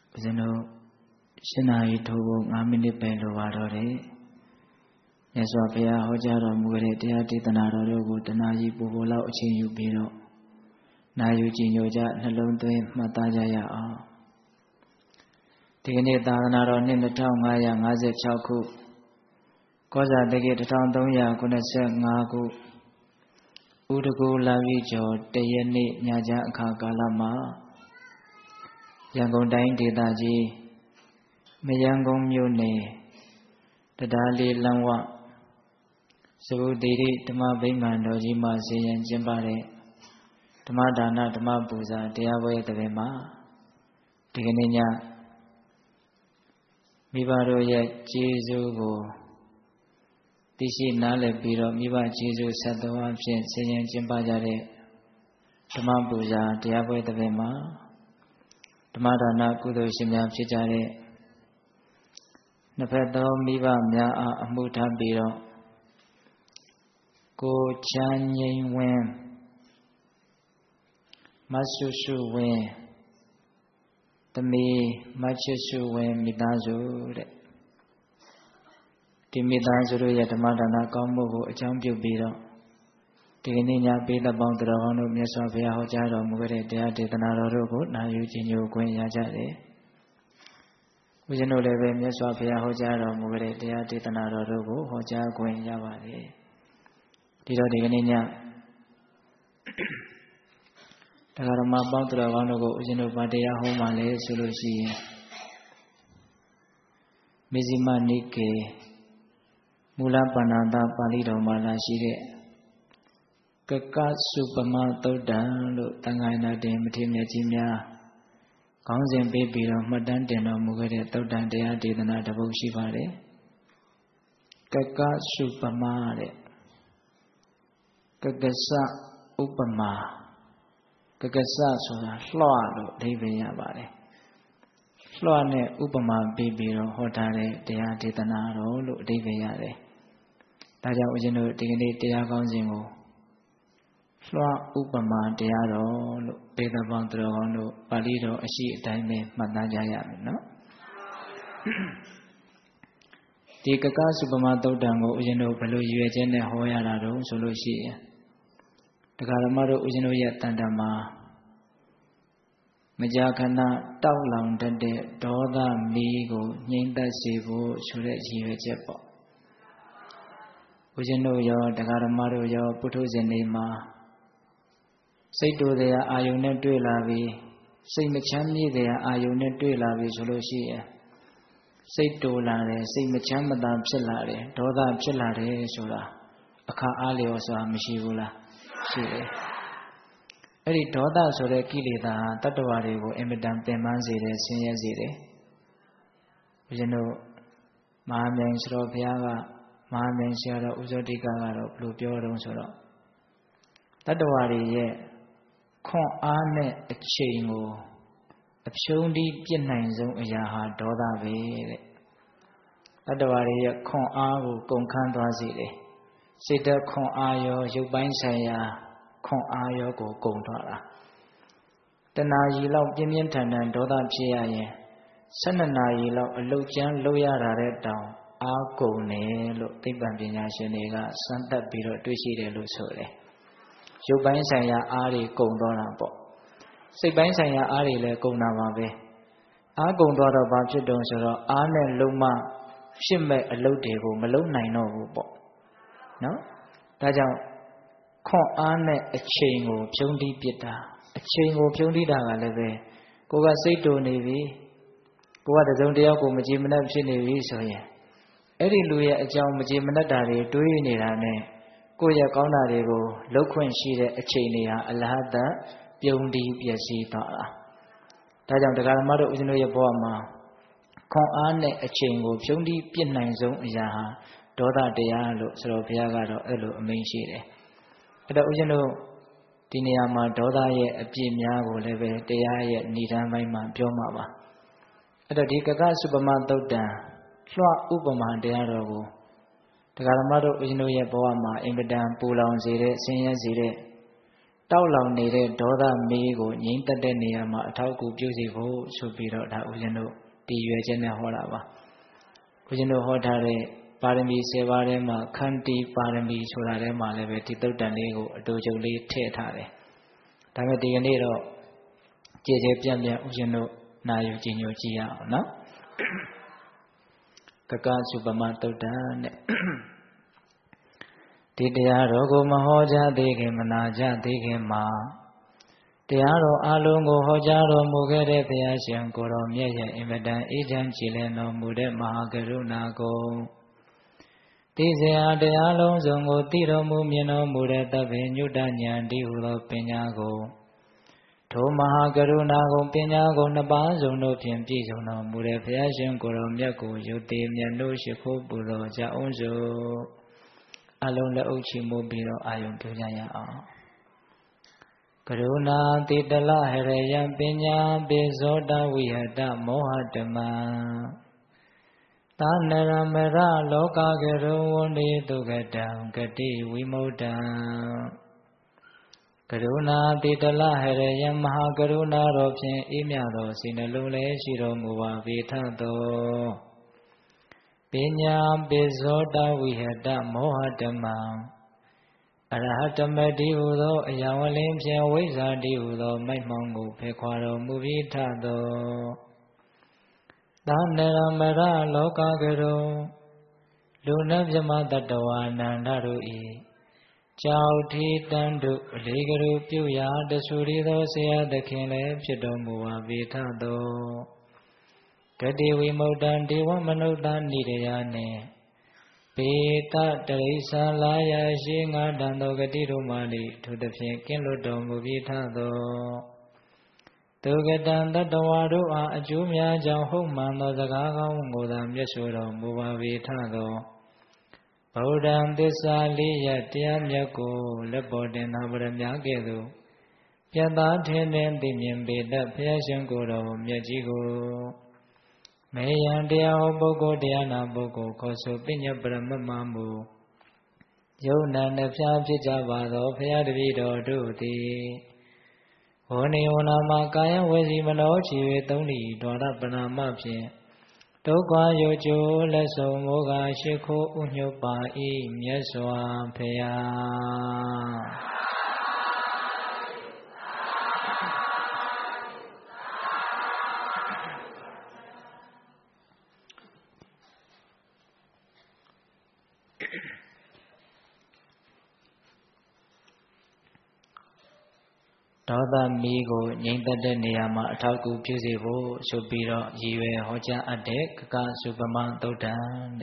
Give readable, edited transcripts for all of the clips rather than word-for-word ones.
ဦးဇင်းတို့7 နာရီထိုးဖို့5 မိနစ်ပဲလိုပါတော့တယ်မြတ်စွာဘုရားဟောကြားတော်မူတဲ့တရားဒေသနာတော်တို့ကိုတနာကြီးပို့ဖို့လောက်အချိန်ယူပြီးတော့နာယူကြည်ညိုကြနှလုံးသွင်းမှတ်သားကြရအောင်ဒီကနေ့သာသနာတော်နှစ်2556ခုကောဇာတက္ကီ1395ခုဥဒကူလာပြီးကျော်တရက်နေ့ညချမ်းအခါကာလမှာရန်ကုန်တိုင်းဒေသကြီးမရန်ကုန်မြို့နယ်တရားလေးလမ်းဝစဗုဒ္ဓိဓမ္မဗိမာန်တော်ကြီးမှာဆေးရင်ကျင်းပတဲ့ဓမ္မဒါနဓမ္မပူဇာတရားပွဲတပည့်မှာဒီကနေ့ညမိဘတို့ရဲ့ကျေးဇူးကိုသိရှိနားလည်ပြီးတော့မိဘကျေးဇူးဆက်တော်အဖြစ်ဆေးရင်ကျင်းပကြတဲ့ဓမ္မပူဇာတရားပွဲတပည့်မှာဓမ္မဒါနကုသိုလ်ရှင်များဖြစ်ကြတဲ့နှစ်ဖက်သောမိဘများအားအမှုထားပြီးတော့ကိုချမ်းငြိမ်းဝင်းမဆုစုဝင်းသမီးမချစ်စုဝင်းမိသားစုတဲ့ဒီမိသားစုတို့ရဲ့ဓမ္မဒါနကောင်းမှုကိုအကြောင်းပြုပြီးတော့ဒီကနေ့ညပေးသက်ပေါင်းတော်ကောင်းတို့မြတ်စွာဘုရားဟောကြားတော်မူခဲ့တဲ့တရားဒေသနာတော်တို့ကိုနာယူကြည်ညိုခွင့်ရကြတယ်ဦးဇင်းတို့လည်းပဲမြတ်စွာဘုရားဟောကြားတော်မူခဲ့တဲ့တရားဒေသနာတော်တို့ကိုဟောကြားခွင့်ရပါတယ်ဒီတော့ဒီကနေ့ညတရားဓမ္မပေါင်းတော်ကောင်းတို့ကိုဦးဇင်းတို့ဗာတရားဟောမှလည်းဆိုလို့ရှိရင်မေဇိမနိကေမူလပါဏာတပါဠိတော်မှာလာရှိတဲ့ကကစုပမသုတ်တံလို့တန်ခါနာတင်မထေရမြတ်ကြီးများခေါင်းစဉ်ပေးပြီးတော့မှတ်တမ်းတင်တော်မူခဲ့တဲ့သုတ်တံတရားဒေသနာတစ်ပုဒ်ရှိပါတယ်ကကစုပမတဲ့ကကစဥပမာကကစဆိုတာလွှလို့အဓိပ္ပာယ်ရပါတယ်လွှနဲ့ဥပမာပေးပြီးတော့ဟောထားတဲ့တရားဒေသနာတော်လို့အဓိပ္ပာယ်ရတယ်ဒါကြောင့်ဦးဇင်းတို့ဒီကနေ့တရားကောင်းစဉ်ကိုလွှဥပမာတရားတော်လို့ပေသပေါင်းတော်ကောင်းတို့ပါဠိတော်အရှိအတိုင်းပဲမှတ်သားကြရမယ်နော်ဒီကကစုပမာသုတ်တံကိုဦးဇင်းတို့ဘယ်လိုရွယ်ချက်နဲ့ဟောရတာတုံးဆိုလို့ရှိရင်တရားဓမ္မတို့ဦးဇင်းတို့ရဲ့တန်တမှာမကြာခဏတောက်လောင်တတ်တဲ့ဒေါသမီးကိုငြိမ့်သက်စေဖို့ဆိုတဲ့ရည်ရွယ်ချက်ပေါ့ဦးဇင်းတို့ရောတရားဓမ္မတို့ရောပုထုဇဉ်တွေမှာစိတ်တူတဲ့အာယုန်နဲ့တွေ့လာပြီးစိတ်မချမ်းမြေ့တဲ့အာယုန်နဲ့တွေ့လာပြီးဆိုလို့ရှိရင်စိတ်တူလာတယ်စိတ်မချမ်းမသာဖြစ်လာတယ်ဒေါသဖြစ်လာတယ်ဆိုတာအခါအားလျော်စွာမရှိဘူးလားရှိတယ်အဲ့ဒီဒေါသဆိုတဲ့ကိလေသာဟာတတ္တဝါတွေကိုအင်မတန်ပင်ပန်းစေတယ်ဆင်းရဲစေတယ်ဦးဇင်းတို့မဟာမြိုင်စတော်ဘုရားကမဟာမြိုင်ဆရာတော်ဥဇောတိကကတော့ဘယ်လိုပြောတုံးဆိုတော့တတ္တဝါတွေရဲ့ခွန်အားနဲ့အချိန်ကိုအဖြုံးပြီးပြစ်နိုင်ဆုံးအရာဟာဒေါသပဲတဲ့တတ္တဝါတွေရဲ့ခွန်အားကိုကုန်ခန်းသွားစေတယ်စိတ်ဓာတ်ခွန်အားရောရုပ်ပိုင်းဆိုင်ရာခွန်အားရောကိုကုန်သွားတာတဏှာကြီးလောက်ပြင်းပြင်းထန်ထန်ဒေါသဖြစ်ရရင်12နာရီလောက်အလုတ်ကျန်းလုပ်ရတာတဲ့တောင်အားကုန်တယ်လို့သိပ္ပံပညာရှင်တွေကစမ်းသပ်ပြီးတော့တွေ့ရှိတယ်လို့ဆိုတယ်ရုပ်ပိုင်းဆိုင်ရာအားတွေကုန်သွားတာပေါ့စိတ်ပိုင်းဆိုင်ရာအားတွေလည်းကုန်တာပါပဲအားကုန်သွားတော့ဘာဖြစ်တုံးဆိုတော့အားနဲ့လုံးမဖြစ်မဲ့အလုပ်တွေကိုမလုပ်နိုင်တော့ဘူးပေါ့နော်ဒါကြောင့်ခွန်အားနဲ့အချိန်ကိုဖြုံးတီးပစ်တာအချိန်ကိုဖြုံးတီးတာကလည်းပဲကိုကစိတ်တူနေပြီကိုကတစုံတယောက်ကိုမကြည်မနှက်ဖြစ်နေပြီဆိုရင်အဲ့ဒီလူရဲ့အကြောင်းမကြည်မနှက်တာတွေတွေးနေတာနဲ့ကိုယ့်ရဲ့ကောင်းတာတွေကိုလှုပ်ခွင့်ရှိတဲ့အချိန်တွေဟာအလဟတပြုံးတီးပျက်စီးသွားတာဒါကြောင့်တရားဓမ္မတို့ဦးဇင်းတို့ရဲ့ဘဝမှာခွန်အားနဲ့အချိန်ကိုဖြုံးတီးပြစ်နိုင်ဆုံးအရာဟာဒေါသတရားလို့ဆိုတော့ဘုရားကတော့အဲ့လိုအမိန့်ရှိတယ်အဲ့တော့ဦးဇင်းတို့ဒီနေရာမှာဒေါသရဲ့အပြစ်များကိုလည်းပဲတရားရဲ့ဏ္ဍာန်ပိုင်းမှာပြောမှာပါအဲ့တော့ဒီကကစုပမသုတ်တံလွှဥပမာတရားတော်ကိုတရားဓမ္မတို့ဦးဇင်းတို့ရဲ့ဘဝမှာအင်မတန်ပူလောင်စေတဲ့ဆင်းရဲစေတဲ့တောက်လောင်နေတဲ့ဒေါသမီးကိုငြိမ်းသက်တဲ့နေရာမှာအထောက်အကူပြုစေဖို့ဆိုပြီးတော့ဒါဦးဇင်းတို့တည်ရွယ်ချက်နဲ့ဟောတာပါဦးဇင်းတို့ဟောထားတဲ့ပါရမီ10ပါးထဲမှာခန္တီပါရမီဆိုတာထဲမှာလည်းပဲဒီသုတ်တန်လေးကိုအတူတူလေးထည့်ထားတယ်ဒါပေမဲ့ဒီကနေ့တော့ကြည်ကြဲပြန့်ပြန့်ဦးဇင်းတို့နာယူကြည်ညိုကြည့်ရအောင်နော်ကကစုပမသုတ်တန်နဲ့ဒီတရားတော်ကိုမဟောကြားသေးခင်မနာကြသေးခင်မှာတရားတော်အလုံးကိုဟောကြားတော်မူခဲ့တဲ့ဘုရားရှင်ကိုတော်မြတ်ရဲ့အင်မတန်အေးချမ်းကြည်လင်တော်မူတဲ့မဟာကရုဏာကိုသိစေအားတရားလုံးစုံကိုသိတော်မူမြင်တော်မူတဲ့သဗ္ဗညုတဉာဏ်တည်းဟူသောပညာကိုထိုမဟာကရုဏာကိုပညာကိုနှစ်ပါးစုံတို့ဖြင့်ပြည့်စုံတော်မူတဲ့ဘုရားရှင်ကိုတော်မြတ်ကိုယုတ်တိမြတ်လို့ရှိခိုးပူဇော်ကြအောင်စို့အလုံးလက်အုပ်ချီးမူပြီးတော့အာယုံပြုကြရအောင်ကရုဏာတိတလဟရယံပညာပိဇောတဝိဟတမောဟတမံသာနရမရလောကကရုဝန္တိတုကတံဂတိဝိမု ṭံ ကရုဏာတိတလဟရယံမဟာကရုဏာတော်ဖြင့်အေးမြတော်စိတ်နှလုံးလည်းရှိတော်မူပါပေထသောပညာပိဇောတဝိဟတမောဟတမံအရဟတမတိဟူသောအယံဝလင်းဖြင့်ဝိဇ္ဇာတိဟူသောမိုက်မှောင်ကိုဖယ်ခွာတော်မူပြီးထသောသာနရမရလောကကရုလူနတ်မြမတတဝါနန္ဒတို့၏ကြောက်ထီတန်တို့အလေးကရုပြုရာတဆူရီသောဆရာသခင်လည်းဖြစ်တော်မူပါပေထသောဂတိဝိမု ṭံ ဒေဝမနုဿနိရယနှင့်ပေတတရိစ္ဆာလာယရှိငါတန်သောဂတိတို့မှလည်းထိုသဖြင့်ကင်းလွတ်တော်မူပြီးထသောသူကတံတတဝါတို့အားအကျိုးများကြောင့်ဟုတ်မှန်သောစကားကောင်းကိုသာမျက်ဆိုတော်မူပါပေထသောဗုဒ္ဓံသစ္စာလေးရတရားမြတ်ကိုလက်ပေါ်တင်သာဗရမ ्या ကဲ့သို့ပြတ်သားထင်ထင်သိမြင်ပေတတ်ဘုရားရှင်ကိုယ်တော်မြတ်ကြီးကိုမေယံတရားဟောပုဂ္ဂိုလ်တရားနာပုဂ္ဂိုလ်ခေါ်ဆိုပညပရမမမူယုံနာနှဖျားဖြစ်ကြပါသောဘုရားတပည့်တော်တို့သည်ဝဏိဝနာမှာကာယဝစီမနောချီ၍သုံးလီဒွါရပနာမဖြင့်ဒုက္ခယောကျိုးလက်ဆုံမောဃရှိခိုးဥညွတ်ပါ၏မြတ်စွာဘုရားဒေါသမီးကိုငြိမ်သက်တဲ့နေရာမှာအထောက်အကူပြုစေဖို့ဆိုပြီးတော့ရည်ရွယ်ဟောကြားအပ်တဲ့ကကစုပမသုတ်တံ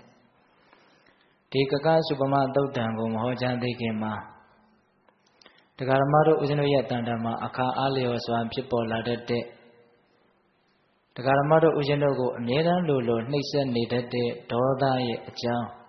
ဒီကကစုပမသုတ်တံကိုမဟောကြားသေးခင်မှာတရားဓမ္မတို့ဦးဇင်းတို့ရဲ့တန်တမှာအခါအားလျော်စွာဖြစ်ပေါ်လာတတ်တဲ့တရားဓမ္မတို့ဦးဇင်းတို့ကိုအမြဲတမ်းလိုနှိပ်စက်နေတတ်တဲ့ဒေါသရဲ့အကြောင်း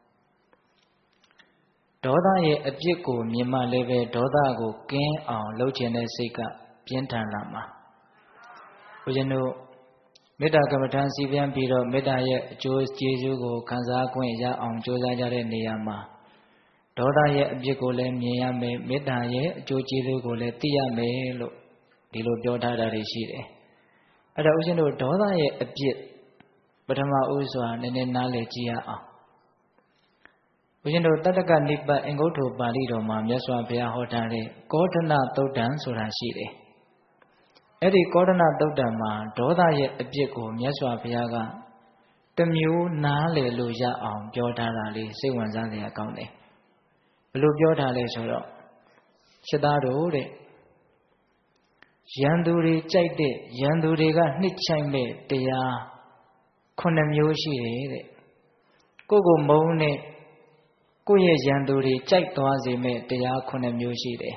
ဒေါသရဲ့အပြစ်ကိုမြင်မှလည်းပဲဒေါသကိုကင်းအောင်လုပ်ခြင်းတဲ့စိတ်ကပြင်းထန်လာမှာဦးဇင်းတို့မေတ္တာကမ္မဋ္ဌာန်းစီပြန်ပြီးတော့မေတ္တာရဲ့အကျိုးကျေးဇူးကိုခံစား권ရအောင်ကြိုးစားကြတဲ့နေရာမှာဒေါသရဲ့အပြစ်ကိုလည်းမြင်ရမယ်မေတ္တာရဲ့အကျိုးကျေးဇူးကိုလည်းသိရမယ်လို့ဒီလိုပြောထားတာတွေရှိတယ်အဲ့ဒါဦးဇင်းတို့ဒေါသရဲ့အပြစ်ပထမဦးစွာနည်းနည်းနားလည်ကြည့်ရအောင်ဦးဇင်းတို့တတ္တကနိပတ်အင်္ဂုတ္တပါဠိတော်မှာမြတ်စွာဘုရားဟောထားတဲ့ကောဋနသုတ်တံဆိုတာရှိတယ်အဲ့ဒီကောဋနသုတ်တံမှာဒေါသရဲ့အပြစ်ကိုမြတ်စွာဘုရားကတမျိုးနားလည်လို့ရအောင်ပြောထားတာလေးစိတ်ဝင်စားစရာကောင်းတယ်ဘယ်လိုပြောထားလဲဆိုတော့ရှစ်သားတို့တဲ့ရန်သူတွေကြိုက်တဲ့ရန်သူတွေကနှစ်ချိုက်မဲ့တရား9မျိုးရှိတယ်တဲ့ကိုမုန်းတဲ့ကိုယ့်ရဲ့ရန်သူတွေကြိုက်သွားစေမဲ့တရား9မျိုးရှိတယ်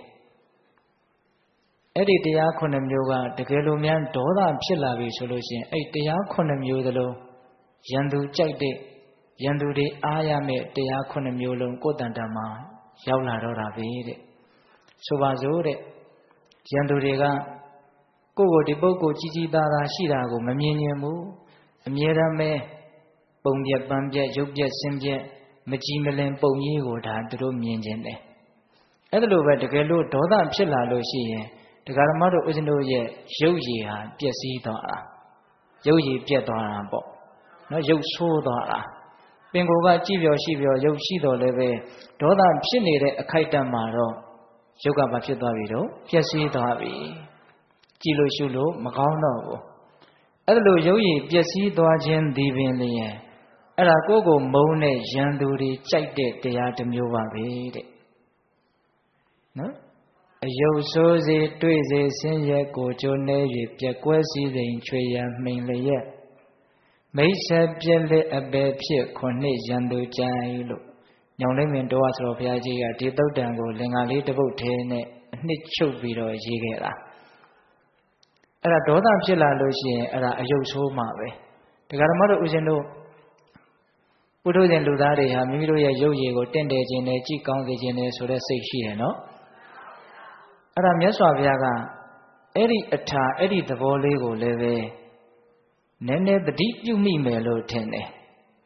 အဲ့ဒီတရား9မျိုးကတကယ်လို့များဒေါသဖြစ်လာပြီဆိုလို့ရှိရင်အဲ့တရား9မျိုးသလုံးရန်သူကြိုက်တဲ့ရန်သူတွေအားရမဲ့တရား9မျိုးလုံးကိုယ်တန်တမှာရောက်လာတော့တာပဲတဲ့ဆိုပါစို့တဲ့ရန်သူတွေကကိုယ့်ကိုဒီပုဂ္ဂိုလ်ကြီးကြီးသားသားရှိတာကိုမမြင်ရင်ဘူးအမြဲတမ်းပဲပုံပြက်ပန်းပြက်ရုပ်ပြက်ဆင်းပြက်မကြည်မလင်ပုံကြီးကိုဒါသူတို့မြင်ခြင်းတယ်အဲ့ဒါလိုပဲတကယ်လို့ဒေါသဖြစ်လာလို့ရှိရင်တရားဓမ္မတို့ဦးဇင်းတို့ရဲ့ရုပ်ရည်ဟာပျက်စီးသွားတာရုပ်ရည်ပြတ်သွားတာပေါ့နော်ရုပ်ဆိုးသွားတာပင်ကိုယ်ကကြည့်ပြောရှိပြောရုပ်ရှိတော်လည်းပဲဒေါသဖြစ်နေတဲ့အခိုက်အတန့်မှာတော့ရုပ်ကဘာဖြစ်သွားပြီတော့ပျက်စီးသွားပြီကြည့်လို့ရှုလို့မကောင်းတော့ဘူးအဲ့လိုရုပ်ရည်ပျက်စီးသွားခြင်းဒီပင်လျင်အဲ့ဒါကိုယ့်ကိုမုန်းတဲ့ရန်သူတွေကြိုက်တဲ့တရားတစ်မျိုးပါပဲတဲ့နော်အယုတ်ဆိုးစေတွေ့စေဆင်းရဲကိုကြိုးနေ၍ပြက်ကွဲစည်းစိမ်ချွေရန်မှိန်လျက်မိတ်ဆက်ပြက်လက်အပေဖြစ်ခုနှစ်ရန်သူကြိုင်လို့ညောင်လေးမင်းတော်ဆိုတော်ဘုရားကြီးကဒီသုတ်တံကိုလင်္ကာလေးတစ်ပုဒ်ထဲနဲ့အနှစ်ချုပ်ပြီးတော့ရေးခဲ့တာအဲ့ဒါဒေါသဖြစ်လာလို့ရှိရင်အဲ့ဒါအယုတ်ဆိုးမှာပဲတရားဓမ္မတို့ဦးဇင်းတို့ပုထုဇဉ်လူသားတွေဟာမိမိတို့ရဲ့ရုပ်ရည်ကိုတင့်တယ်ခြင်းနဲ့ကြည်ကောင်းစေခြင်းနဲ့ဆိုတဲ့စိတ်ရှိတယ်နော်အဲ့ဒါမြတ်စွာဘုရားကအဲ့ဒီအထာအဲ့ဒီသဘောလေးကိုလည်းပဲနည်းနည်းတတိပြုမိမယ်လို့ထင်တယ်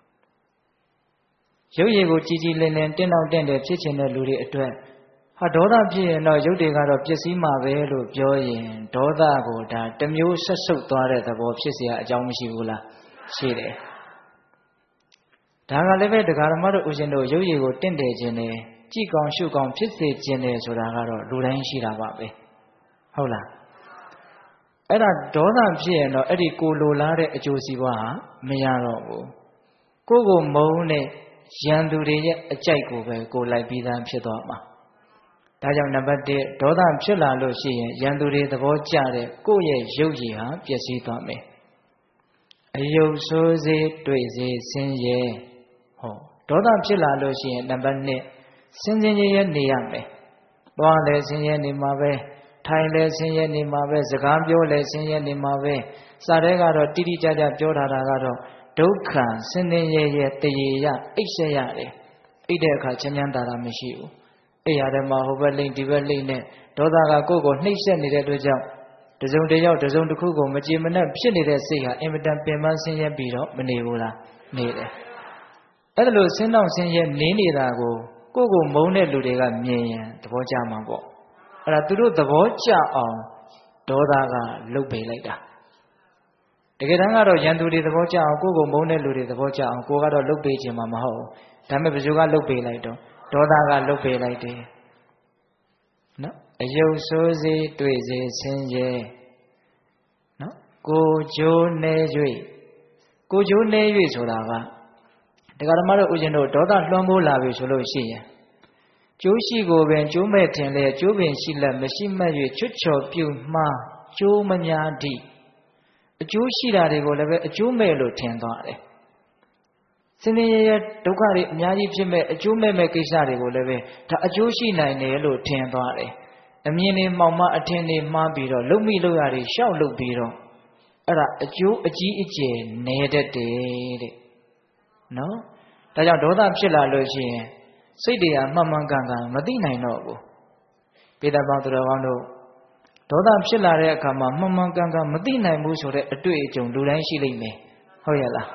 ရုပ်ရည်ကိုကြည်ကြည်လင်လင်တင်းအောင်တင့်တယ်ဖြစ်ခြင်းတဲ့လူတွေအတွက်ဟာဒေါသဖြစ်ရင်တော့ရုပ်တွေကတော့ပျက်စီးမှာပဲလို့ပြောရင်ဒေါသကိုဒါတစ်မျိုးဆက်ဆုပ်သွားတဲ့သဘောဖြစ်เสียအကြောင်းမရှိဘူးလားရှိတယ်ဒါကလည်းပဲတရားဓမ္မတို့ဦးဇင်းတို့ရုပ်ရည်ကိုတင့်တယ်ခြင်းနဲ့ကြည်ကောင်းရှုကောင်းဖြစ်စေခြင်းနဲ့ဆိုတာကတော့လူတိုင်းရှိတာပါပဲဟုတ်လားအဲ့ဒါဒေါသဖြစ်ရင်တော့အဲ့ဒီကိုလိုလားတဲ့အကျိုးစီးပွားဟာမရတော့ဘူးကိုယ့်ကိုမုန်းတဲ့ရန်သူတွေရဲ့အကြိုက်ကိုပဲကိုလိုက်ပြီးသားဖြစ်သွားမှာဒါကြောင့်နံပါတ်1ဒေါသဖြစ်လာလို့ရှိရင်ရန်သူတွေသဘောကျတဲ့ကိုယ့်ရဲ့ရုပ်ရည်ဟာပျက်စီးသွားမယ်အယုတ်ဆိုးစေတွေ့စေဆင်းရဲဟောဒေါသဖြစ်လာလို့ရှိရင်နံပါတ်2ဆင်းရဲရဲနေရမယ်သွားလဲဆင်းရဲနေမှာပဲထိုင်လဲဆင်းရဲနေမှာပဲစကားပြောလဲဆင်းရဲနေမှာပဲစာထဲကတော့တိတိကျကျပြောထားတာကတော့ဒုက္ခဆင်းရဲရဲတရေရအိတ်ဆက်ရတယ်အိတ်တဲ့အခါချမ်းချမ်းသာသာမရှိဘူးအိတ်ရတဲ့မှာဟိုဘက်လိမ့်ဒီဘက်လိမ့်နဲ့ဒေါသကကိုယ့်ကိုနှိပ်စက်နေတဲ့အတွက်ကြောင့်တစုံတစ်ယောက်တစုံတစ်ခုကိုမကြေမနက်ဖြစ်နေတဲ့စိတ်ဟာအင်မတန်ပင်ပန်းဆင်းရဲပြီးတော့မနေဘူးလားနေတယ်အဲ့ဒါလို့ဆင်းတော့ဆင်းရဲနေနေတာကိုကိုယ့်ကိုမုန်းတဲ့လူတွေကမြင်ရင်သဘောကျမှာပေါ့အဲ့ဒါသူတို့သဘောကျအောင်ဒေါသကလှုပ်ပေးလိုက်တာတကယ်တမ်းကတော့ရန်သူတွေသဘောကျအောင်ကိုယ့်ကိုမုန်းတဲ့လူတွေသဘောကျအောင်ကိုကတော့လှုပ်ပေးခြင်းမှမဟုတ်ဒါပေမဲ့ဘယ်သူကလှုပ်ပေးလိုက်တော့ဒေါသကလှုပ်ပေးလိုက်တယ်နော်အယုတ်ဆိုးစေတွေ့စေဆင်းရဲနော်ကိုကြိုးနေ၍ကိုကြိုးနေ၍ဆိုတာကတရားဓမ္မတို့ဦးဇင်းတို့ဒေါသလွှမ်းမိုးလာပြီဆိုလို့ရှိရင်ကျိုးရှိကိုပင်ကျိုးမဲ့ထင်လေကျိုးပင်ရှိလက်မရှိမှတ်၍ချွတ်ချော်ပြုမှားကျိုးမများသည့်အကျိုးရှိတာတွေကိုလည်းပဲအကျိုးမဲ့လို့ထင်သွားတယ်စင်ရရဲ့ဒုက္ခတွေအများကြီးဖြစ်မဲ့အကျိုးမဲ့ကိစ္စတွေကိုလည်းပဲဒါအကျိုးရှိနိုင်တယ်လို့ထင်သွားတယ်အမြင်တွေမှောင်မအထင်တွေမှားပြီးတော့လုံမိလို့ရတယ်ရှောက်လုပ်ပြီးတော့အဲ့ဒါအကျိုးအကြီးအကျယ်နေတတ်တယ်တဲ့နော်ဒါကြောင့်ဒေါသဖြစ်လာလို့ရှိရင်စိတ်တွေဟာမှန်မှန်ကန်ကန်မသိနိုင်တော့ဘူးပေတပေါင်းသူတော်ကောင်းတို့ဒေါသဖြစ်လာတဲ့အခါမှာမှန်မှန်ကန်ကန်မသိနိုင်ဘူးဆိုတဲ့အတွေ့အကြုံလူတိုင်းရှိလိမ့်မယ်ဟုတ်ရဲ့လား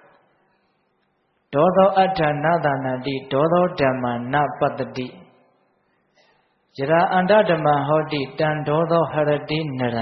ဒေါသောအဋ္ဌနာသနာတိဒေါသောဓမ္မနပတ္တိယရာအန္တဓမ္မဟောတိတံဒေါသောဟရတိနရံ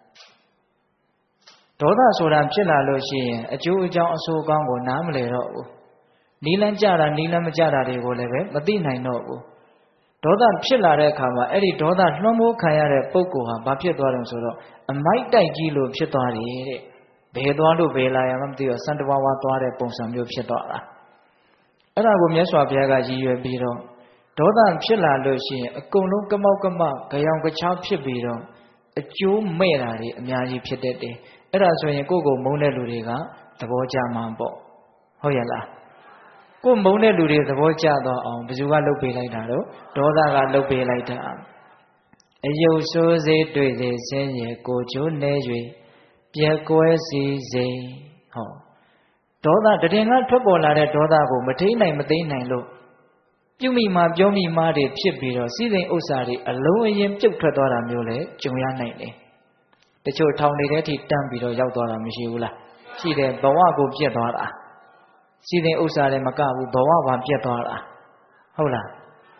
ဒေါသဆိုတာဖြစ်လာလို့ရှိရင်အကျိုးအကြောင်းအဆိုးကောင်းကိုနားမလည်တော့ဘူးနီးလန်းကြတာနီးလန်းမကြတာတွေကိုလည်းပဲမသိနိုင်တော့ဘူးဒေါသဖြစ်လာတဲ့အခါမှာအဲ့ဒီဒေါသလွှမ်းမိုးခံရတဲ့ပုဂ္ဂိုလ်ဟာဘာဖြစ်သွားတယ်ဆိုတော့အမိုက်တိုက်ကြီးလို့ဖြစ်သွားတယ်တဲ့ဘယ်သွားလို့ဘယ်လာရမှမသိတော့စံတဝါဝါသွားတဲ့ပုံစံမျိုးဖြစ်သွားတာအဲ့ဒါကိုမြတ်စွာဘုရားကရည်ရွယ်ပြီးတော့ဒေါသဖြစ်လာလို့ရှိရင်အကုန်လုံးကမောက်ကမကြောင်ကချောင်းဖြစ်ပြီးတော့အကျိုးမဲ့တာတွေအများကြီးဖြစ်တတ်တယ်အဲ့ဒါဆိုရင်ကိုယ့်ကိုမုန်းတဲ့လူတွေကသဘောကျမှာပေါ့ဟုတ်ရဲ့လားကိုယ်မုန်းတဲ့လူတွေသဘောကျတော့အောင်ဘယ်သူကလှုပ်ပေးလိုက်တာတော့ဒေါသကလှုပ်ပေးလိုက်တာအယုတ်ဆိုးစေတွေ့စေဆင်းရဲကိုကျိုးနေ၍ပြက်ကွဲစီစိမ်ဟောဒေါသတည်ငါထွက်ပေါ်လာတဲ့ဒေါသကိုမထိန်နိုင်မသိနိုင်လို့ပြုမိမှာပြောမိမှာတွေဖြစ်ပြီးတော့စီးစိမ်ဥစ္စာတွေအလုံးအရင်ပြုတ်ထွက်သွားတာမျိုးလည်းကြုံရနိုင်တယ်တချို့ထောင်တွေထဲထိတန်းပြီးတော့ရောက်သွားတာမရှိဘူးလားရှိတယ်ဘဝကိုပြတ်သွားတာစီးစိမ်ဥစ္စာတွေမကဘူးဘဝပါပြတ်သွားတာဟုတ်လား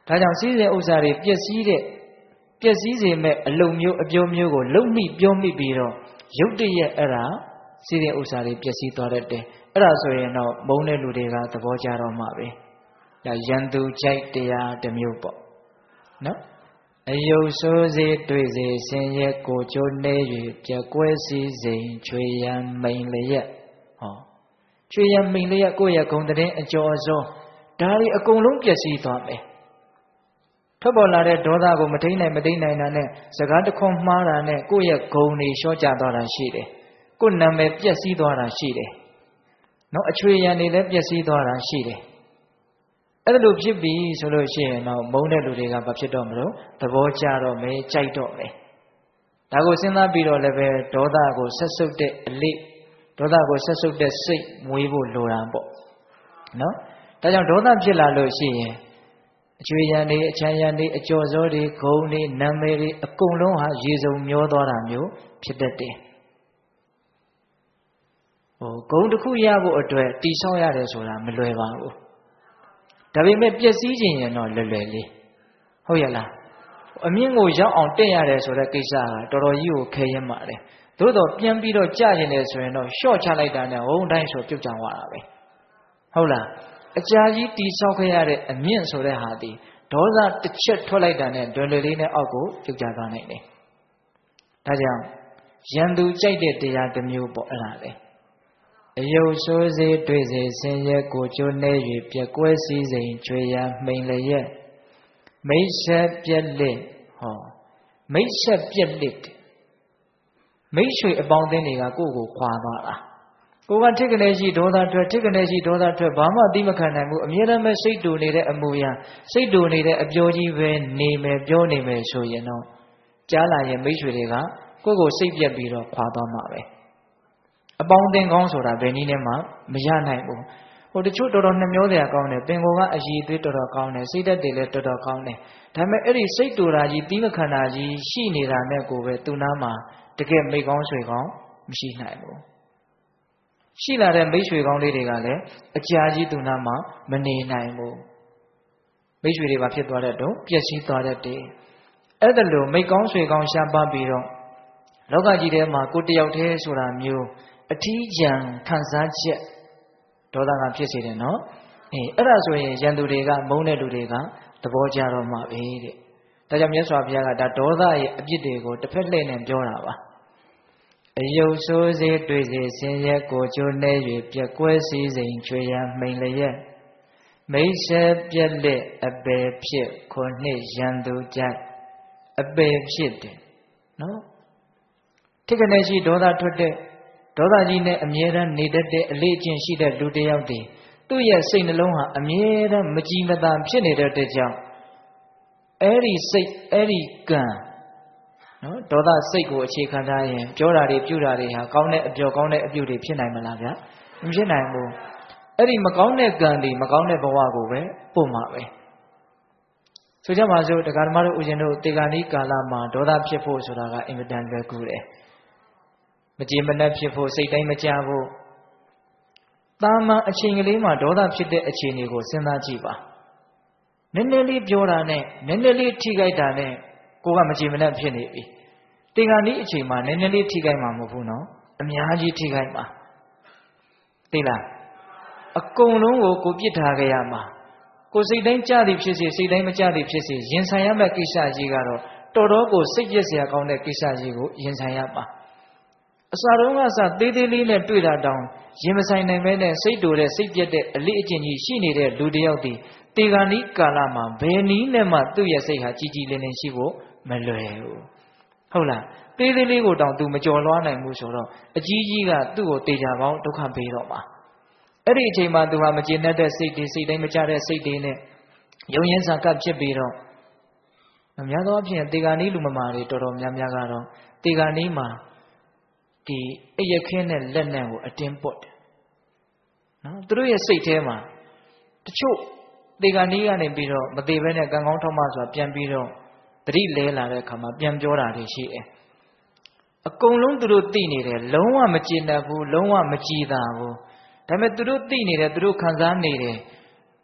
ဒါကြောင့်စည်းစိမ်ဥစ္စာတွေပျက်စီးစေမဲ့အလုံမျိုးအပြောမျိုးကိုလုံမိပြောမိပြီးတော့ရုတ်တရက်အဲ့ဒါစည်းစိမ်ဥစ္စာတွေပျက်စီးသွားတတ်တယ်အဲ့ဒါဆိုရင်တော့မုန်းတဲ့လူတွေကသဘောကျတော့မှာပဲဒါရန်သူကြိုက်တရားတစ်မျိုးပေါ့နော်အယုတ်ဆိုးစေတွေ့စေဆင်းရဲကိုကြိုးနေ၍ပြက်ကွဲစည်းစိမ်ချွေရန်မိန်လျက်ဟောချွေရန်မိန်လျက်ကိုယ့်ရဲ့ဂုံတဲ့အကျော်အစောဒါတွေအကုန်လုံးပျက်စီးသွားမယ်ထွက်ပေါ်လာတဲ့ဒေါသကိုမထိန်နိုင်တာနဲ့စကားတခွန်းမှားတာနဲ့ကိုယ့်ရဲ့ဂုံတွေလျှော့ကျသွားတာရှိတယ်ကိုယ်နာမည်ပျက်စီးသွားတာရှိတယ်နော်အချွေရန်တွေလည်းပျက်စီးသွားတာရှိတယ်အဲ့လိုဖြစ်ပြီဆိုလို့ရှိရင်တော့မုန်းတဲ့လူတွေကဘာဖြစ်တော့မလို့သဘောကျတော့မယ်ကြိုက်တော့မယ်ဒါကိုစဉ်းစားပြီးတော့လည်းပဲဒေါသကိုဆက်ဆုပ်တဲ့အလေးဒေါသကိုဆက်ဆုပ်တဲ့စိတ်မွေးဖို့လိုတာပေါ့နော်ဒါကြောင့်ဒေါသဖြစ်လာလို့ရှိရင်အချွေရန်တွေအချမ်းရန်တွေအကျော်စောတွေဂုံတွေနာမည်တွေအကုန်လုံးဟာရေစုံမျောသွားတာမျိုးဖြစ်တတ်တယ်ဂုံတစ်ခုရဖို့အတွက်တိဆောက်ရတယ်ဆိုတာမလွယ်ပါဘူးဒါပေမဲ့ပျက်စီးခြင်းရင်တော့လွယ်လွယ်လေးဟုတ်ရဲ့လားအမြင့်ကိုရောက်အောင်တက်ရတယ်ဆိုတဲ့ကိစ္စကတော်တော်ကြီးကိုခဲရင်ပါတယ်သို့တော့ပြန်ပြီးတော့ကြာကျင်တယ်ဆိုရင်တော့ရှော့ချလိုက်တာနဲ့ဝုန်းတိုင်းဆိုပြုတ်ကြသွားတာပဲဟုတ်လားအကြာကြီးတိဆောက်ခဲ့ရတဲ့အမြင့်ဆိုတဲ့ဟာဒီဒေါသတစ်ချက်ထွက်လိုက်တာနဲ့လွယ်လွယ်လေးနဲ့အောက်ကိုပြုတ်ကျသွားနိုင်တယ်ဒါကြောင့်ရန်သူကြိုက်တဲ့တရားတစ်မျိုးပေါ့အဲ့ဒါလေအယုတ်ဆိုးစေတွေ့စေဆင်းရဲကိုကြိုးနေ၍ပြက်ကွဲစည်းစိမ်ကြွေရမိန်လျက်မိတ်ဆက်ပြက်လက်ဟောမိတ်ဆက်ပြက်လက်မိတ်ဆွေအပေါင်းအသင်းတွေကကိုယ့်ကိုခွာသွားတာကိုကထိကနေရှိဒေါသထွက်ဘာမှအသိမခံနိုင်ဘူးအမြဲတမ်းပဲစိတ်တူနေတဲ့အမူအရာစိတ်တူနေတဲ့အပြောကြီးပဲနေမယ်ပြောနေမယ်ဆိုရင်တော့ကြားလာရင်မိတ်ဆွေတွေကကိုယ့်ကိုစိတ်ပြက်ပြီးတော့ခွာသွားမှာပဲအပေါင်းအသင်းကောင်းဆိုတာဘယ်နည်းနဲ့မှမရနိုင်ဘူးဟိုတချို့တော်တော်နှမျောစရာကောင်းတယ်ပင်ကိုကအရည်အသွေးတော်တော်ကောင်းတယ်စိတ်ဓာတ်တွေလည်းတော်တော်ကောင်းတယ်ဒါပေမဲ့အဲ့ဒီစိတ်တူတာကြီးသီးမခန္ဓာကြီးရှိနေတာနဲ့ကိုပဲသူနာမှာတကယ်မိတ်ကောင်းဆွေကောင်းမရှိနိုင်ဘူးရှိလာတဲ့မိတ်ဆွေကောင်းလေးတွေကလည်းအကြာကြီးသူနာမှာမနေနိုင်ဘူးမိတ်ဆွေတွေဘာဖြစ်သွားတဲ့တော့ပျက်စီးသွားတတ်တယ်အဲ့ဒါလို့မိတ်ကောင်းဆွေကောင်းရှားပါပြီးတော့လောကကြီးထဲမှာကိုတယောက်တည်းဆိုတာမျိုးအထီးကျန်ခံစားချက်ဒေါသကဖြစ်စေတယ်နော်အဲ့ဒါဆိုရင်ရန်သူတွေကမုန်းတဲ့လူတွေကသဘောကျတော့မှပဲတဲ့ဒါကြောင့်မြတ်စွာဘုရားကဒါဒေါသရဲ့အပြစ်တွေကိုတစ်ဖက်လှည့်နဲ့ပြောတာပါအယုတ်ဆိုးစေတွေ့စေဆင်းရဲကိုကြိုးနေ၍ပြက်ကွဲစည်းစိမ်ချွေရန်မိန်လျက်မိတ်ဆက်ပြက်လက်အပေဖြစ်ခုနှစ်ရန်သူကြိုက်အပေဖြစ်တယ်နော်ထိကနေရှိဒေါသထွက်တဲ့ဒေါသကြီးနဲ့အမြဲတမ်းနေတတ်တဲ့အလေးအကျင့်ရှိတဲ့လူတစ်ယောက်တည်းသူ့ရဲ့စိတ်နှလုံးဟာအမြဲတမ်းမကြည်မသာဖြစ်နေတဲ့အတွက်ကြောင့်အဲ့ဒီစိတ်အဲ့ဒီကံနော်ဒေါသစိတ်ကိုအခြေခံထားရင်ပြောတာတွေပြုတာတွေဟာကောင်းတဲ့အပြောကောင်းတဲ့အပြုတွေဖြစ်နိုင်မလားဗျာမဖြစ်နိုင်ဘူးအဲ့ဒီမကောင်းတဲ့ကံတွေမကောင်းတဲ့ဘဝကိုပဲပို့မှာပဲဆိုကြပါစို့တရားဓမ္မတို့ဦးဇင်းတို့တေဂာနိကာလမှာဒေါသဖြစ်ဖို့ဆိုတာကအင်မတန်လွယ်ကူတယ်မကြည်မနှက်ဖြစ်ဖို့စိတ်တိုင်းမကြဖို့တာမန်အချိန်ကလေးမှာဒေါသဖြစ်တဲ့အခြေအနေကိုစဉ်းစားကြည့်ပါနည်းနည်းလေးပြောတာနဲ့နည်းနည်းလေးထိခိုက်တာနဲ့ကိုကမကြည်မနှက်ဖြစ်နေပြီတေဂာနိအချိန်မှာနည်းနည်းလေးထိခိုက်မှာမဟုတ်ဘူးနော်အများကြီးထိခိုက်မှာသိလားအကုန်လုံးကိုပြစ်ထားကြရမှာကိုစိတ်တိုင်းကြသည်ဖြစ်စေစိတ်တိုင်းမကြသည်ဖြစ်စေရင်ဆိုင်ရမယ့်ကိစ္စကြီးကတော့တော်တော်ကိုစိတ်ပြည့်စရာကောင်းတဲ့ကိစ္စကြီးကိုရင်ဆိုင်ရမှာအစာတုံးကစသေးသေးလေးနဲ့တွေ့တာတောင်ရင်မဆိုင်နိုင်မဲနဲ့စိတ်တူတဲ့စိတ်ပြက်တဲ့အလေးအကျင့်ကြီးရှိနေတဲ့လူတစ်ယောက်ဒီတေဂာနိကာလမှာဘယ်နည်းနဲ့မှသူ့ရဲ့စိတ်ဟာကြည်ကြည်လင်လင်ရှိဖို့မလွယ်ဘူးဟုတ်လားသေးသေးလေးကိုတောင်သူမကြော်လွှားနိုင်ဘူးဆိုတော့အကြီးကြီးကသူ့ကိုတေချာပေါင်းဒုက္ခပေးတော့မှာအဲ့ဒီအချိန်မှာသူဟာမကျေနပ်တဲ့စိတ်တွေစိတ်တိုင်းမကြတဲ့စိတ်တွေနဲ့ယုံရင်စာကပ်ဖြစ်ပြီးတော့အများသောအားဖြင့်တေဂာနိလူမမာတွေတော်တော်များများကတော့တေဂာနိမှာဒီအယက်ခင်းတဲ့လက်နဲ့ကိုအတင်းပုတ်တယ်နော်သူတို့ရဲ့စိတ်ထဲမှာတချို့တေဂာနိကနေပြီးတော့မသေးဘဲနဲ့ကံကောင်းထောက်မှဆိုတာပြန်ပြီးတော့တတိလဲလာတဲ့အခါမှာပြန်ပြောတာတွေရှိတယ်အကုန်လုံးသူတို့သိနေတယ်လုံးဝမကျေနပ်ဘူးလုံးဝမကြည်သာဘူးဒါပေမဲ့သူတို့သိနေတယ်သူတို့ခံစားနေတယ်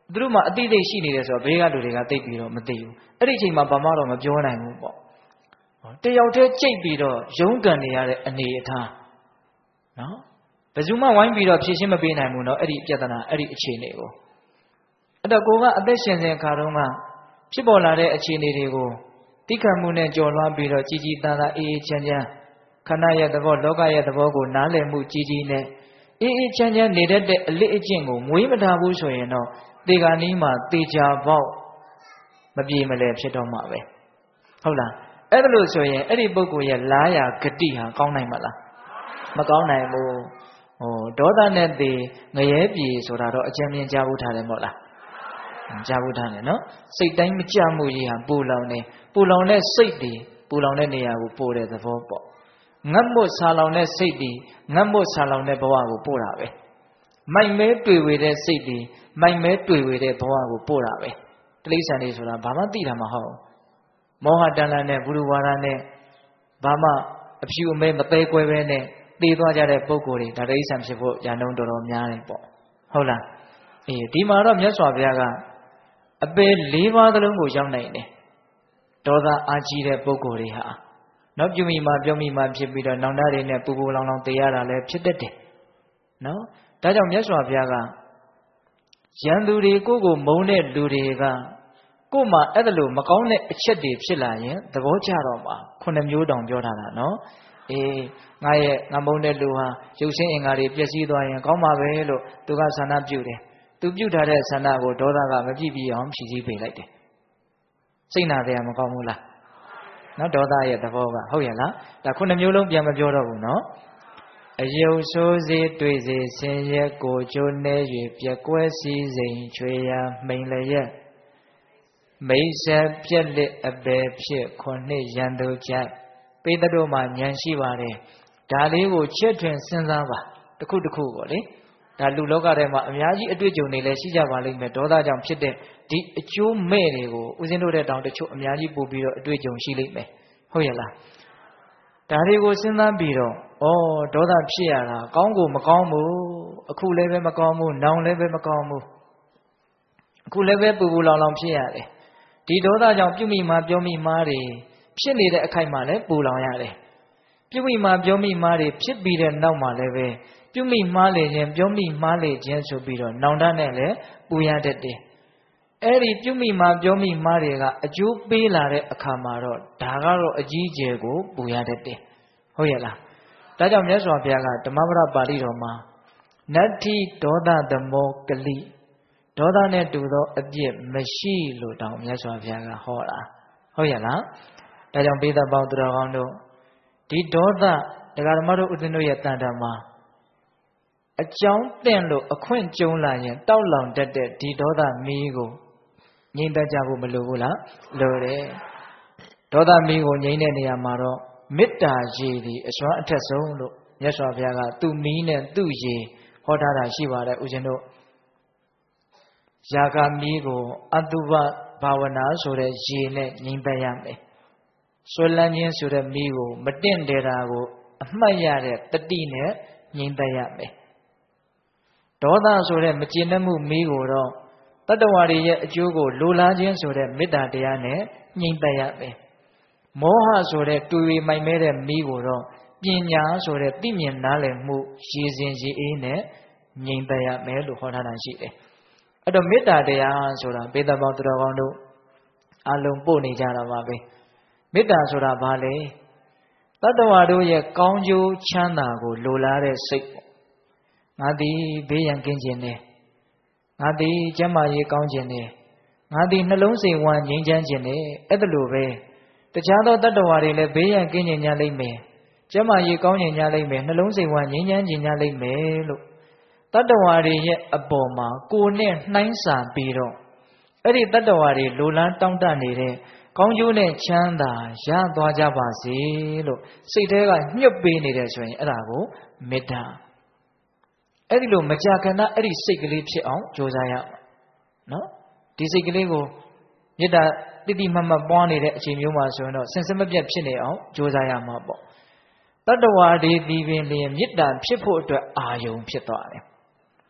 သူတို့မှအတိတ်ရှိနေတယ်ဆိုတော့ဘေးကလူတွေကသိပြီးတော့မသိဘူးအဲ့ဒီအချိန်မှာဘာမှတော့မပြောနိုင်ဘူးပေါ့တယောက်တည်းကြိတ်ပြီးတော့ရုန်းကန်နေရတဲ့အနေအထားနော်ဘယ်သူမှဝိုင်းပြီးတော့ဖြေရှင်းမပေးနိုင်ဘူးเนาะအဲ့ဒီပြဿနာအဲ့ဒီအခြေအနေကိုအဲ့တော့ကိုကအသက်ရှင်စဉ်အခါတုန်းကဖြစ်ပေါ်လာတဲ့အခြေအနေတွေကိုတိခတ်မှုနဲ့ကြော်လွှားပြီးတော့ကြီးကြီးသားသားအေးအေးချမ်းချမ်းခန္ဓာရဲ့သဘောလောကရဲ့သဘောကိုနားလည်မှုကြီးကြီးနဲ့အေးအေးချမ်းချမ်းနေတဲ့အလေးအကျင့်ကိုမွေးမထားဘူးဆိုရင်တော့တေဂာနီးမှာတေချာပေါက်မပြေမလဲဖြစ်တော့မှာပဲဟုတ်လားအဲ့ဒါလို့ဆိုရင်အဲ့ဒီပုဂ္ဂိုလ်ရဲ့လားရာဂတိဟာကောင်းနိုင်မလားမကောင်းနိုင်ဘူးဒေါသနဲ့တေငရဲပြေဆိုတာတော့အကျဉ်းမြင်ကြားဖို့ထားတယ်မဟုတ်လားကြားဖို့ထားတယ်နော်စိတ်တိုင်းမကြမှုကြီးဟာပူလောင်နေပူလောင်တဲ့စိတ်တွေပူလောင်တဲ့နေရာကိုပို့တဲ့သဘောပေါ့ငတ်မွတ်ဆာလောင်တဲ့စိတ်တွေငတ်မွတ်ဆာလောင်တဲ့ဘဝကိုပို့တာပဲမိုက်မဲတွေ့ဝေတဲ့စိတ်တွေမိုက်မဲတွေ့ဝေတဲ့ဘဝကိုပို့တာပဲတိရစ္ဆာန်တွေဆိုတာဘာမှသိတာမဟုတ်မောဟတဏ္ဍာနဲ့ဘုရုဝါဒနဲ့ဘာမှအဖြူအမဲမသေးကွဲပဲနဲ့သိသွားကြတဲ့ပုံကိုယ်တွေဒါတိရစ္ဆာန်ဖြစ်ဖို့ညာနှုံတော်တော်များတယ်ပေါ့ဟုတ်လားဒီမှာတော့မြတ်စွာဘုရားကအပယ်၄ပါးသလုံးကိုရောက်နိုင်တယ်ဒေါသအာကြီးတဲ့ပုံကိုယ်တွေဟာနော်ပြုမိမှပြောမိမှဖြစ်ပြီးတော့နောင်တတွေနဲ့ပူပူလောင်လောင်တရားတာလည်းဖြစ်တတ်တယ်နော်ဒါကြောင့်မြတ်စွာဘုရားကရန်သူတွေကိုကိုမုန်းတဲ့လူတွေကကို့မှာအဲ့ဒါလို့မကောင်းတဲ့အချက်တွေဖြစ်လာရင်သဘောကျတော့မှာ9မျိုးတောင်ပြောထားတာနော်ငါမုန်းတဲ့လူဟာရုပ်ဆင်းအင်္ဂါတွေပျက်စီးသွားရင်ကောင်းပါပဲလို့သူကဆန္ဒပြုတယ်သူပြုထားတဲ့ဆန္ဒကိုဒေါသကမပြည့်ပြည့်အောင်ဖြည့်ဆည်းပေးလိုက်တယ်စိတ်နာတယ်မကောင်းဘူးလားနော်ဒေါသရဲ့သဘောကဟုတ်ရဲ့လားဒါ9မျိုးလုံးပြန်မပြောတော့ဘူးနော်အယုတ်ဆိုးစေတွေ့စေဆင်းရဲကိုကျိုးနေ၍ပြက်ကွဲစည်းစိမ်ချွေရာမိန်လျက်မိတ်ဆက်ပြက်လက်အပေဖြစ်9ရန်သူကြိုက်ပိဿတို့မှာဉာဏ်ရှိပါတယ်ဒါလေးကိုချစ်ထွင်စဉ်းစားပါတစ်ခုတစ်ခုပေါ့လေဒါလူလောကထဲမှာအများကြီးအတွေ့အကြုံတွေလည်းရှိကြပါလိမ့်မယ်ဒေါသကြောင့်ဖြစ်တဲ့ဒီအကျိုးမဲ့တွေကိုဦးဇင်းတို့တဲ့တောင်တချို့အများကြီးပို့ပြီးတော့အတွေ့အကြုံရှိလိမ့်မယ်ဟုတ်ရဲ့လားဒါတွေကိုစဉ်းစားပြီးတော့ဒေါသဖြစ်ရတာကောင်းကိုမကောင်းဘူးအခုလည်းပဲမကောင်းဘူးနောင်လည်းပဲမကောင်းဘူးအခုလည်းပဲပူပူလောင်လောင်ဖြစ်ရတယ်ဒီဒေါသကြောင့်ပြုမိမှာပြောမိမှာတွေဖြစ်နေတဲ့အခိုက်မှာလည်းပူလောင်ရတယ်ပြုမိမှာပြောမိမှာတွေဖြစ်ပြီးတဲ့နောက်မှာလည်းပဲပြုမိမှားလေခြင်းပြောမိမှားလေခြင်းဆိုပြီးတော့နောင်တနဲ့လည်းပူရတတ်တယ်အဲ့ဒီပြုမိမှာပြောမိမှားတွေကအကျိုးပေးလာတဲ့အခါမှာတော့ဒါကတော့အကြီးကျယ်ကိုပူရတတ်တယ်ဟုတ်ရဲ့လားဒါကြောင့်မြတ်စွာဘုရားကဓမ္မပဒပါဠိတော်မှာနတ္ထိဒေါသသမောကလိဒေါသနဲ့တူသောအပြစ်မရှိလို့တောင်မြတ်စွာဘုရားကဟောတာဟုတ်ရဲ့လားဒါကြောင့်ပိဿပေါင်းသူတော်ကောင်းတို့ဒီဒေါသတရားဓမ္မတို့ဥစဉ်တို့ရဲ့တန်တာမှာအကြောင်းတင့်လို့အခွင့်ကျုံလာရင်တောက်လောင်တတ်တဲ့ဒီဒေါသမီးကိုငြိမ့်တတ်ကြဖို့မလိုဘူးလားလိုတယ်ဒေါသမီးကိုငြိမ့်တဲ့နေရာမှာတော့မေတ္တာရေဒီအစွမ်းအထက်ဆုံးလို့မြတ်စွာဘုရားကသူ့မီးနဲ့သူ့ရေဟောထားတာရှိပါတယ်ဦးဇင်းတို့ယာကမီးကိုအတုပဘာဝနာဆိုတဲ့ရေနဲ့ငြိမ့်သက်ရမယ်ဆွဲလန်းခြင်းဆိုတဲ့မီးကိုမတင့်တယ်တာကိုအမှတ်ရတဲ့တတိနဲ့ငြိမ့်သက်ရမယ်ဒေါသဆိုတဲ့မကျေနပ်မှုမီးကိုတော့တတ္တဝါတွေရဲ့အကျိုးကိုလိုလားခြင်းဆိုတဲ့မေတ္တာတရားနဲ့ငြိမ့်သက်ရမယ်မောဟဆိုတဲ့တွေ့ဝေမိုက်မဲတဲ့မီးကိုတော့ပညာဆိုတဲ့သိမြင်နားလည်မှုရည်စင်ရည်အေးနဲ့ငြိမ့်သက်ရမယ်လို့ဟောထားတာရှိတယ်အဲ့တော့မေတ္တာတရားဆိုတာပေသပေါင်းသူတော်ကောင်းတို့အလုံးပို့နေကြတာပါပဲမေတ္တာဆိုတာဘာလဲတတ္တဝါတို့ရဲ့ကောင်းကျိုးချမ်းသာကိုလိုလားတဲ့စိတ်ပေါ့ငါသည်ဘေးရန်ကင်းခြင်းနဲ့ငါသည်ကျမ်းမာရေးကောင်းခြင်းနဲ့ငါသည်နှလုံးစိတ်ဝမ်းငြိမ်းချမ်းခြင်းနဲ့အဲ့ဒါလိုပဲတခြားသောတတ္တဝါတွေလည်းဘေးရန်ကင်းခြင်းညာလိမ့်မယ်ကျမ်းမာရေးကောင်းခြင်းညာလိမ့်မယ်နှလုံးစိတ်ဝမ်းငြိမ်းချမ်းခြင်းညာလိမ့်မယ်လို့တတ္တဝါတွေရဲ့အပေါ်မှာကိုယ်နဲ့နှိုင်းစာပြီးတော့အဲ့ဒီတတ္တဝါတွေလိုလားတောင့်တနေတဲ့ကောင်းကျိုးနဲ့ချမ်းသာရသွားကြပါစေလို့စိတ်ထဲကညှပ်ပေးနေတယ်ဆိုရင်အဲ့ဒါကိုမေတ္တာအဲ့ဒီလိုမကြာခဏအဲ့ဒီစိတ်ကလေးဖြစ်အောင်ကြိုးစားရအောင်နော်ဒီစိတ်ကလေးကိုမေတ္တာတိတိမတ်မတ်ပွားနေတဲ့အချိန်မျိုးမှာဆိုရင်တော့စင်စစ်မပြတ်ဖြစ်နေအောင်ကြိုးစားရမှာပေါ့တတ္တဝါတွေဒီပင်လျင်မေတ္တာဖြစ်ဖို့အတွက်အာယုံဖြစ်သွားတယ်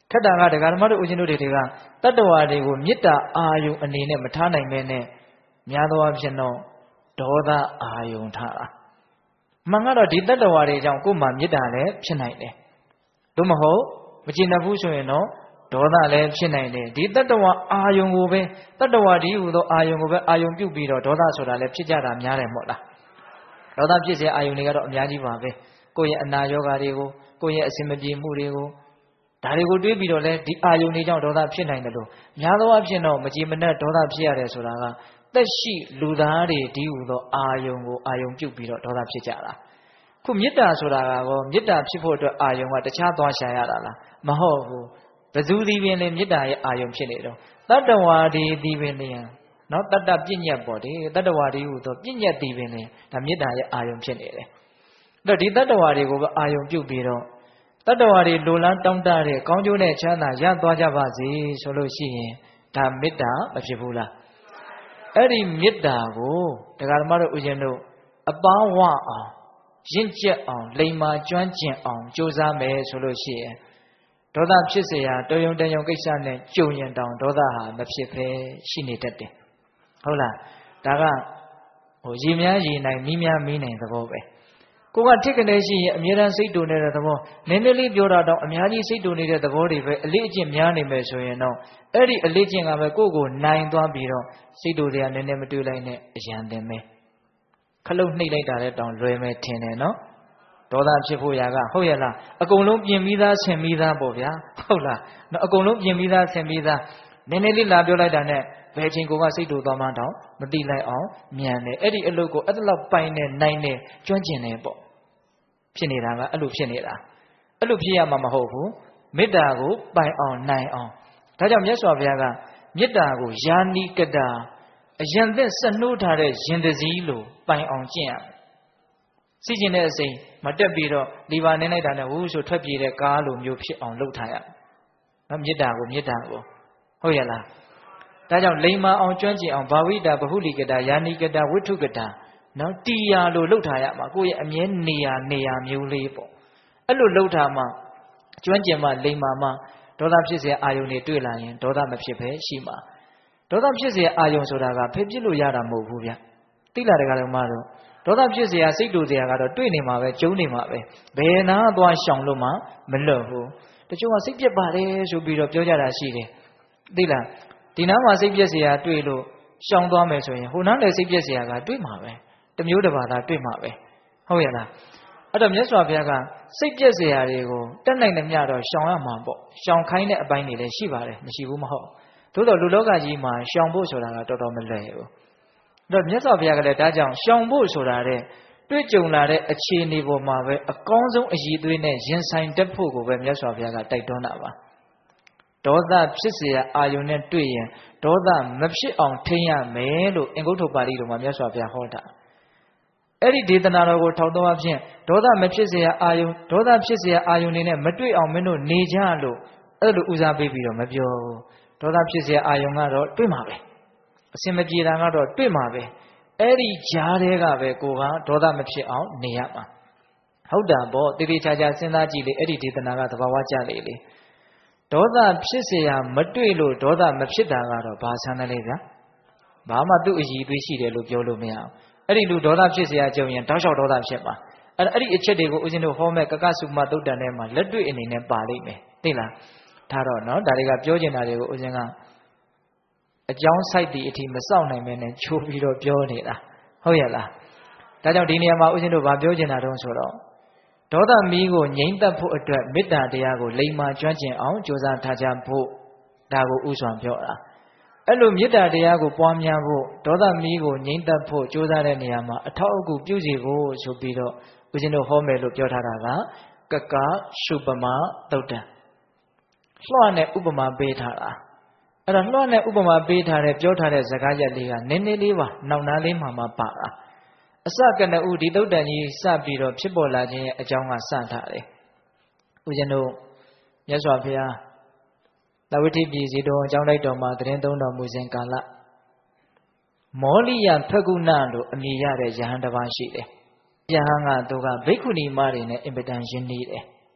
ထက်တာကဒကာဓမ္မတို့ဦးဇင်းတို့တွေကတတ္တဝါတွေကိုမေတ္တာအာယုံအနေနဲ့မထားနိုင်မဲနဲ့များသောအားဖြင့်တော့ဒေါသအာယုံထားတာမှန်ကတော့ဒီတတ္တဝါတွေကြောင့်ကိုယ်မှမေတ္တာလည်းဖြစ်နိုင်တယ်သို့မဟုတ်မကျေနပ်ဘူးဆိုရင်တော့ဒေါသလည်းဖြစ်နိုင်တယ်ဒီတတ္တဝါအာယုံကိုပဲတတ္တဝါဒီဟူသောအာယုံကိုပဲအာယုံပြုတ်ပြီးတော့ဒေါသဆိုတာလည်းဖြစ်ကြတာများတယ်မဟုတ်လားဒေါသဖြစ်စေအာယုံတွေကတော့အများကြီးပါပဲကိုယ့်ရဲ့အနာရောဂါတွေကိုကိုယ့်ရဲ့အစင်မပြေမှုတွေကိုဒါတွေကိုတွေးပြီးတော့လဲဒီအာယုံတွေကြောင့်ဒေါသဖြစ်နိုင်တယ်လို့များသောအားဖြင့်တော့မကြည်မနှက်ဒေါသဖြစ်ရတယ်ဆိုတာကသက်ရှိလူသားတွေဒီဟူသောအာယုံကိုအာယုံပြုတ်ပြီးတော့ဒေါသဖြစ်ကြတာခုမေတ္တာဆိုတာကောမေတ္တာဖြစ်ဖို့အတွက်အာယုံကတခြားသွားရှာရတာလားမဟုတ်ဘူးဘယ်သူဒီပင်လဲမေတ္တာရဲ့အာယုံဖြစ်နေတော့တတ္တဝါဒီဒီပင်လျံနော်တတ္တပညတ်ပေါ့ဒီတတ္တဝါဒီဟူသောပညတ်ဒီပင်လျံဒါမေတ္တာရဲ့အာယုံဖြစ်နေတယ်အဲ့တော့ဒီတတ္တဝါတွေကိုပဲအာယုံပြုတ်ပြီးတော့တတ္တဝါတွေလိုလားတောင်းတတဲ့ကောင်းကျိုးနဲ့ချမ်းသာရသွားကြပါစေဆိုလို့ရှိရင်ဒါမေတ္တာမဖြစ်ဘူးလားအဲ့ဒီမေတ္တာကိုဒကာဓမ္မတို့ဦးဇင်းတို့အပန်းဝအောင်ရင့်ကျက်အောင်လိမ္မာကျွမ်းကျင်အောင်ကြိုးစားမယ်ဆိုလို့ရှိရင်ဒေါသဖြစ်เสียတော်ယုံတန်ယုံကိစ္စနဲ့ကြုံရင်တောင်ဒေါသဟာမဖြစ်ပဲရှိနေတတ်တယ်ဟုတ်လားဒါကရေများရေနိုင်မီးများမီးနိုင်သဘောပဲကိုကထစ်ကနေရှိရင်အမြဲတမ်းစိတ်တူနေတဲ့သဘောနည်းနည်းလေးပြောတာတော့အများကြီးစိတ်တူနေတဲ့သဘောတွေပဲအလေးအကျင့်များနေမယ်ဆိုရင်တော့အဲ့ဒီအလေးကျင့်ကပဲကိုယ့်ကိုနိုင်သွားပြီးတော့စိတ်တူတွေကနည်းနည်းမတွေ့လိုက်နဲ့အရန်တင်မယ်ခလုတ်နှိပ်လိုက်တာလည်းတောင်လွယ်မယ်ထင်တယ်နော်ဒေါသဖြစ်ဖို့ရာကဟုတ်ရဲ့လားအကုန်လုံးပြင်ပြီးသားဆင်ပြီးသားပေါ့ဗျာဟုတ်လားနော်အကုန်လုံးပြင်ပြီးသားဆင်ပြီးသားနည်းနည်းလေးလာပြောလိုက်တာနဲ့ဘယ်ချိန်ကိုကစိတ်တူသွားမှတော့မတိလိုက်အောင်မြန်တယ်အဲ့ဒီအလုပ်ကိုအဲ့လောက်ပိုင်နေနိုင်နေကျွမ်းကျင်နေပေါ့ဖြစ်နေတာကအဲ့လိုဖြစ်နေတာအဲ့လိုဖြစ်ရမှာမဟုတ်ဘူးမေတ္တာကိုပိုင်အောင်နိုင်အောင်ဒါကြောင့်မြတ်စွာဘုရားကမေတ္တာကိုယာနိကတာအယံသက်ဆက်နှိုးထားတဲ့ရင်တစည်းလိုပိုင်အောင်ကျင့်ရမယ်စီကျင်တဲ့အစိမ်မတက်ပြီးတော့လီဗာနေလိုက်တာနဲ့ဝူးဆိုထွက်ပြေးတဲ့ကားလိုမျိုးဖြစ်အောင်လုပ်ထားရနော်မေတ္တာကိုဟုတ်ရဲ့လားဒါကြောင့်လိမ္မာအောင်ကျွမ်းကျင်အောင်ဘာဝိတာဗဟုလိကတာယာနိကတာဝိထုကတာနော်တီယာလိုလှုပ်ထားရမှာကိုယ့်ရဲ့အမြဲနေရာမျိုးလေးပေါ့အဲ့လိုလှုပ်ထားမှကျွမ်းကျင်မှလိမ္မာမှဒေါသဖြစ်เสียအာယုန်တွေတွေ့လာရင်ဒေါသမဖြစ်ပဲရှိမှာဒေါသဖြစ်เสียအာယုန်ဆိုတာကဖေးပြစ်လို့ရတာမဟုတ်ဘူးဗျသိလားတကယ်လို့မတော့ဒေါသဖြစ်เสียစိတ်တူเสียကတော့တွေ့နေမှာပဲကျုံနေမှာပဲဘယ်နာသွားရှောင်လို့မှမလွတ်ဘူးတချို့ကစိတ်ပြက်ပါတယ်ဆိုပြီးတော့ပြောကြတာရှိတယ်သိလားဒီနားမှာစိတ်ပြက်เสียတွေ့လို့ရှောင်သွားမယ်ဆိုရင်ဟိုနားလည်းစိတ်ပြက်เสียကတွေ့မှာပဲတမျိုးတစ်ပါးသာတွေ့မှာပဲဟုတ်ရဲ့လားအဲ့တော့မြတ်စွာဘုရားကစိတ်ပြက်เสียတွေကိုတက်နိုင်တဲ့မြတော့ရှောင်ရမှာပေါ့ရှောင်ခိုင်းတဲ့အပိုင်းတွေလည်းရှိပါတယ်မရှိဘူးမဟုတ်သို့တော်လူလောကကြီးမှာရှောင်ဖို့ဆိုတာကတော်တော်မလွယ်ဘူးအဲ့တော့မြတ်စွာဘုရားကလည်းဒါကြောင့်ရှောင်ဖို့ဆိုတာတဲ့တွေ့ကြုံလာတဲ့အခြေအနေပေါ်မှာပဲအကောင်းဆုံးအည်သွေးနဲ့ရင်ဆိုင်တတ်ဖို့ကိုပဲမြတ်စွာဘုရားကတိုက်တွန်းတာပါဒေါသဖြစ်เสียအာယုန်နဲ့တွေ့ရင်ဒေါသမဖြစ်အောင်ထိန်းရမယ်လို့အင်္ဂုတ္တပါဠိတော်မှာမြတ်စွာဘုရားဟောတာအဲ့ဒီဒေသနာတော်ကိုထောက်တော့အဖြစ်ဒေါသမဖြစ်เสียအာယုန်ဒေါသဖြစ်เสียအာယုန်နေနဲ့မတွေ့အောင်မင်းတို့နေကြလို့အဲ့လိုဦးစားပေးပြီးတော့မပြောဘူးဒေါသဖြစ်เสียအာယုန်ကတော့တွေ့မှာပဲအစင်မပြေတာကတော့တွေ့မှာပဲအဲ့ဒီကြားထဲကပဲကိုကဒေါသမဖြစ်အောင်နေရမှာဟုတ်တာပေါ့တိတိကျကျစဉ်းစားကြည့်လေအဲ့ဒီဒေသနာကသဘာဝကျလေဒေါသဖြစ်เสียမတွေ့လို့ဒေါသမဖြစ်တာကတော့ဘာဆန်းတယ်လေဗျာဘာမှသူ့အည်သွေးရှိတယ်လို့ပြောလို့မရအောင်အဲ့ဒီလူဒေါသဖြစ်เสียကြုံရင်တောက်လျှောက်ဒေါသဖြစ်မှာအဲ့ဒီအချက်တွေကိုဦးဇင်းတို့ဟောမဲ့ကကစုမသုတ်တန်ထဲမှာလက်တွေ့အနေနဲ့ပါလိမ့်မယ်သိလားဒါတော့နော်ဒါတွေကပြောချင်တာတွေကိုဦးဇင်းကအကြောင်းစိုက်တည်အထိမစောင့်နိုင်မဲနဲ့ချိုးပြီးတော့ပြောနေတာဟုတ်ရဲ့လားဒါကြောင့်ဒီနေရာမှာဦးဇင်းတို့ဗာပြောချင်တာတုံးဆိုတော့ဒေါသမီးကိုငြိမ့်သက်ဖို့အတွက်မေတ္တာတရားကိုလိမ္မာကျွမ်းကျင်အောင်ကြိုးစားထားကြဖို့ဒါကိုဥစွာပြောတာအဲ့လိုမေတ္တာတရားကိုပွားများဖို့ဒေါသမီးကိုငြိမ့်သက်ဖို့ကြိုးစားတဲ့နေရာမှာအထောက်အကူပြုစီဖို့ဆိုပြီးတော့ဦးဇင်းတို့ဟောမယ်လို့ပြောထားတာကကရှုပမာသုတ်တံလွှနဲ့ဥပမာပေးထားတာအဲ့တော့လွှနဲ့ဥပမာပေးထားတဲ့ပြောထားတဲ့စကားရက်လေးကနည်းနည်းလေးပါနောက်နားလေးမှာပါတာအစကနဦးဒီသုတ်တန်ကြီးစပြီးတော့ဖြစ်ပေါ်လာခြင်းရဲ့အကြောင်းကစထားတယ်ဦးဇင်းတို့မြတ်စွာဘုရားသဝိထိပြည်စီတော်အကြောင်းလိုက်တော်မှာသတင်းသုံးတော်မူစဉ်ကာလမောလိယဖက္ကုဏလို့အမည်ရတဲ့ယဟန်တစ်ပါးရှိတယ်ယဟန်ကသူကဘိက္ခုနီမတွေနဲ့အင်ပတန်ရင်းနှီးတယ်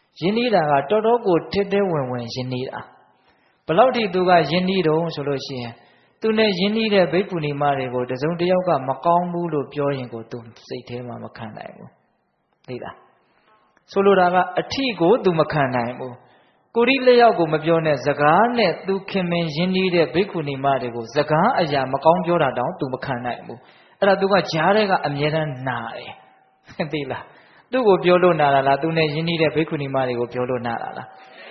ယဉ်နေတာကတော်တော်ကိုထစ်တဲ့ဝင်ဝင်ယဉ်နေတာဘလောက်ထိသူကယဉ်နေတုံးဆိုလို့ရှိရင်သူနဲ့ယဉ်နေတဲ့ဘိက္ခုနီမတွေကိုတစုံတစ်ယောက်ကမကောင်းဘူးလို့ပြောရင်ကိုသူစိတ်ထဲမှာမခံနိုင်ဘူးသိလားဆိုလိုတာကအထီကိုသူမခံနိုင်ဘူးကိုရီလျောက်ကိုမပြောနဲ့စကားနဲ့သူခင်မင်ယဉ်နေတဲ့ဘိက္ခုနီမတွေကိုစကားအရာမကောင်းပြောတာတောင်သူမခံနိုင်ဘူးအဲ့ဒါသူကကြားထဲကအမြဲတမ်းနာတယ်သိလားသူ့ကိုပြောလို့နာတာလားသူနဲ့ယဉ်နေတဲ့ဘိက္ခုနီမတွေကိုပြောလို့နာတာလား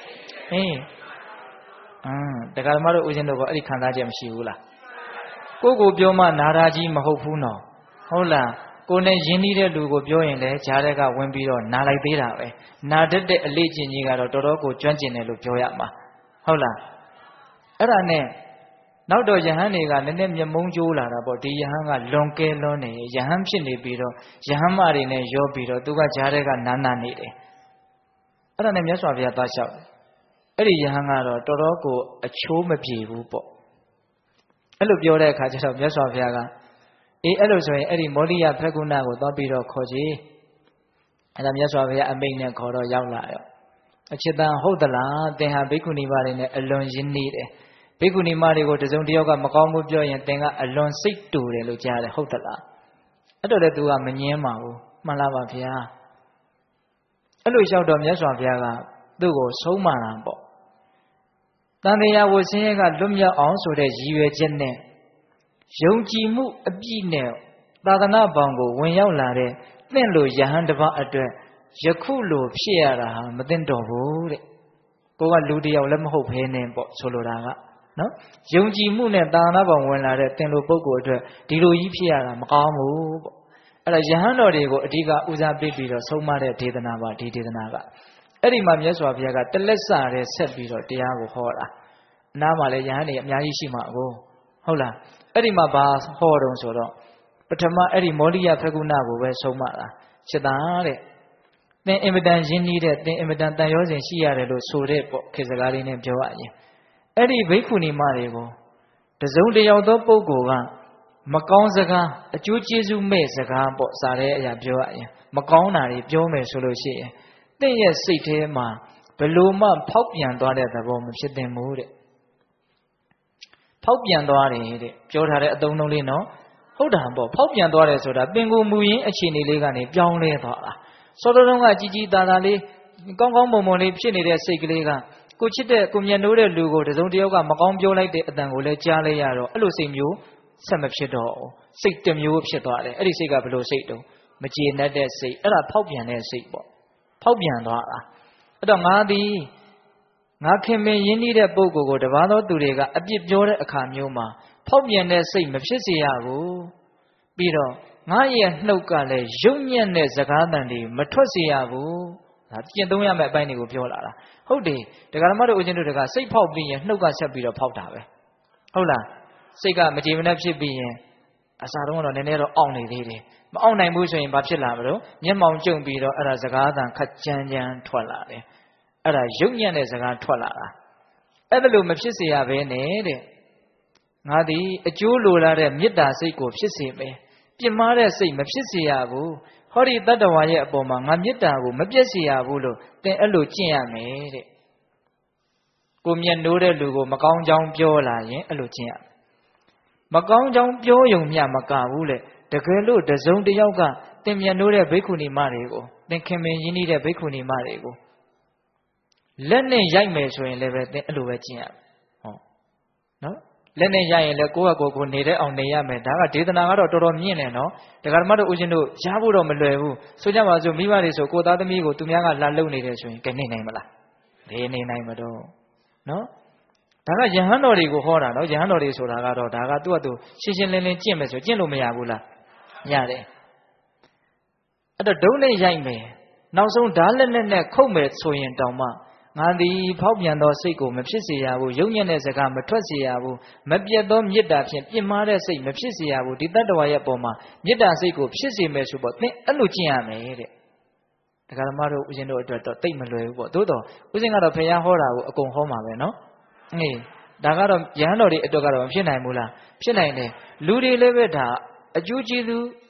တရားဓမ္မတို့ဦးဇင်းတို့ကအဲ့ဒီခံစားချက်မရှိဘူးလားကိုပြောမှနာတာကြီးမဟုတ်ဘူးနော်ဟုတ်လားကိုနဲ့ယဉ်နေတဲ့လူကိုပြောရင်လည်းကြားထဲကဝင်ပြီးတော့နာလိုက်သေးတာပဲနာတတ်တဲ့အလေးကျင့်ကြီးကတော့တော်တော်ကိုကျွမ်းကျင်တယ်လို့ပြောရမှာဟုတ်လားအဲ့ဒါနဲ့နောက်တော့ယဟန်တွေကနည်းနည်းမျက်မုံးကျိုးလာတာပေါ့ဒီယဟန်ကလွန်ကဲလွန်းနေယဟန်ဖြစ်နေပြီးတော့ယဟန်မတွေနဲ့ရောပြီးတော့သူကကြားထဲကနာနေတယ်အဲ့ဒါနဲ့မြတ်စွာဘုရားသွားလျှောက်အဲ့ဒီယဟန်ကတော့တော်တော်ကိုအချိုးမပြေဘူးပေါ့အဲ့လိုပြောတဲ့အခါကျတော့မြတ်စွာဘုရားကအဲ့လိုဆိုရင်အဲ့ဒီမောလိယဖက်ကုဏကိုသွားပြီးတော့ခေါ်ကြည့်အဲ့ဒါမြတ်စွာဘုရားအမိန့်နဲ့ခေါ်တော့ရောက်လာရောအချစ်တန်ဟုတ်သလားသင်ဟာဘိက္ခုနီမတွေနဲ့အလွန်ယဉ်နေတယ်ဘိက္ခုနီမတွေကိုတစုံတစ်ယောက်ကမကောင်းဘူးပြောရင်သင်ကအလွန်စိတ်တူတယ်လို့ကြားတယ်ဟုတ်သလားအဲ့တော့လေသူကမငင်းပါဘူးမှန်လားပါဗျာအဲ့လိုလျှောက်တော့မြတ်စွာဘုရားကသူ့ကိုဆုံးမတာပေါ့တန်တရားဝဆင်းရဲကလွတ်မြောက်အောင်ဆိုတဲ့ရည်ရွယ်ချက်နဲ့ယုံကြည်မှုအပြည့်နဲ့သာသနာပေါင်းကိုဝင်ရောက်လာတဲ့သင်လိုယဟန်တစ်ပါးအတွက်ယခုလိုဖြစ်ရတာဟာမသိတော့ဘူးတဲ့ကိုကလူတယောက်လည်းမဟုတ်ဘဲနဲ့ပေါ့ဆိုလိုတာကနော်ယုံကြည်မှုနဲ့သာသနာပေါင်းဝင်လာတဲ့သင်လိုပုဂ္ဂိုလ်အတွက်ဒီလိုကြီးဖြစ်ရတာမကောင်းဘူးပေါ့အဲ့ဒါယဟန်တော်တွေကိုအဓိကဦးစားပေးပြီးတော့ဆုံးမတဲ့ဒေသနာပါဒီဒေသနာကအဲ့ဒီမှာမြတ်စွာဘုရားကတလက်စတဲ့ဆက်ပြီးတော့တရားကိုဟောတာအနားမှာလည်းယဟန်တွေအများကြီးရှိမှာကိုဟုတ်လားအဲ့ဒီမှာဘာဟောတုံးဆိုတော့ပထမအဲ့ဒီမောလိယဖက်ကုဏကိုပဲဆုံးမတာချက်သားတဲ့သင်အင်မတန်ယဉ်နေတဲ့သင်အင်မတန်တန်ရောစဉ်ရှိရတယ်လို့ဆိုတဲ့ပေါ့ခေစကားလေးနဲ့ပြောရရင်အဲ့ဒီဘိက္ခုနီမတွေကိုတစုံတစ်ယောက်သောပုဂ္ဂိုလ်ကမကောင်းစကားအကျိုးကျေးဇူးမဲ့စကားပေါ့စားတဲ့အရာပြောရရင်မကောင်းတာတွေပြောမယ်ဆိုလို့ရှိရင်သင်ရဲ့စိတ်ထဲမှာဘယ်လိုမှဖောက်ပြန်သွားတဲ့သဘောမဖြစ်သင့်ဘူးတဲ့ဖောက်ပြန်သွားတယ်တဲ့ပြောထားတဲ့အသုံးလုံးလေးနော်ဟုတ်တာပေါ့ဖောက်ပြန်သွားတယ်ဆိုတာပင်ကိုမူရင်းအခြေအနေလေးကနေပြောင်းလဲသွားတာစောတော်တုန်းကကြီးကြီးသားသားလေးကောင်းကောင်းမွန်မွန်လေးဖြစ်နေတဲ့စိတ်ကလေးကကိုချစ်တဲ့ကိုမြတ်နိုးတဲ့လူကိုတစုံတစ်ယောက်ကမကောင်းပြောလိုက်တဲ့အတန်ကိုလည်းကြားလိုက်ရတော့အဲ့လိုစိတ်မျိုးဆက်မဖြစ်တော့စိတ်တစ်မျိုးဖြစ်သွားတယ်အဲ့ဒီစိတ်ကဘယ်လိုစိတ်တုံးမကျေနပ်တဲ့စိတ်အဲ့ဒါဖောက်ပြန်တဲ့စိတ်ပေါ့ဖောက်ပြန်သွားတာအဲ့တော့ငါခင်မင်ရင်းနှီးတဲ့ပုဂ္ဂိုလ်ကိုတပါးသောသူတွေကအပြစ်ပြောတဲ့အခါမျိုးမှာဖောက်ပြန်တဲ့စိတ်မဖြစ်စေရဘူးပြီးတော့ငါရဲ့နှုတ်ကလည်းယုံညံ့တဲ့စကားသံတွေမထွက်စေရဘူးဒါကျင့်သုံးရမယ့်အပိုင်းတွေကိုပြောလာတာဟုတ်တယ်တရားဓမ္မတို့ဦးဇင်းတို့ကစိတ်ဖောက်ပြီးရင်နှုတ်ကဆက်ပြီးတော့ဖောက်တာပဲဟုတ်လားစိတ်ကမကြေမနက်ဖြစ်ပြီးရင်အစာတုံးကတော့နည်းနည်းတော့အောင့်နေသေးတယ်မအောင့်နိုင်ဘူးဆိုရင်ဘာဖြစ်လာမလို့မျက်မှောင်ကျုံပြီးတော့အဲ့ဒါစကားသံခက်ကြမ်းကြမ်းထွက်လာတယ်အဲ့ဒါယုံညံ့တဲ့စကားထွက်လာတာအဲ့ဒါလို့မဖြစ်စေရဘဲနဲ့တဲ့ငါသည်အကျိုးလိုလားတဲ့မေတ္တာစိတ်ကိုဖြစ်စေမယ်ပြစ်မှားတဲ့စိတ်မဖြစ်စေရဘူးဟောဒီတတ္တဝါရဲ့အပေါ်မှာငါမေတ္တာကိုမပြည့်စေရဘူးလို့သင်အဲ့လိုကျင့်ရမယ်တဲ့ကိုမျက်နှိုးတဲ့လူကိုမကောင်းကြောင်းပြောလာရင်အဲ့လိုကျင့်ရမကောင်းကြောင်းပြောယုံမျှမကဘူးလေတကယ်လို့တစုံတစ်ယောက်ကသင်မျက်နှိုးတဲ့ဘိက္ခုနီမတွေကိုသင်ခင်မင်ရင်းနှီးတဲ့ဘိက္ခုနီမတွေကိုလက်နဲ့ရိုက်မယ်ဆိုရင်လည်းပဲသင်အဲ့လိုပဲကျင့်ရဟုတ်နော်လက်နဲ့ရိုက်ရင်လည်းကိုယ့်ဟာကိုယ်နေတဲ့အောင်နေရမယ်ဒါကဒေသနာကတော့တော်တော်မြင့်တယ်နော်တရားဓမ္မတို့ဦးဇင်းတို့ရဖို့တော့မလွယ်ဘူးဆိုကြပါစို့မိဘတွေဆိုကိုသားသမီးကိုသူများကလာလုံနေတယ်ဆိုရင်ကနေနိုင်မလားနေနိုင်မတော့နော်ဒါကယဟန်တော်တွေကိုဟောတာနော်ယဟန်တော်တွေဆိုတာကတော့ဒါကသူ့အတူရှင်းရှင်းလင်းလင်းကျင့်မယ်ဆိုကျင့်လို့မရဘူးလားရတယ်အဲ့တော့ဒုံးနဲ့ရိုက်မယ်နောက်ဆုံးဓာတ်လက်နဲ့ခုတ်မယ်ဆိုရင်တောင်မှငါသည်ဖောက်ပြန်သောစိတ်ကိုမဖြစ်စေရဘူးယုံညံ့တဲ့စကားမထွက်စေရဘူးမပြတ်သောမေတ္တာဖြင့်ပြစ်မှားတဲ့စိတ်မဖြစ်စေရဘူးဒီတတ္တဝါရဲ့ပုံမှာမေတ္တာစိတ်ကိုဖြစ်စေမယ်ဆိုပေါ့သင်အဲ့လိုကျင့်ရမယ်တဲ့တရားဓမ္မတို့ဦးဇင်းတို့အတွက်တော့တိတ်မလွယ်ဘူးပေါ့သို့တော့ဦးဇင်းကတော့ဖခင်ဟောတာကိုအကုန်ဟောမှာပဲနော်ဒါကတော့ယဟန်တော်တွေအတွက်ကတော့မဖြစ်နိုင်ဘူးလားဖြစ်နိုင်တယ်လူတွေလည်းပဲဒါအကျိုးကျေးဇူး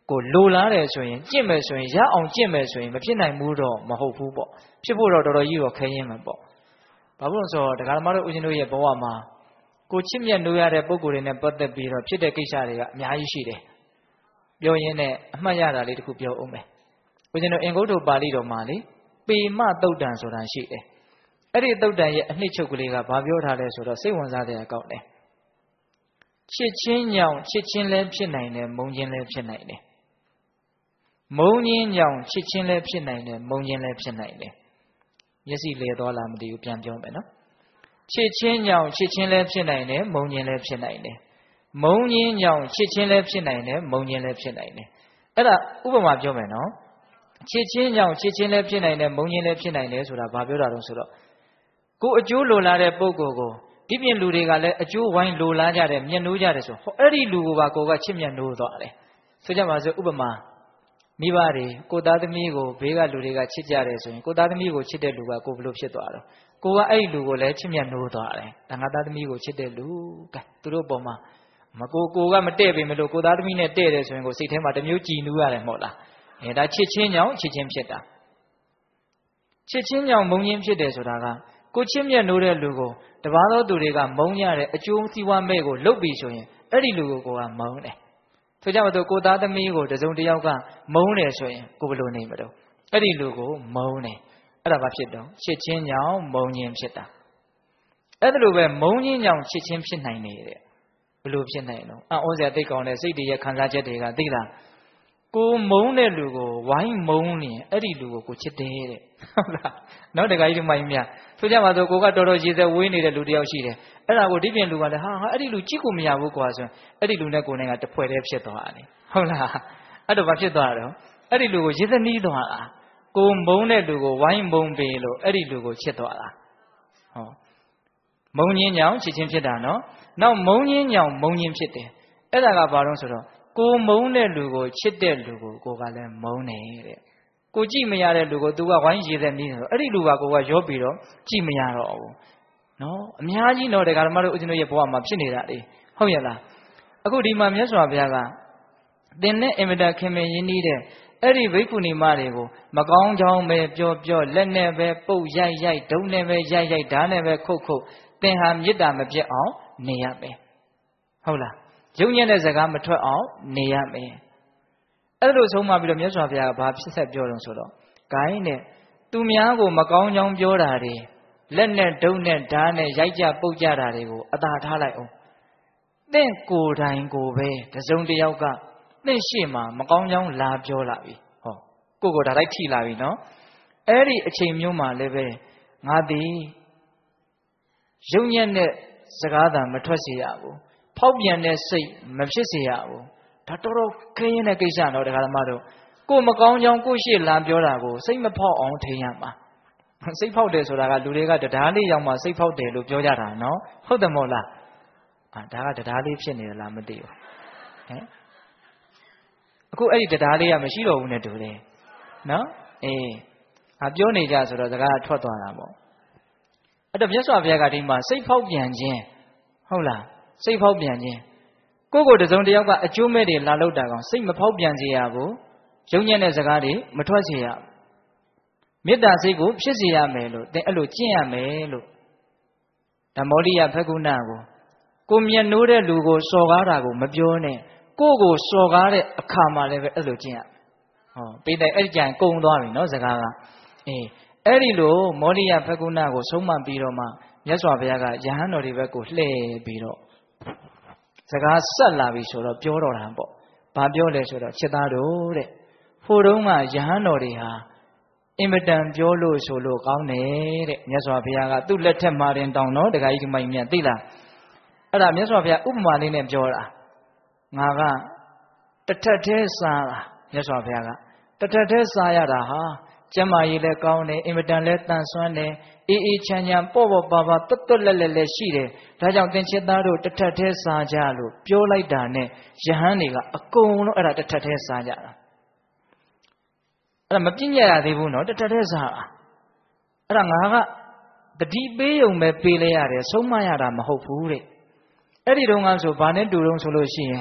ကိုလိုလားတယ်ဆိုရင်ကျင့်မယ်ဆိုရင်ရအောင်ကျင့်မယ်ဆိုရင်မဖြစ်နိုင်ဘူးတော့မဟုတ်ဘူးပေါ့ဖြစ်ဖို့တော့တော်တော်ကြီးတော့ခဲရင်မှာပေါ့ဘာလို့လဲဆိုတော့တရားဓမ္မတို့ဦးဇင်းတို့ရဲ့ဘဝမှာကိုချစ်မြတ်နိုးရတဲ့ပုံကိုယ်တွေနဲ့ပတ်သက်ပြီးတော့ဖြစ်တဲ့ကိစ္စတွေကအများကြီးရှိတယ်ပြောရင်းနဲ့အမှတ်ရတာလေးတစ်ခုပြောအောင်မယ်ဦးဇင်းတို့အင်္ဂုတ္တပါဠိတော်မှာလေပေမသုတ်တံဆိုတာရှိတယ်အဲ့ဒီသုတ်တံရဲ့အနှစ်ချုပ်ကလေးကဘာပြောထားလဲဆိုတော့စိတ်ဝင်စားတဲ့အကောက်တယ်ချစ်ချင်းညောင်ချစ်ချင်းလည်းဖြစ်နိုင်တယ်မုန်းချင်းလည်းဖြစ်နိုင်တယ်မုန်းချင်းညောင်ချစ်ချင်းလည်းဖြစ်နိုင်တယ်မုန်းချင်းလည်းဖြစ်နိုင်တယ်မျက်စိလဲသွားလားမသိဘူးပြန်ပြောမယ်နော်ချစ်ချင်းညောင်ချစ်ချင်းလည်းဖြစ်နိုင်တယ်မုန်းချင်းလည်းဖြစ်နိုင်တယ်မုန်းချင်းညောင်ချစ်ချင်းလည်းဖြစ်နိုင်တယ်မုန်းချင်းလည်းဖြစ်နိုင်တယ်အဲ့ဒါဥပမာပြောမယ်နော်ချစ်ချင်းညောင်ချစ်ချင်းလည်းဖြစ်နိုင်တယ်မုန်းချင်းလည်းဖြစ်နိုင်တယ်ဆိုတာဘာပြောတာလဲဆိုတော့ကိုအကျိုးလိုလားတဲ့ပုဂ္ဂိုလ်ကိုဒီပြင်လူတွေကလည်းအကျိုးဝိုင်းလိုလားကြတယ်မျက်နှိုးကြတယ်ဆိုဟောအဲ့ဒီလူကိုပါကိုကချစ်မျက်နှိုးသွားတယ်ဆိုကြပါစို့ဥပမာမိဘတွေကိုသားသမီးကိုဘေးကလူတွေကချစ်ကြတယ်ဆိုရင်ကိုသားသမီးကိုချစ်တဲ့လူကကိုဘယ်လိုဖြစ်သွားတော့ကိုကအဲ့ဒီလူကိုလည်းချစ်မျက်နှိုးသွားတယ်ဒါငါသားသမီးကိုချစ်တဲ့လူကဲသူတို့ပုံမှာမကိုကမတည့်ပေမလို့ကိုသားသမီးနဲ့တည့်တယ်ဆိုရင်ကိုစိတ်ထဲမှာတစ်မျိုးကြည်နူးရတယ်မဟုတ်လားအဲဒါချစ်ချင်းကြောင့်ချစ်ချင်းဖြစ်တာချစ်ချင်းကြောင့်မုန်းချင်းဖြစ်တယ်ဆိုတာကကိုချစ်မျက်နှိုးတဲ့လူကိုတပါးသောသူတွေကမုန်းရတဲ့အကျိုးစီးပွားမဲ့ကိုလုပ်ပြီးဆိုရင်အဲ့ဒီလူကိုကမုန်းတယ်ဆိုကြပါစို့ကိုသားသမီးကိုတစုံတစ်ယောက်ကမုန်းတယ်ဆိုရင်ကိုဘယ်လိုနေမလို့အဲ့ဒီလူကိုမုန်းတယ်အဲ့ဒါဘာဖြစ်တော့ချစ်ချင်းကြောင့်မုန်းချင်းဖြစ်တာအဲ့ဒါလိုပဲမုန်းချင်းကြောင့်ချစ်ချင်းဖြစ်နိုင်နေတဲ့ဘယ်လိုဖြစ်နိုင်တော့အံ့ဩစရာသိကောင်းတဲ့စိတ်တွေရဲ့ခံစားချက်တွေကသိလားကိုမုန်းတဲ့လူကိုဝိုင်းမုန်းနေအဲ့ဒီလူကိုချစ်တယ်တဲ့ဟုတ်လားနော်တခါကြီးဒီမိုင်းမြဆိုကြပါစို့ကိုကတော်တော်ရည်စက်ဝေးနေတဲ့လူတစ်ယောက်ရှိတယ်အဲ့ဒါကိုဒီပြင်လူကလည်းဟာအဲ့ဒီလူကြည့်ကိုမရဘူးကွာဆိုရင်အဲ့ဒီလူနဲ့ကိုယ်နဲ့ကတဖွဲ့တည်းဖြစ်သွားတယ်ဟုတ်လားအဲ့တော့ဘာဖြစ်သွားတော့အဲ့ဒီလူကိုရည်စက်နီးသွားတာကိုမုန်းတဲ့လူကိုဝိုင်းမုန်းပေလို့အဲ့ဒီလူကိုချစ်သွားတာဟောမုန်းခြင်းကြောင့်ချစ်ခြင်းဖြစ်တာနော်နောက်မုန်းခြင်းကြောင့်မုန်းခြင်းဖြစ်တယ်အဲ့ဒါကဘာလို့ဆိုတော့ကိုမုန်းတဲ့လူကိုချစ်တဲ့လူကိုကလည်းမုန်းနေတဲ့ကိုကြည့်မရတဲ့လူကို तू ကဝိုင်းရည်တဲ့နည်းဆိုအဲ့ဒီလူကကိုကရောပြီးတော့ကြည့်မရတော့ဘူးနော်အများကြီးတော့တရားဓမ္မတို့ဦးဇင်းတို့ရဲ့ဘဝမှာဖြစ်နေတာလေဟုတ်ရဲ့လားအခုဒီမှာမြတ်စွာဘုရားကသင်နဲ့အင်မတန်ခင်မင်ရင်းနှီးတဲ့အဲ့ဒီဘိက္ခုနီမတွေကိုမကောင်းကြောင်းပဲပြောလက်နဲ့ပဲပုတ်ရိုက်ဒုံနဲ့ပဲရိုက်ဓာတ်နဲ့ပဲခုတ်သင်ဟာမေတ္တာမပြတ်အောင်နေရမယ်ဟုတ်လားယုံညံ့တဲ့စကားမထွက်အောင်နေရမယ်အဲ့လိုဆုံးမပြီးတော့မြတ်စွာဘုရားကဘာဖြစ်ဆက်ပြောလို့ဆိုတော့ဂိုင်းနဲ့သူများကိုမကောင်းကြောင်းပြောတာတွေလက်နဲ့ဒုံနဲ့ဓာတ်နဲ့ရိုက်ကြပုတ်ကြတာတွေကိုအသာထားလိုက်အောင်သင်ကိုယ်တိုင်ကိုပဲတစုံတစ်ယောက်ကသင်ရှေ့မှာမကောင်းကြောင်းလာပြောလာပြီဟောကိုဒါလိုက်ထိလာပြီနော်အဲ့ဒီအချိန်မျိုးမှာလည်းပဲငါသည်ယုံညံ့တဲ့စကားသာမထွက်စေရဘူးဖောက်ပြန်တဲ့စိတ်မဖြစ်စေရဘူးဒါတော်တော်ခင်းတဲ့ကိစ္စတော့တရားဓမ္မတို့ကိုမကောင်းကြောင်းကိုရှေ့လာပြောတာကိုစိတ်မဖောက်အောင်ထိန်းရမှာစိတ်ဖောက်တယ်ဆိုတာကလူတွေကတရားလေးရောက်မှစိတ်ဖောက်တယ်လို့ပြောကြတာနော်ဟုတ်တယ်မို့လားဒါကတရားလေးဖြစ်နေတယ်လားမသိဘူးဟဲ့အခုအဲ့ဒီတရားလေးကမရှိတော့ဘူးနဲ့တူတယ်နော်ပြောနေကြဆိုတော့စကားထွက်သွားတာပေါ့အဲ့တော့မြတ်စွာဘုရားကဒီမှာစိတ်ဖောက်ပြန်ခြင်းဟုတ်လားစိတ်ဖောက်ပြန်ခြင်းကိုတစုံတစ်ယောက်ကအကျိုးမဲ့တွေလာလောက်တာကောင်စိတ်မဖောက်ပြန်စေရဘူးယုံညံ့တဲ့စကားတွေမထွက်စေရဘူးမေတ္တာစိတ်ကိုဖြစ်စေရမယ်လို့သင်အဲ့လိုကျင့်ရမယ်လို့ဓမ္မောလိယဖက္ကုဏကိုမျက်နှိုးတဲ့လူကိုစော်ကားတာကိုမပြောနဲ့ကိုစော်ကားတဲ့အခါမှာလည်းပဲအဲ့လိုကျင့်ရဟောပိဋကအဲ့ဒီကြံကုံသွားပြီနော်စကားကအဲ့ဒီလိုမောလိယဖက္ကုဏကိုဆုံးမပြီးတော့မှမြတ်စွာဘုရားကယဟန်တော်တွေဘက်ကိုလှည့်ပြီးတော့စကားဆက်လာပြီဆိုတော့ပြောတော့တာပေါ့ဘာပြောလဲဆိုတော့ချစ်သားတို့တဲ့ဟိုတုန်းကယဟန်တော်တွေဟာအင်မတန်ပြောလို့ဆိုလို့ကောင်းတယ်တဲ့မြတ်စွာဘုရားကသူ့လက်ထက်မှာတင်တောင်းတော့တခါကြီးဒီမိုင်မြတ်သိလားအဲ့ဒါမြတ်စွာဘုရားဥပမာလေးနဲ့ပြောတာငါကတထက်သေးစားတာမြတ်စွာဘုရားကတထက်သေးစားရတာဟာကျမ်းမာရေးလည်းကောင်းတယ်အင်မတန်လည်းတန်ဆွမ်းတယ်အေးချမ်းချမ်းပေါ့ပါတွတ်လက်လည်းရှိတယ်ဒါကြောင့်သင်္ချစ်သားတို့တထက်သေးစားကြလို့ပြောလိုက်တာနဲ့ယဟန်တွေကအကုန်လုံးအဲ့ဒါတထက်သေးစားကြတာအဲ့ဒါမပြည့်ညက်ရသေးဘူးနော်တထက်သေးစားအဲ့ဒါငါကတတိပေးုံပဲပေးလဲရတယ်ဆုံးမရတာမဟုတ်ဘူးတဲ့အဲ့ဒီတုန်းကဆိုဘာနဲ့တူတုံးဆိုလို့ရှိရင်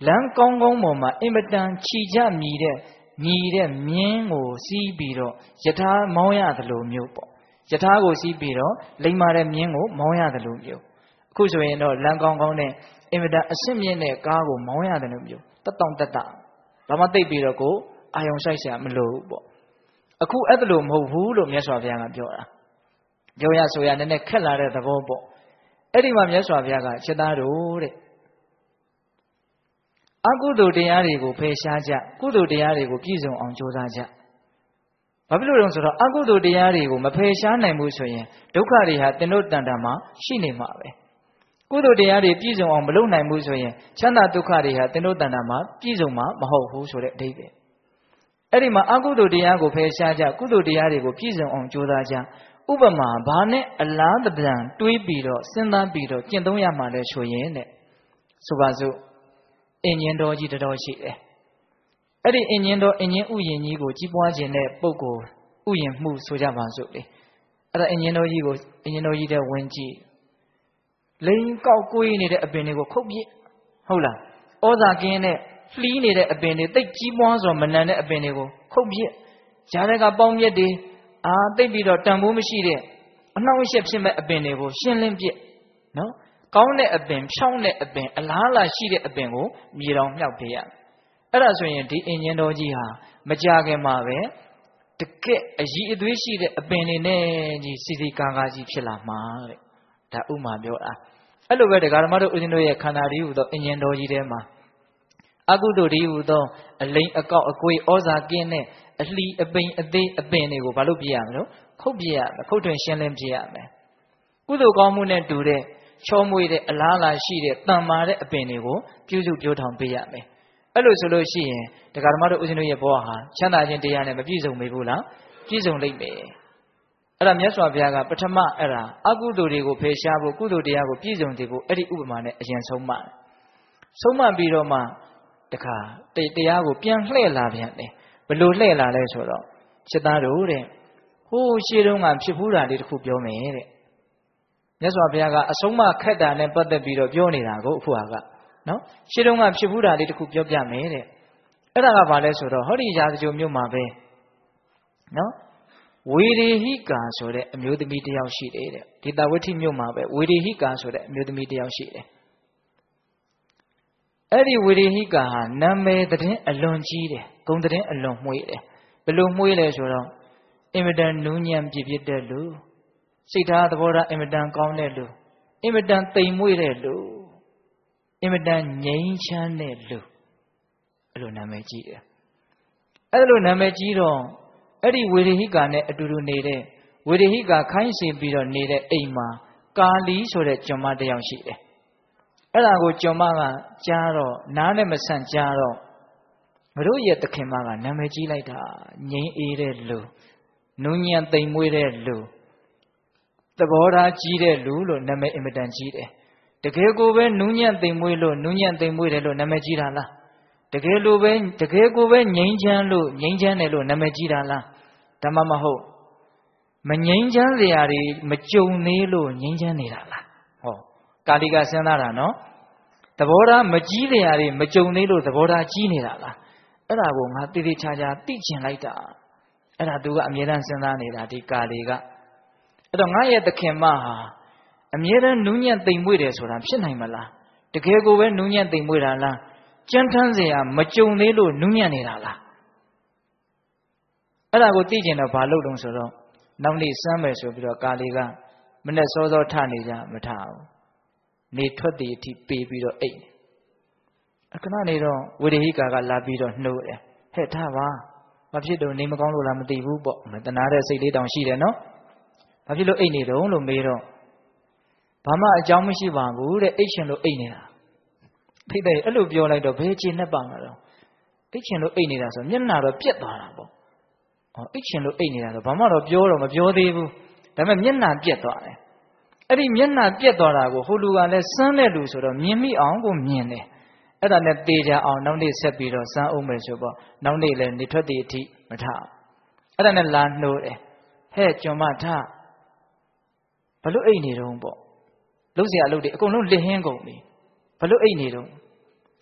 လမ်းကောင်းကောင်းပေါ်မှာအင်မတန်ခြိကြမြည်တဲ့မြင်းကိုစီးပြီးတော့ယထာမောင်းရတယ်လို့မျိုးပေါ့ယထာကိုစီးပြီးတော့လိမ္မာတဲ့မြင်းကိုမောင်းရတယ်လို့မျိုးအခုဆိုရင်တော့လမ်းကောင်းကောင်းနဲ့အင်မတန်အဆင့်မြင့်တဲ့ကားကိုမောင်းရတယ်လို့မျိုးတက်တောင့်တက်တာဘာမှသိပ်ပြီးတော့ကိုအာယုံဆိုင်ဆရာမလိုဘူးပေါ့အခုအဲ့ဒါလို့မဟုတ်ဘူးလို့မြတ်စွာဘုရားကပြောတာပြောရဆိုရနည်းနည်းခက်လာတဲ့သဘောပေါ့အဲ့ဒီမှာမြတ်စွာဘုရားကจิตသားတို့တဲ့အကုသိုလ်တရားတွေကိုဖယ်ရှားကြကုသိုလ်တရားတွေကိုပြည့်စုံအောင်ကြိုးစားကြဘာဖြစ်လို့လဲဆိုတော့အကုသိုလ်တရားတွေကိုမဖယ်ရှားနိုင်ဘူးဆိုရင်ဒုက္ခတွေဟာသင်တို့တန်တာမှာရှိနေမှာပဲကုသိုလ်တရားတွေပြည့်စုံအောင်မလုပ်နိုင်ဘူးဆိုရင်ချမ်းသာဒုက္ခတွေဟာသင်တို့တန်တာမှာပြည့်စုံမှာမဟုတ်ဘူးဆိုတဲ့အဓိပ္ပာယ်အဲ့ဒီမှာအကုသိုလ်တရားကိုဖယ်ရှားကြကုသိုလ်တရားတွေကိုပြည့်စုံအောင်ကြိုးစားကြဥပမာဘာနဲ့အလားတပြန်တွေးပြီးတော့စဉ်းစားပြီးတော့ကျင့်သုံးရမှာလဲဆိုရင်တဲ့ဆိုပါစို့အင်ဂျင်တော်ကြီးတော်ရှိတယ်အဲ့ဒီအင်ဂျင်ဥယျင်ကြီးကိုကြီးပွားခြင်းတဲ့ပုဂ္ဂိုလ်ဥယျင်မှုဆိုကြပါစို့လေအဲ့ဒါအင်ဂျင်တော်ကြီးတဲ့ဝင်ကြည့်လိန်ကောက်ကိုးနေတဲ့အပင်တွေကိုခုတ်ပြစ်ဟုတ်လားဩဇာကင်းတဲ့လှီးနေတဲ့အပင်တွေတိတ်ကြီးပွားစွာမနန်တဲ့အပင်တွေကိုခုတ်ပြစ်ဂျားတွေကပေါင်းမြက်တွေတိတ်ပြီးတော့တန်ဖိုးမရှိတဲ့အနှောင့်အယှက်ဖြစ်မဲ့အပင်တွေကိုရှင်းလင်းပြစ်နော်ကောင်းတဲ့အပင်ဖြောင်းတဲ့အပင်အလားအလာရှိတဲ့အပင်ကိုမြေတောင်မြောက်ပေးရအဲ့ဒါဆိုရင်ဒီအင်ဂျင်တော်ကြီးဟာမကြခင်မှာပဲတကက်အကြီးအသွေးရှိတဲ့အပင်တွေနဲ့ကြီးစီစီကာကာကြီးဖြစ်လာမှာတဲ့ဒါဥမာပြောတာအဲ့လိုပဲဒကာဓမ္မတို့ဦးဇင်းတို့ရဲ့ခန္ဓာတည်းဟူသောအင်ဂျင်တော်ကြီးထဲမှာအကုသိုလ်တည်းဟူသောအလိမ်အကောက်အကွေးဩဇာကင်းတဲ့အလှီအပိန်အသေးအပင်တွေကိုဘာလို့ပြရမလို့ခုတ်ပြရမယ်ခုတ်ထွင်ရှင်းလင်းပြရမယ်ကုသိုလ်ကောင်းမှုနဲ့တူတဲ့ချောမွေ့တဲ့အလားအလာရှိတဲ့တန်မာတဲ့အပင်တွေကိုပြုစုပြောထောင်ပေးရမယ်အဲ့လိုဆိုလို့ရှိရင်ဒကာဓမ္မတို့ဦးဇင်းတို့ရဲ့ဘဝဟာချမ်းသာခြင်းတရားနဲ့မပြည့်စုံမေဘူးလားပြည့်စုံလိမ့်မယ်အဲ့ဒါမြတ်စွာဘုရားကပထမအဲ့ဒါအကုသိုလ်တွေကိုဖယ်ရှားဖို့ကုသိုလ်တရားကိုပြည့်စုံစေဖို့အဲ့ဒီဥပမာနဲ့အရင်ဆုံးမပြီးတော့မှတခါတရားကိုပြန်လှည့်လာပြန်တယ်ဘယ်လိုလှည့်လာလဲဆိုတော့စိတ်သားတို့တဲ့ဟိုးရှေးတုန်းကဖြစ်ဖူးတာလေးတစ်ခုပြောမယ်တဲ့မြတ်စွာဘုရားကအဆုံးမခက်တာနဲ့ပတ်သက်ပြီးတော့ပြောနေတာကိုအခုကနော်ရှေးတုန်းကဖြစ်ဖူးတာလေးတစ်ခုပြောပြမယ်တဲ့အဲ့ဒါကဘာလဲဆိုတော့ဟောဒီရာဇဂိုမြို့မှာပဲနော်ဝေရေဟိကာဆိုတဲ့အမျိုးသမီးတစ်ယောက်ရှိတယ်တဲ့ဒီတဝဋ္ဌိမြို့မှာပဲဝေရေဟိကာဆိုတဲ့အမျိုးသမီးတစ်ယောက်ရှိတယ်အဲ့ဒီဝေရေဟိကာဟာနာမည်သတင်းအလွန်ကြီးတယ်ဂုဏ်သတင်းအလွန်မွှေးတယ်ဘယ်လိုမွှေးလဲဆိုတော့အင်မတန်နူးညံ့ပြည့်ပြည့်တဲ့လူစိတ်ထားသဘောထားအင်မတန်ကောင်းတဲ့လူအင်မတန်သိမ်မွေ့တဲ့လူအင်မတန်ငြိမ်းချမ်းတဲ့လူအဲ့လိုနာမည်ကြီးတယ်အဲ့လိုနာမည်ကြီးတော့အဲ့ဒီဝေရေဟိကာနဲ့အတူတူနေတဲ့ဝေရေဟိကာခိုင်းစေပြီးတော့နေတဲ့အိမ်မှာကာလီဆိုတဲ့ကျွန်မတစ်ယောက်ရှိတယ်အဲ့ဒါကိုကျွန်မကကြားတော့နားနဲ့မဆန့်ကြားတော့မတို့ရဲ့သခင်မကနာမည်ကြီးလိုက်တာငြိမ်းအေးတဲ့လူနူးညံ့သိမ်မွေ့တဲ့လူသဘောထားကြီးတဲ့လူလို့နာမည်အင်မတန်ကြီးတယ်တကယ်ကိုပဲနူးညံ့သိမ်မွေ့လို့နူးညံ့သိမ်မွေ့တယ်လို့နာမည်ကြီးတာလားတကယ်ကိုပဲငြိမ်းချမ်းလို့ငြိမ်းချမ်းတယ်လို့နာမည်ကြီးတာလားဒါမှမဟုတ်မငြိမ်းချမ်းစရာတွေမကြုံသေးလို့ငြိမ်းချမ်းနေတာလားဟောကာလီကစဉ်းစားတာနော်သဘောထားမကြီးစရာတွေမကြုံသေးလို့သဘောထားကြီးနေတာလားအဲ့ဒါကိုငါတည်တည်ချာချာသိကျင်လိုက်တာအဲ့ဒါသူကအမြဲတမ်းစဉ်းစားနေတာဒီကာလီကအဲ့တော့ငါရဲ့သခင်မဟာအမြဲတမ်းနူးညံ့သိမ်မွေ့တယ်ဆိုတာဖြစ်နိုင်မလားတကယ်ကိုပဲနူးညံ့သိမ်မွေ့တာလားကြမ်းတမ်းစရာမကြုံသေးလို့နူးညံ့နေတာလားအဲ့ဒါကိုသိကျင်တော့ဘာလုပ်တုံးဆိုတော့နောက်နေ့စမ်းမယ်ဆိုပြီးတော့ကာလီကမနဲ့စောစောထနေကြမထဘူးနေထွက်တည်အထိပေးပြီးတော့အိတ်အခဏနေတော့ဝေရေဟိကာကလာပြီးတော့နှိုးတယ်ဟဲ့ထားပါဘာဖြစ်လို့နေမကောင်းလို့လားမသိဘူးပေါ့မတနာတဲ့စိတ်လေးတောင်ရှိတယ်နော်ဘာဖြစ်လို့အိတ်နေတုံးလို့မေးတော့ဘာမှအကြောင်းမရှိပါဘူးတဲ့အိတ်ရှင်လို့အိတ်နေတာဖိတဲ့အဲ့လိုပြောလိုက်တော့ဘယ်ခြေနဲ့ပါမှာတော့အိတ်ရှင်လို့အိတ်နေတာဆိုမျက်နှာတော့ပြက်သွားတာပေါ့အိတ်ရှင်လို့အိတ်နေတာဆိုဘာမှတော့ပြောတော့မပြောသေးဘူးဒါပေမဲ့မျက်နှာပြက်သွားတယ်အဲ့ဒီမျက်နှာပြက်သွားတာကိုဟိုလူကလည်းစမ်းတဲ့လူဆိုတော့မြင်မိအောင်ကိုမြင်တယ်အဲ့ဒါနဲ့တေချာအောင်နောက်နေ့ဆက်ပြီးတော့စမ်းအောင်မယ်ဆိုတော့နောက်နေ့လည်းနေထွက်တည်အထိမထအဲ့ဒါနဲ့လာနှိုးတယ်ဟဲ့ကျွန်မထဘလို့အိတ်နေတော့ပေါ့လှုပ်เสียအလုပ်တွေအကုန်လုံးလစ်ဟင်းကုန်ပြီဘလို့အိတ်နေတော့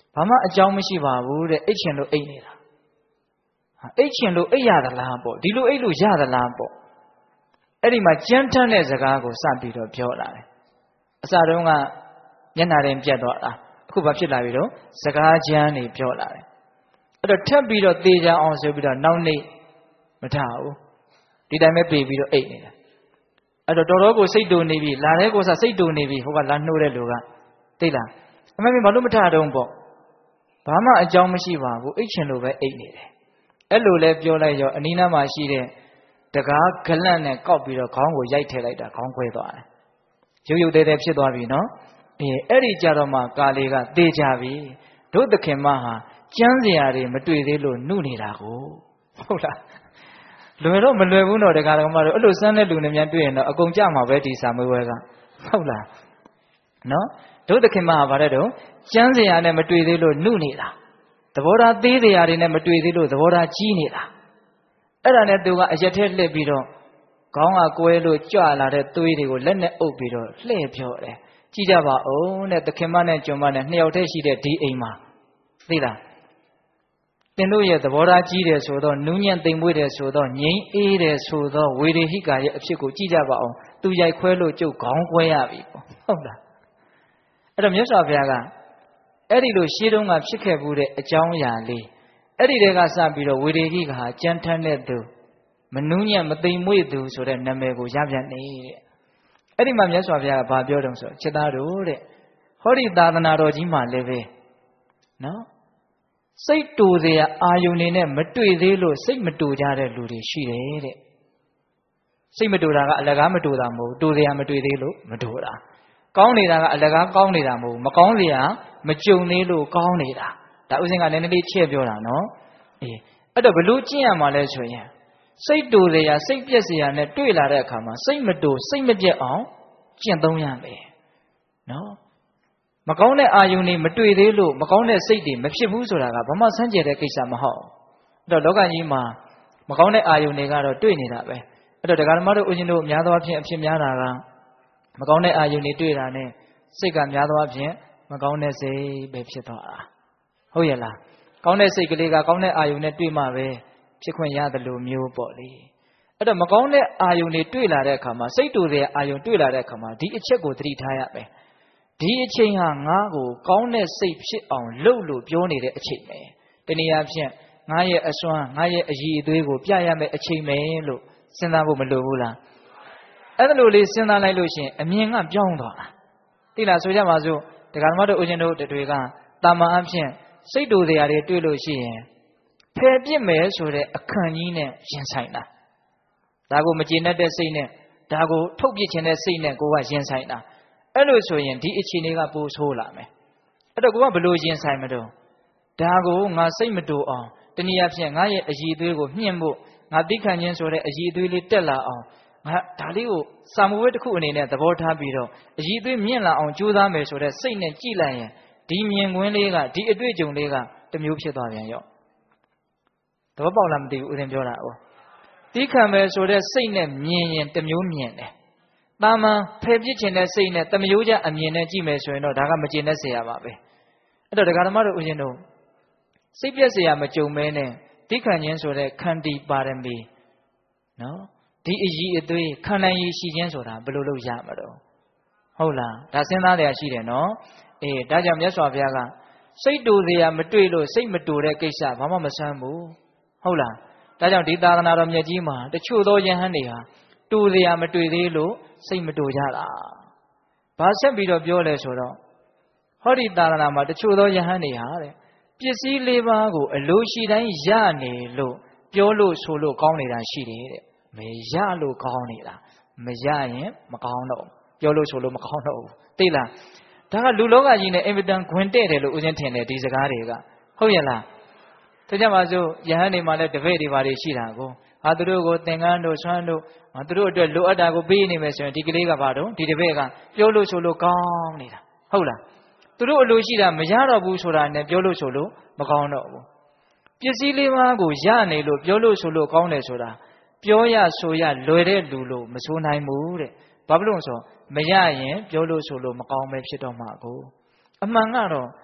ဘာမှအကြောင်းမရှိပါဘူးတဲ့အိတ်ချင်လို့အိတ်နေတာအိတ်ချင်လို့အိတ်ရသလားပေါ့ဒီလိုအိတ်လို့ရသလားပေါ့အဲ့ဒီမှာကြမ်းတမ်းတဲ့စကားကိုစပြီးတော့ပြောလာတယ်အစတုန်းကမျက်နှာရင်ပြတ်သွားတာအခုဘာဖြစ်လာပြီတော့စကားကြမ်းနေပြောလာတယ်အဲ့တော့ထပ်ပြီးတော့သေချာအောင်ဆိုပြီးတော့နောက်နေ့မထဘူးဒီတိုင်းပဲပြေးပြီးတော့အိတ်နေတယ်အဲ့တော့တော်တော်ကိုစိတ်တူနေပြီလာတဲ့ကိုစိတ်တူနေပြီဟိုကလာနှိုးတဲ့လူကသိလားအမေဘာလို့မထတော့ပေါ့ဘာမှအကြောင်းမရှိပါဘူးအိတ်ချင်လို့ပဲအိတ်နေတယ်အဲ့လိုလဲပြောလိုက်ရောအနီးနားမှာရှိတဲ့တကားဂလန့်နဲ့ကောက်ပြီးတော့ခေါင်းကိုရိုက်ထည့်လိုက်တာခေါင်းခွဲသွားတယ်ရုပ်ရုပ်တဲတဲဖြစ်သွားပြီနော်အဲ့ဒီကြတော့မှကာလေးကသေချပြီတို့သခင်မဟာကျမ်းစရာတွေမတွေ့သေးလို့နှုတ်နေတာကိုဟုတ်လားလွယ်တော့မလွယ်ဘူးတော့တကားတော်မတို့အဲ့လိုစမ်းတဲ့လူတွေများတွေ့ရင်တော့အကုန်ကြမှာပဲဒီစာမွေးဝဲကဟုတ်လားနော်တို့သခင်မဟာဗါတဲ့တော့ကျမ်းစရာနဲ့မတွေ့သေးလို့နှုတ်နေတာသဘောထားသေးစရာတွေနဲ့မတွေ့သေးလို့သဘောထားကြီးနေတာအဲ့ဒါနဲ့သူကအရက်ထဲလှည့်ပြီးတော့ခေါင်းကကွဲလို့ကြွလာတဲ့သွေးတွေကိုလက်နဲ့အုပ်ပြီးတော့လှည့်ပြောတယ်ကြည့်ကြပါဦးတဲ့သခင်မနဲ့ကျွန်မနဲ့နှစ်ယောက်တည်းရှိတဲ့ဒီအိမ်မှာသိလားသင်တို့ရဲ့သဘောထားကြီးတယ်ဆိုတော့နူးညံ့သိမ်မွေ့တယ်ဆိုတော့ငြိမ်းအေးတယ်ဆိုတော့ဝေရေဟိကာရဲ့အဖြစ်ကိုကြည့်ကြပါအောင်သူရိုက်ခွဲလို့ကျုပ်ခေါင်းခွဲရပြီပေါ့ဟုတ်လားအဲ့တော့မြတ်စွာဘုရားကအဲ့ဒီလိုရှေးတုန်းကဖြစ်ခဲ့မှုတဲ့အကြောင်းအရာလေးအဲ့ဒီတဲကစပြီးတော့ဝေရေဟိကာဟာကြမ်းထမ်းတဲ့သူမနူးညံ့မသိမ်မွေ့သူဆိုတဲ့နာမည်ကိုရပြန်နေတဲ့အဲ့ဒီမှာမြတ်စွာဘုရားကဘာပြောတုံးဆိုချက်သားတို့တဲ့ဟောဒီသာသနာတော်ကြီးမှာလည်းပဲနော်စိတ်တူစရာအာယုန်နေနဲ့မတွေ့သေးလို့စိတ်မတူကြတဲ့လူတွေရှိတယ်တဲ့စိတ်မတူတာကအလကားမတူတာမဟုတ်တူစရာမတွေ့သေးလို့မတူတာကောင်းနေတာကအလကားကောင်းနေတာမဟုတ်မကောင်းစရာမကြုံသေးလို့ကောင်းနေတာဒါဥစဉ်ကနည်းနည်းလေးချဲ့ပြောတာနော်အဲ့တော့ဘလို့ကျင့်ရမှာလဲဆိုရင်စိတ်တူစရာစိတ်ပြက်စရာနဲ့တွေ့လာတဲ့အခါမှာစိတ်မတူစိတ်မပြက်အောင်ကျင့်သုံးရမယ်နော်မကောင်းတဲ့အာယုန်တွေမတွေ့သေးလို့မကောင်းတဲ့စိတ်တွေမဖြစ်ဘူးဆိုတာကဘာမှစမ်းကြဲတဲ့ကိစ္စမဟုတ်အဲ့တော့လောကကြီးမှာမကောင်းတဲ့အာယုန်တွေကတော့တွေ့နေတာပဲအဲ့တော့တရားဓမ္မတို့ဦးဇင်းတို့များသောအားဖြင့်အဖြစ်များတာကမကောင်းတဲ့အာယုန်တွေတွေ့တာနဲ့စိတ်ကများသောအားဖြင့်မကောင်းတဲ့စိတ်ပဲဖြစ်သွားတာဟုတ်ရဲ့လားကောင်းတဲ့စိတ်ကလေးကကောင်းတဲ့အာယုန်နဲ့တွေ့မှပဲဖြစ်ခွင့်ရတယ်လို့မျိုးပေါ့လေအဲ့တော့မကောင်းတဲ့အာယုန်တွေတွေ့လာတဲ့အခါမှာစိတ်တူတဲ့အာယုန်တွေ့လာတဲ့အခါမှာဒီအချက်ကိုသတိထားရမယ်ဒီအချိန်ဟာငါ့ကိုကောင်းတဲ့စိတ်ဖြစ်အောင်လုပ်လို့ပြောနေတဲ့အချိန်ပဲတနည်းအားဖြင့်ငါရဲ့အစွမ်းငါရဲ့အရည်အသွေးကိုပြရမယ့်အချိန်ပဲလို့စဉ်းစားဖို့မလိုဘူးလားအဲ့ဒါလိုလေးစဉ်းစားလိုက်လို့ရှိရင်အမြင်ကပြောင်းသွားတာသိလားဆိုကြပါစို့တရားဓမ္မတို့ဦးဇင်းတို့တွေကတာမန်အဖြစ်စိတ်တူစရာတွေတွေ့လို့ရှိရင်ဖယ်ပြစ်မယ်ဆိုတဲ့အခန့်ကြီးနဲ့ရင်ဆိုင်တာဒါကိုမကျေနပ်တဲ့စိတ်နဲ့ဒါကိုထုတ်ပြစ်ခြင်းတဲ့စိတ်နဲ့ကိုကရင်ဆိုင်တာအဲ့လိုဆိုရင်ဒီအခြေအနေကပိုဆိုးလာမယ်အဲ့တော့ကိုကဘလို့ရင်ဆိုင်မတော့ဒါကိုငါစိတ်မတူအောင်တနည်းအားဖြင့်ငါရဲ့အရည်အသွေးကိုမြင့်ဖို့ငါသိခံခြင်းဆိုတဲ့အရည်အသွေးလေးတက်လာအောင်ငါဒါလေးကိုစာမွေးတစ်ခုအနေနဲ့သဘောထားပြီးတော့အရည်အသွေးမြင့်လာအောင်ကြိုးစားမယ်ဆိုတဲ့စိတ်နဲ့ကြည်လိုက်ရင်ဒီမြင်ကွင်းလေးကဒီအတွေ့အကြုံလေးကတစ်မျိုးဖြစ်သွားပြန်ရောသဘောပေါက်လားမသိဘူးဦးဇင်းပြောတာ哦သိခံမယ်ဆိုတဲ့စိတ်နဲ့မြင်ရင်တစ်မျိုးမြင်တယ်တာမန်ဖယ်ပြစ်ခြင်းတဲ့စိတ်နဲ့တမျိုးကြအမြင်နဲ့ကြည့်မယ်ဆိုရင်တော့ဒါကမကျေနပ်เสียရပါပဲအဲ့တော့တရားဓမ္မတို့ဦးဇင်းတို့စိတ်ပြက်เสียရမကြုံမဲနဲ့သိခံခြင်းဆိုတဲ့ခန္တီပါရမီနော်ဒီအည်အသွေးခန္ဓာရည်ရှိခြင်းဆိုတာဘယ်လိုလုပ်ရမှာတော့ဟုတ်လားဒါစဉ်းစားရရှိတယ်နော်ဒါကြောင့်မြတ်စွာဘုရားကစိတ်တူเสียမတွေ့လို့စိတ်မတူတဲ့ကိစ္စဘာမှမဆန်းဘူးဟုတ်လားဒါကြောင့်ဒီသာသနာတော်မြတ်ကြီးမှာတချို့သောယဟန်တွေဟာတူเสียမတွေ့သေးလို့စိတ်မတူကြတာဘာဆက်ပြီးတော့ပြောလဲဆိုတော့ဟောဒီသာသနာမှာတချို့သောယဟန်တွေဟာတဲ့ပစ္စည်းလေးပါးကိုအလိုရှိတိုင်းရနေလို့ပြောလို့ဆိုလို့ကောင်းနေတာရှိတယ်တဲ့မရလို့ကောင်းနေတာမရရင်မကောင်းတော့ပြောလို့ဆိုလို့မကောင်းတော့ဘူးသိလားဒါကလူလောကကြီးနဲ့အင်မတန်ခွင်တဲ့တယ်လို့ဦးဇင်းထင်တယ်ဒီစကားတွေကဟုတ်ရဲ့လားဒါကြောင့်ပါစို့ယဟန်တွေမှာလည်းတပည့်တွေဘာတွေရှိတာကိုဟာသူတို့ကိုသင်္ကန်းတို့ဆွမ်းတို့သူတို့အတွက်လိုအပ်တာကိုပေးနေမယ်ဆိုရင်ဒီကလေးကဘာတော့ဒီတပည့်ကပြောလို့ဆိုလို့ကောင်းနေတာဟုတ်လားသူတို့အလိုရှိတာမရတော့ဘူးဆိုတာနဲ့ပြောလို့ဆိုလို့မကောင်းတော့ဘူးပစ္စည်းလေးပါးကိုရနေလို့ပြောလို့ဆိုလို့ကောင်းတယ်ဆိုတာပြောရဆိုရလွယ်တဲ့လူလို့မဆိုနိုင်ဘူးတဲ့ဘာဖြစ်လို့ဆိုမရရင်ပြောလို့ဆိုလို့မကောင်းပဲဖြစ်တော့မှာကိုအမှန်ကတော့တ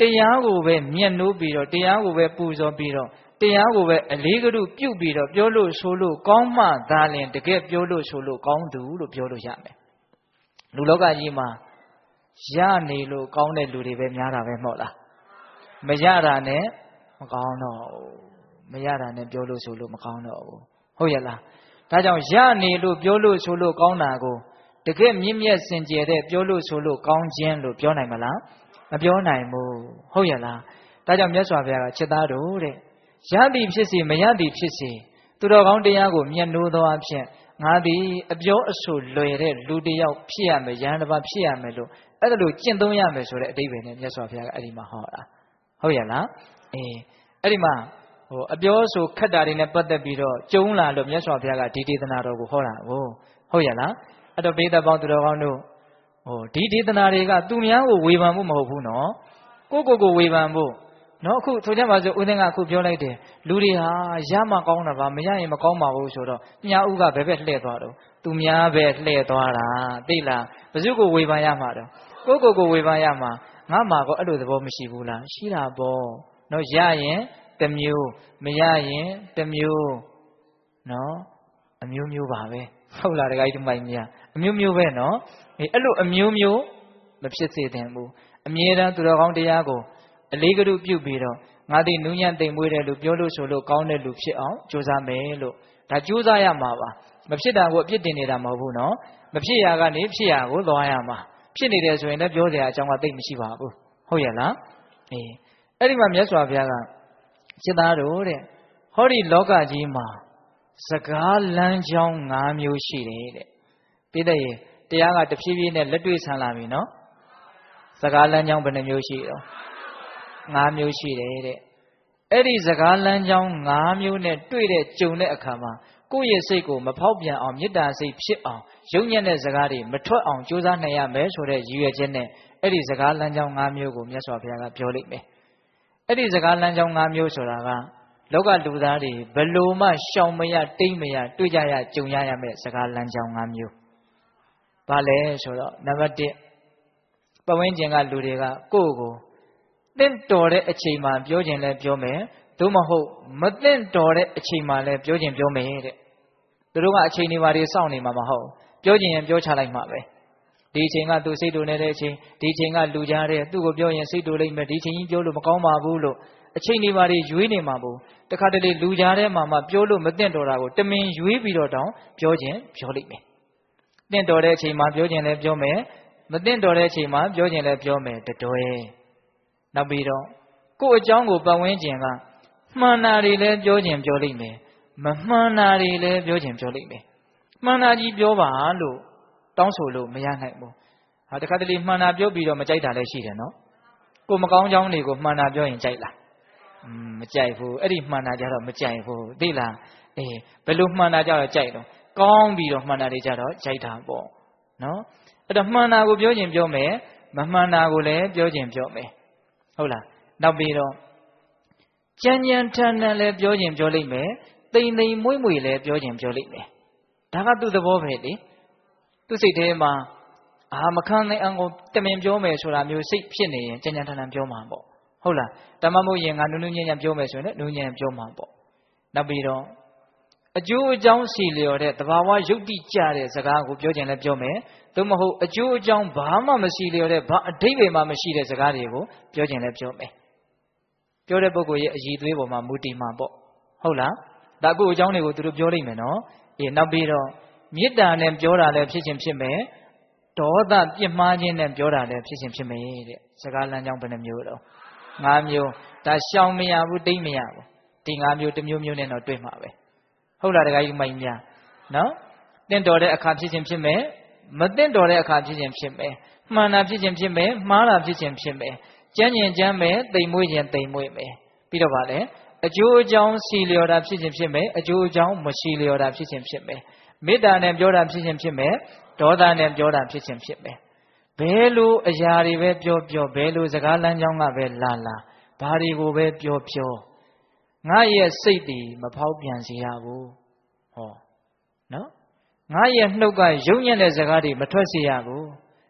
တရားကိုပဲမြတ်နိုးပြီးတော့တရားကိုပဲပူဇော်ပြီးတော့တရားကိုပဲအလေးကလူပြုတ်ပြီးတော့ပြောလို့ဆိုလို့ကောင်းမှသာလင်တကယ်ပြောလို့ဆိုလို့ကောင်းသူလို့ပြောလို့ရမယ်လူလောကကြီးမှာရနေလို့ကောင်းတဲ့လူတွေပဲများတာပဲမဟုတ်လားမရတာနဲ့မကောင်းတော့မရတာနဲ့ပြောလို့ဆိုလို့မကောင်းတော့ဘူးဟုတ်ရဲ့လားဒါကြောင့်ရနေလို့ပြောလို့ဆိုလို့ကောင်းတာကိုတကယ်မြင့်မြတ်စင်ကြယ်တဲ့ပြောလို့ဆိုလို့ကောင်းခြင်းလို့ပြောနိုင်မလားမပြောနိုင်ဘူးဟုတ်ရဲ့လားဒါကြောင့်မြတ်စွာဘုရားကချက်သားတို့တဲ့ရသည်ဖြစ်စေမရသည်ဖြစ်စေသူတော်ကောင်းတရားကိုမြတ်နိုးသောအဖြစ်ငါသည်အပြောအဆိုလွယ်တဲ့လူတစ်ယောက်ဖြစ်ရမယ်ယန္တပါဖြစ်ရမယ်လို့အဲ့ဒါလို့ကျင့်သုံးရမယ်ဆိုတဲ့အဓိပ္ပာယ်နဲ့မြတ်စွာဘုရားကအဲ့ဒီမှာဟောတာဟုတ်ရဲ့လားအဲ့ဒီမှာအပြောအဆိုခက်တာတွေနဲ့ပတ်သက်ပြီးတော့ကျုံလာလို့မြတ်စွာဘုရားကဒီဒေသနာတော်ကိုဟောတာဟုတ်ရဲ့လားအဲ့တော့ဘိသက်ပေါင်းသူတော်ကောင်းတို့ဒီဒေသနာတွေကသူများကိုဝေဖန်ဖို့မဟုတ်ဘူးနော်ကိုဝေဖန်ဖို့နော်အခုဆိုကြပါစို့ဦးသိန်းကအခုပြောလိုက်တယ်လူတွေဟာရမှကောင်းတာပါမရရင်မကောင်းပါဘူးဆိုတော့မြတ်ဦးကဘယ်ဘက်လှည့်သွားတော့သူများပဲလှည့်သွားတာသိလားဘယ်သူကိုဝေဖန်ရမှာတော့ကိုဝေဖန်ရမှာငါမှာကောအဲ့လိုသဘောမရှိဘူးလားရှိတာပေါ့နော်ရရင်တစ်မျိုးမရရင်တစ်မျိုးနော်အမျိုးမျိုးပါပဲဟုတ်လားတခါကြီးဒီမိုင်းများအမျိုးမျိုးပဲနော်အဲ့လိုအမျိုးမျိုးမဖြစ်စေသင့်ဘူးအမြဲတမ်းသူတော်ကောင်းတရားကိုအလေးကလူပြုတ်ပြီးတော့ငါသည်နူးညံ့သိမ်မွေးတယ်လို့ပြောလို့ဆိုလို့ကောင်းတဲ့လူဖြစ်အောင်ကြိုးစားမယ်လို့ဒါကြိုးစားရမှာပါမဖြစ်တာကိုအပြစ်တင်နေတာမဟုတ်ဘူးနော်မဖြစ်ရကနေဖြစ်ရကိုသွားရမှာဖြစ်နေတယ်ဆိုရင်လည်းပြောစရာအကြောင်းကသိပ်မရှိပါဘူးဟုတ်ရဲ့လားအဲ့ဒီမှာမြတ်စွာဘုရားကစိတ်သားတို့တဲ့ဟောဒီလောကကြီးမှာစကားလမ်းကြောင်း၅မျိုးရှိတယ်တဲ့ပြီးတဲ့ရင်တရားကတဖြည်းဖြည်းနဲ့လက်တွေ့ဆန်လာပြီနော်စကားလမ်းကြောင်းဘယ်နှမျိုးရှိတော့၅မျိုးရှိတယ်တဲ့အဲ့ဒီစကားလမ်းကြောင်း၅မျိုးနဲ့တွေ့တဲ့ကြုံတဲ့အခါမှာကိုယ့်ရဲ့စိတ်ကိုမဖောက်ပြန်အောင်မေတ္တာစိတ်ဖြစ်အောင်ယုံညံ့တဲ့စကားတွေမထွက်အောင်ကြိုးစားနိုင်ရမယ်ဆိုတဲ့ရည်ရွယ်ချက်နဲ့အဲ့ဒီစကားလမ်းကြောင်း၅မျိုးကိုမြတ်စွာဘုရားကပြောလိုက်မယ်အဲ့ဒီစကားလမ်းကြောင်း၅မျိုးဆိုတာကလောကလူသားတွေဘလို့မှရှောင်မရတိတ်မရတွေ့ကြရကြုံရရမယ့်စကားလမ်းကြောင်း၅မျိုးဘာလဲဆိုတော့နံပါတ်1ပဝင်းကျင်ကလူတွေကကိုယ့်ကိုတင့်တော်တဲ့အချိန်မှပြောခြင်းလဲပြောမယ်သို့မဟုတ်မတင့်တော်တဲ့အချိန်မှလဲပြောခြင်းပြောမယ်တဲ့သူတို့ကအချိန်တွေပါတွေစောင့်နေမှာမဟုတ်ပြောခြင်းရင်ပြောချလိုက်မှာပဲဒီအချိန်ကသူစိတ်တူနေတဲ့အချိန်ဒီအချိန်ကလူကြားတဲ့သူ့ကိုပြောရင်စိတ်တူလိမ့်မယ်ဒီအချိန်ကြီးပြောလို့မကောင်းပါဘူးလို့အချိန်တွေပါတွေရွေးနေမှာဘူးတခါတလေလူကြားထဲမှာပြောလို့မတင့်တော်တာကိုတမင်ရွေးပြီးတော့တောင်ပြောခြင်းပြောလိမ့်မယ်တင့်တော်တဲ့အချိန်မှာပြောခြင်းလဲပြောမယ်မတင့်တော်တဲ့အချိန်မှာပြောခြင်းလဲပြောမယ်တတွဲနောက်ပြီးတော့ကိုယ့်အကြောင်းကိုပတ်ဝန်းကျင်ကမှန်တာတွေလည်းပြောခြင်းပြောလိမ့်မယ်မမှန်တာတွေလည်းပြောခြင်းပြောလိမ့်မယ်မှန်တာကြီးပြောပါလို့တောင်းဆိုလို့မရနိုင်ဘူးဟာတခါတလေမှန်တာပြောပြီးတော့မကြိုက်တာလည်းရှိတယ်နော်ကိုမကောင်းကြောင်းတွေကိုမှန်တာပြောရင်ကြိုက်လားမကြိုက်ဘူးအဲ့ဒီမှန်တာကြတော့မကြိုက်ဘူးသိလားဘယ်လိုမှန်တာကြတော့ကြိုက်တော့ကောင်းပြီးတော့မှန်တာတွေကြတော့ကြိုက်တာပေါ့နော်အဲ့တော့မှန်တာကိုပြောခြင်းပြောမယ်မမှန်တာကိုလည်းပြောခြင်းပြောမယ်ဟုတ်လားနောက်ပြီးတော့ကြမ်းကြမ်းထန်ထန်လည်းပြောခြင်းပြောလိမ့်မယ်တိမ်တိမ်မွေ့မွေ့လည်းပြောခြင်းပြောလိမ့်မယ်ဒါကသူ့သဘောပဲလေသူ့စိတ်ထဲမှာမခံနိုင်အောင်ကိုတမင်ပြောမယ်ဆိုတာမျိုးစိတ်ဖြစ်နေရင်ကြမ်းကြမ်းထန်ထန်ပြောမှာပေါ့ဟုတ်လားတမမို့ရင်ငါနုနုညံ့ညံ့ပြောမယ်ဆိုရင်လည်းနုညံ့ပြောမှာပေါ့နောက်ပြီးတော့အကျိုးအကြောင်းစီလျော်တဲ့တဘာဝယုတ်တိကြတဲ့စကားကိုပြောခြင်းလည်းပြောမယ်သို့မဟုတ်အကျိုးအကြောင်းဘာမှမစီလျော်တဲ့ဘာအဓိပ္ပာယ်မှမရှိတဲ့စကားတွေကိုပြောခြင်းလည်းပြောမယ်ပြောတဲ့ပုဂ္ဂိုလ်ရဲ့အည်သွေးပေါ်မှာမူတည်မှာပေါ့ဟုတ်လားဒါအခုအကြောင်းတွေကိုသူတို့ပြောလိမ့်မယ်နော်နောက်ပြီးတော့မေတ္တာနဲ့ပြောတာလည်းဖြစ်ခြင်းဖြစ်မယ်ဒေါသပြစ်မှားခြင်းနဲ့ပြောတာလည်းဖြစ်ခြင်းဖြစ်မယ်တဲ့စကားလမ်းကြောင်းဘယ်နှမျိုးတော့၅မျိုးဒါရှောင်မရဘူးတိတ်မရဘူးဒီ၅မျိုးတစ်မျိုးမျိုးနဲ့တော့တွေ့မှာပဲဟုတ်လားတခါကြီးမိုင်းများနော်တင့်တော်တဲ့အခါဖြစ်ခြင်းဖြစ်မယ်မတင့်တော်တဲ့အခါဖြစ်ခြင်းဖြစ်မယ်မှန်တာဖြစ်ခြင်းဖြစ်မယ်မှားတာဖြစ်ခြင်းဖြစ်မယ်ကြမ်းကျင်ကြမ်းမယ်တိမ်မွေ့ခြင်းတိမ်မွေ့မယ်ပြီးတော့ဗာလဲအကျိုးအကြောင်းစီလျော်တာဖြစ်ခြင်းဖြစ်မယ်အကျိုးအကြောင်းမရှိလျော်တာဖြစ်ခြင်းဖြစ်မယ်မေတ္တာနဲ့ပြောတာဖြစ်ခြင်းဖြစ်မယ်ဒေါသနဲ့ပြောတာဖြစ်ခြင်းဖြစ်မယ်ဘယ်လိုအရာတွေပဲပြောပြောဘယ်လိုစကားလမ်းကြောင်းကပဲလာလာဘာတွေကိုပဲပြောပြောငါရဲ့စိတ်တည်မဖောက်ပြန်စေရဘူးဟောနော်ငါရဲ့နှုတ်ကယုံညံ့တဲ့စကားတွေမထွက်စေရဘူး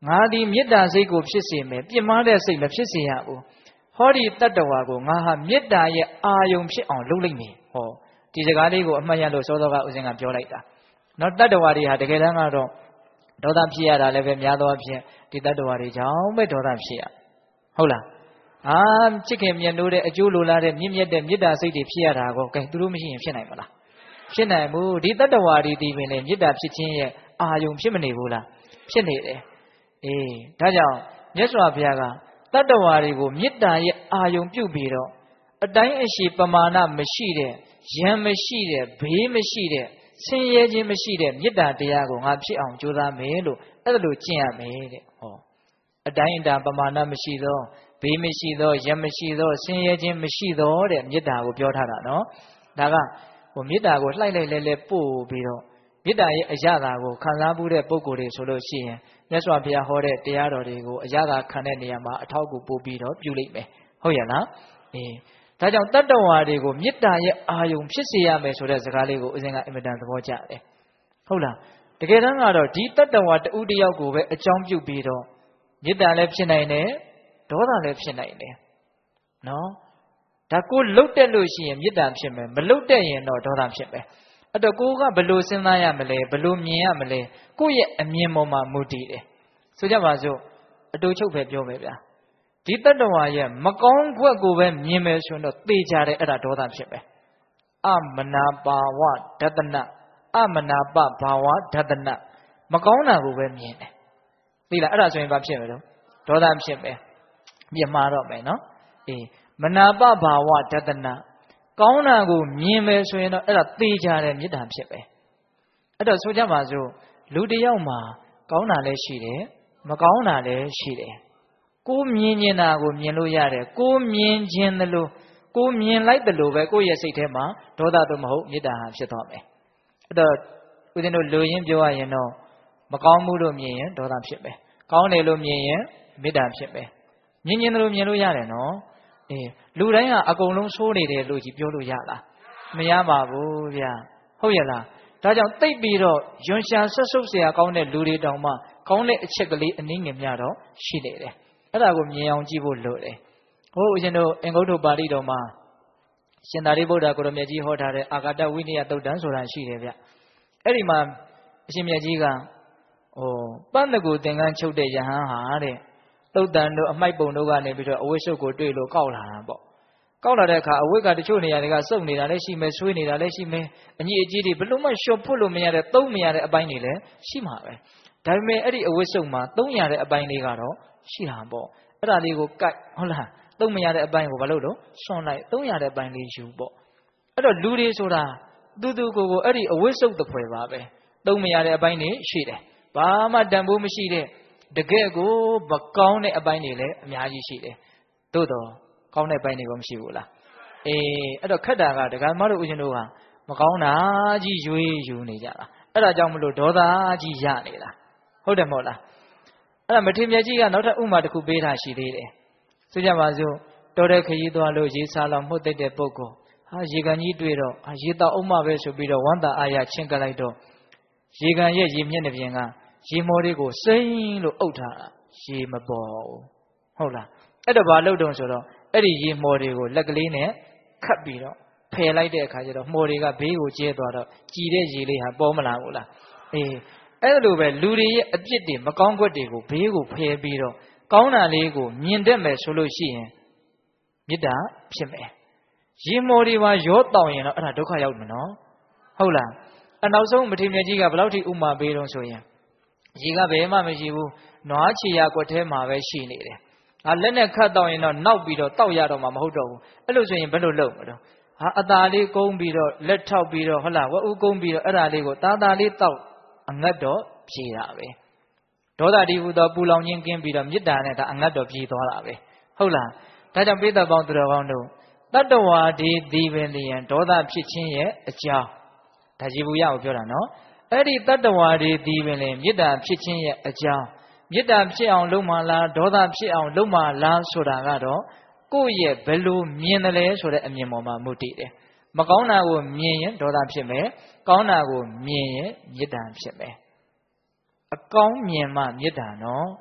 ငါဒီမေတ္တာစိတ်ကိုဖြစ်စေမယ်ပြစ်မှားတဲ့စိတ်မဖြစ်စေရဘူးဟောဒီတတ္တဝါကိုငါဟာမေတ္တာရဲ့အာယုံဖြစ်အောင်လုပ်လိုက်မယ်ဟောဒီစကားလေးကိုအမှတ်ရလို့စောစောကဦးဇင်းကပြောလိုက်တာနော်တတ္တဝါတွေဟာတကယ်တမ်းကတော့ဒေါသဖြစ်ရတာလည်းပဲများသောအားဖြင့်ဒီတတ္တဝါတွေကြောင့်ပဲဒေါသဖြစ်ရဟုတ်လားချစ်ခင်မြတ်နိုးတဲ့အကျိုးလိုလားတဲ့မြင့်မြတ်တဲ့မေတ္တာစိတ်တွေဖြစ်ရတာကိုကဲသူတို့မရှိရင်ဖြစ်နိုင်မလားဖြစ်နိုင်ဘူးဒီတတ္တဝါတွေဒီပင်လေမေတ္တာဖြစ်ခြင်းရဲ့အာယုံဖြစ်မနေဘူးလားဖြစ်နေတယ်ဒါကြောင့်မြတ်စွာဘုရားကတတ္တဝါတွေကိုမေတ္တာရဲ့အာယုံပြုတ်ပြီးတော့အတိုင်းအရှိပမာဏမရှိတဲ့ရံမရှိတဲ့ဘေးမရှိတဲ့ဆင်းရဲခြင်းမရှိတဲ့မေတ္တာတရားကိုငါဖြစ်အောင်ကြိုးစားမယ်လို့အဲ့ဒါလိုကျင့်ရမယ်တဲ့ဟောအတိုင်းအတာပမာဏမရှိသောဘေးမရှိသောရံမရှိသောဆင်းရဲခြင်းမရှိသောတဲ့မေတ္တာကိုပြောထားတာနော်ဒါကမေတ္တာကိုလှိုက်လိုက်လဲပို့ပြီးတော့မေတ္တာရဲ့အရသာကိုခံစားမှုတဲ့ပုဂ္ဂိုလ်တွေဆိုလို့ရှိရင်မြတ်စွာဘုရားဟောတဲ့တရားတော်တွေကိုအရသာခံတဲ့နေရာမှာအထောက်အကူပို့ပြီးတော့ပြုလိုက်မယ်ဟုတ်ရဲ့လားဒါကြောင့်တတ္တဝါတွေကိုမေတ္တာရဲ့အာယုံဖြစ်စေရမယ်ဆိုတဲ့စကားလေးကိုဦးဇင်းကအင်မတန်သဘောကျတယ်ဟုတ်လားတကယ်တမ်းကတော့ဒီတတ္တဝါတဦးတယောက်ကိုပဲအကြောင်းပြုပြီးတော့မေတ္တာလည်းဖြစ်နိုင်တယ်ဒေါသလည်းဖြစ်နိုင်တယ်နော်ဒါကိုလှုပ်တက်လို့ရှိရင်မေတ္တာဖြစ်မယ်မလှုပ်တက်ရင်တော့ဒေါသဖြစ်မယ်အဲ့တော့ကိုကဘယ်လိုစဉ်းစားရမလဲဘယ်လိုမြင်ရမလဲကိုယ့်ရဲ့အမြင်ပေါ်မှာမူတည်တယ်ဆိုကြပါစို့အတူချုပ်ပဲပြောမယ်ဗျာဒီတတ္တဝါရဲ့မကောင်းခွက်ကိုပဲမြင်မယ်ဆိုရင်တော့သေချာတယ်အဲ့ဒါဒေါသဖြစ်မယ်အမနာပါဝဒတနအမနာပဘာဝဒတနမကောင်းတာကိုပဲမြင်တယ်သိလားအဲ့ဒါဆိုရင်ဘာဖြစ်မလဲဒေါသဖြစ်မယ်ပြမှားတော့မယ်နော်မနာပဘာဝဒတနကောင်းတာကိုမြင်မယ်ဆိုရင်တော့အဲ့ဒါသေချာတယ်မေတ္တာဖြစ်ပဲအဲ့တော့ဆိုကြပါစို့လူတစ်ယောက်မှာကောင်းတာလည်းရှိတယ်မကောင်းတာလည်းရှိတယ်ကိုမြင်နေတာကိုမြင်လို့ရတယ်ကိုမြင်ခြင်းသလိုကိုမြင်လိုက်တယ်လို့ပဲကိုယ့်ရဲ့စိတ်ထဲမှာဒေါသတော့မဟုတ်မေတ္တာဟာဖြစ်သွားမယ်အဲ့တော့ဦးဇင်းတို့လူရင်းပြောရရင်တော့မကောင်းမှုလို့မြင်ရင်ဒေါသဖြစ်ပဲကောင်းတယ်လို့မြင်ရင်မေတ္တာဖြစ်ပဲမြင်တယ်လို့မြင်လို့ရတယ်နော်လူတိုင်းကအကုန်လုံးဆိုးနေတယ်လို့ကြီးပြောလို့ရလားမရပါဘူးဗျာဟုတ်ရဲ့လားဒါကြောင့်သိပ်ပြီးတော့ယွန်ရှာဆွတ်ဆုပ်เสียကောင်းတဲ့လူတွေတောင်မှကောင်းတဲ့အချက်ကလေးအနည်းငယ်များတော့ရှိနေတယ်အဲ့ဒါကိုမြင်အောင်ကြည့်ဖို့လိုတယ်ဟိုဦးဇင်းတို့အင်္ဂုတ္တပါဠိတော်မှာရှင်သာရိပုတ္တရာကိုရမြတ်ကြီးဟောထားတဲ့အာဂတဝိနည်းသုတ်တံဆိုတာရှိတယ်ဗျအဲ့ဒီမှာအရှင်မြတ်ကြီးကပန်းတကူသင်္ကန်းချုပ်တဲ့ယဟန်ဟာတဲ့သုတ်တန်တို့အမိုက်ပုံတို့ကနေပြီးတော့အဝိရှုပ်ကိုတွေ့လို့ကောက်လာတာပေါ့ကောက်လာတဲ့အခါအဝိကတချို့နေရာတွေကစုပ်နေတာလည်းရှိမယ်ဆွေးနေတာလည်းရှိမယ်အညီအကြီးတွေဘလို့မှလျှော်ဖွတ်လို့မရတဲ့သုံးမရတဲ့အပိုင်းတွေလည်းရှိမှာပဲဒါပေမဲ့အဲ့ဒီအဝိရှုပ်မှာသုံးရတဲ့အပိုင်းလေးကတော့ရှိတာပေါ့အဲ့ဒါလေးကိုကိုက်ဟုတ်လားသုံးမရတဲ့အပိုင်းကိုဘာလို့လို့ဆွန့်လိုက်သုံးရတဲ့အပိုင်းလေးယူပေါ့အဲ့တော့လူတွေဆိုတာသူကိုအဲ့ဒီအဝိရှုပ်တစ်ဖွဲပါပဲသုံးမရတဲ့အပိုင်းတွေရှိတယ်ဘာမှတန်ဖိုးမရှိတဲ့တကယ်ကိုမကောင်းတဲ့အပိုင်းတွေလည်းအများကြီးရှိတယ်သို့တော့ကောင်းတဲ့ပိုင်းတွေကမရှိဘူးလားအဲ့တော့ခက်တာကဒကာမတို့ဦးရှင်တို့ကမကောင်းတာကြီးရွေးယူနေကြတာအဲ့ဒါကြောင့်မလို့ဒေါသကြီးရနေတာဟုတ်တယ်မဟုတ်လားအဲ့ဒါမထေရမြတ်ကြီးကနောက်ထပ်ဥမာတစ်ခုပေးတာရှိသေးတယ်ဆိုကြပါစို့တော်တဲ့ခရီးသွားလို့ရေစားလောက်မှုတ်တဲ့ပုဂ္ဂိုလ်ရေကန်ကြီးတွေ့တော့ရေတောက်အောင်မှပဲဆိုပြီးတော့ဝမ်းသာအားရချင်းကလိုက်တော့ရေကန်ရဲ့ရေမျက်နှာပြင်ကရေမော်တွေကိုစိမ့်လို့အုပ်ထားတာရေမပေါ်ဘူးဟုတ်လားအဲ့တော့ဘာလုပ်တုံဆိုတော့အဲ့ဒီရေမော်တွေကိုလက်ကလေးနဲ့ခတ်ပြီးတော့ဖယ်လိုက်တဲ့အခါကျတော့မော်တွေကဘေးကိုကျဲသွားတော့ကြည်တဲ့ရေလေးဟာပေါ်မလာဘူးလားအဲ့လိုပဲလူတွေရဲ့အပြစ်တွေမကောင်းကွက်တွေကိုဘေးကိုဖယ်ပြီးတော့ကောင်းတာလေးကိုမြင်တတ်မယ်ဆိုလို့ရှိရင်မေတ္တာဖြစ်မယ်ရေမော်တွေပါရောတောင်းရင်တော့အဲ့ဒါဒုက္ခရောက်မယ်နော်ဟုတ်လားအနောက်ဆုံးမထေရမြတ်ကြီးကဘယ်လောက်ထိဥမာပေးတော့ဆိုရင်ရေကဘယ်မှမရှိဘူးနွားချီရကွက်ထဲမှာပဲရှိနေတယ်လက်နဲ့ခတ်တောင်းရင်တော့နောက်ပြီးတော့တောက်ရတော့မှမဟုတ်တော့ဘူးအဲ့လိုဆိုရင်ဘယ်လိုလုပ်မလဲအသာလေးကုန်းပြီးတော့လက်ထောက်ပြီးတော့ဟုတ်လားဝအူကုန်းပြီးတော့အဲ့ဒါလေးကိုတာလေးတောက်အငတ်တော့ဖြေတာပဲဒေါသတိဟူသောပူလောင်ခြင်းကင်းပြီးတော့မေတ္တာနဲ့ဒါအငတ်တော့ဖြေသွားတာပဲဟုတ်လားဒါကြောင့်ပိဿပေါင်းသူတော်ကောင်းတို့တတ္တဝါဒီဒီပင်လျင်ဒေါသဖြစ်ခြင်းရဲ့အကြောင်းဒါကြည်ဘူးရအောင်ပြောတာနော်အဲ့ဒီတတ္တဝါဒီဒီပင်လျင်မေတ္တာဖြစ်ခြင်းရဲ့အကြောင်းမေတ္တာဖြစ်အောင်လုပ်မှလားဒေါသဖြစ်အောင်လုပ်မှလားဆိုတာကတော့ကိုယ့်ရဲ့ဘယ်လိုမြင်တယ်လဲဆိုတဲ့အမြင်ပေါ်မှာမူတည်တယ်မကောင်းတာကိုမြင်ရင်ဒေါသဖြစ်မယ်ကောင်းတာကိုမြင်ရင်မေတ္တာဖြစ်မယ်အကောင်းမြင်မှမေတ္တာနော်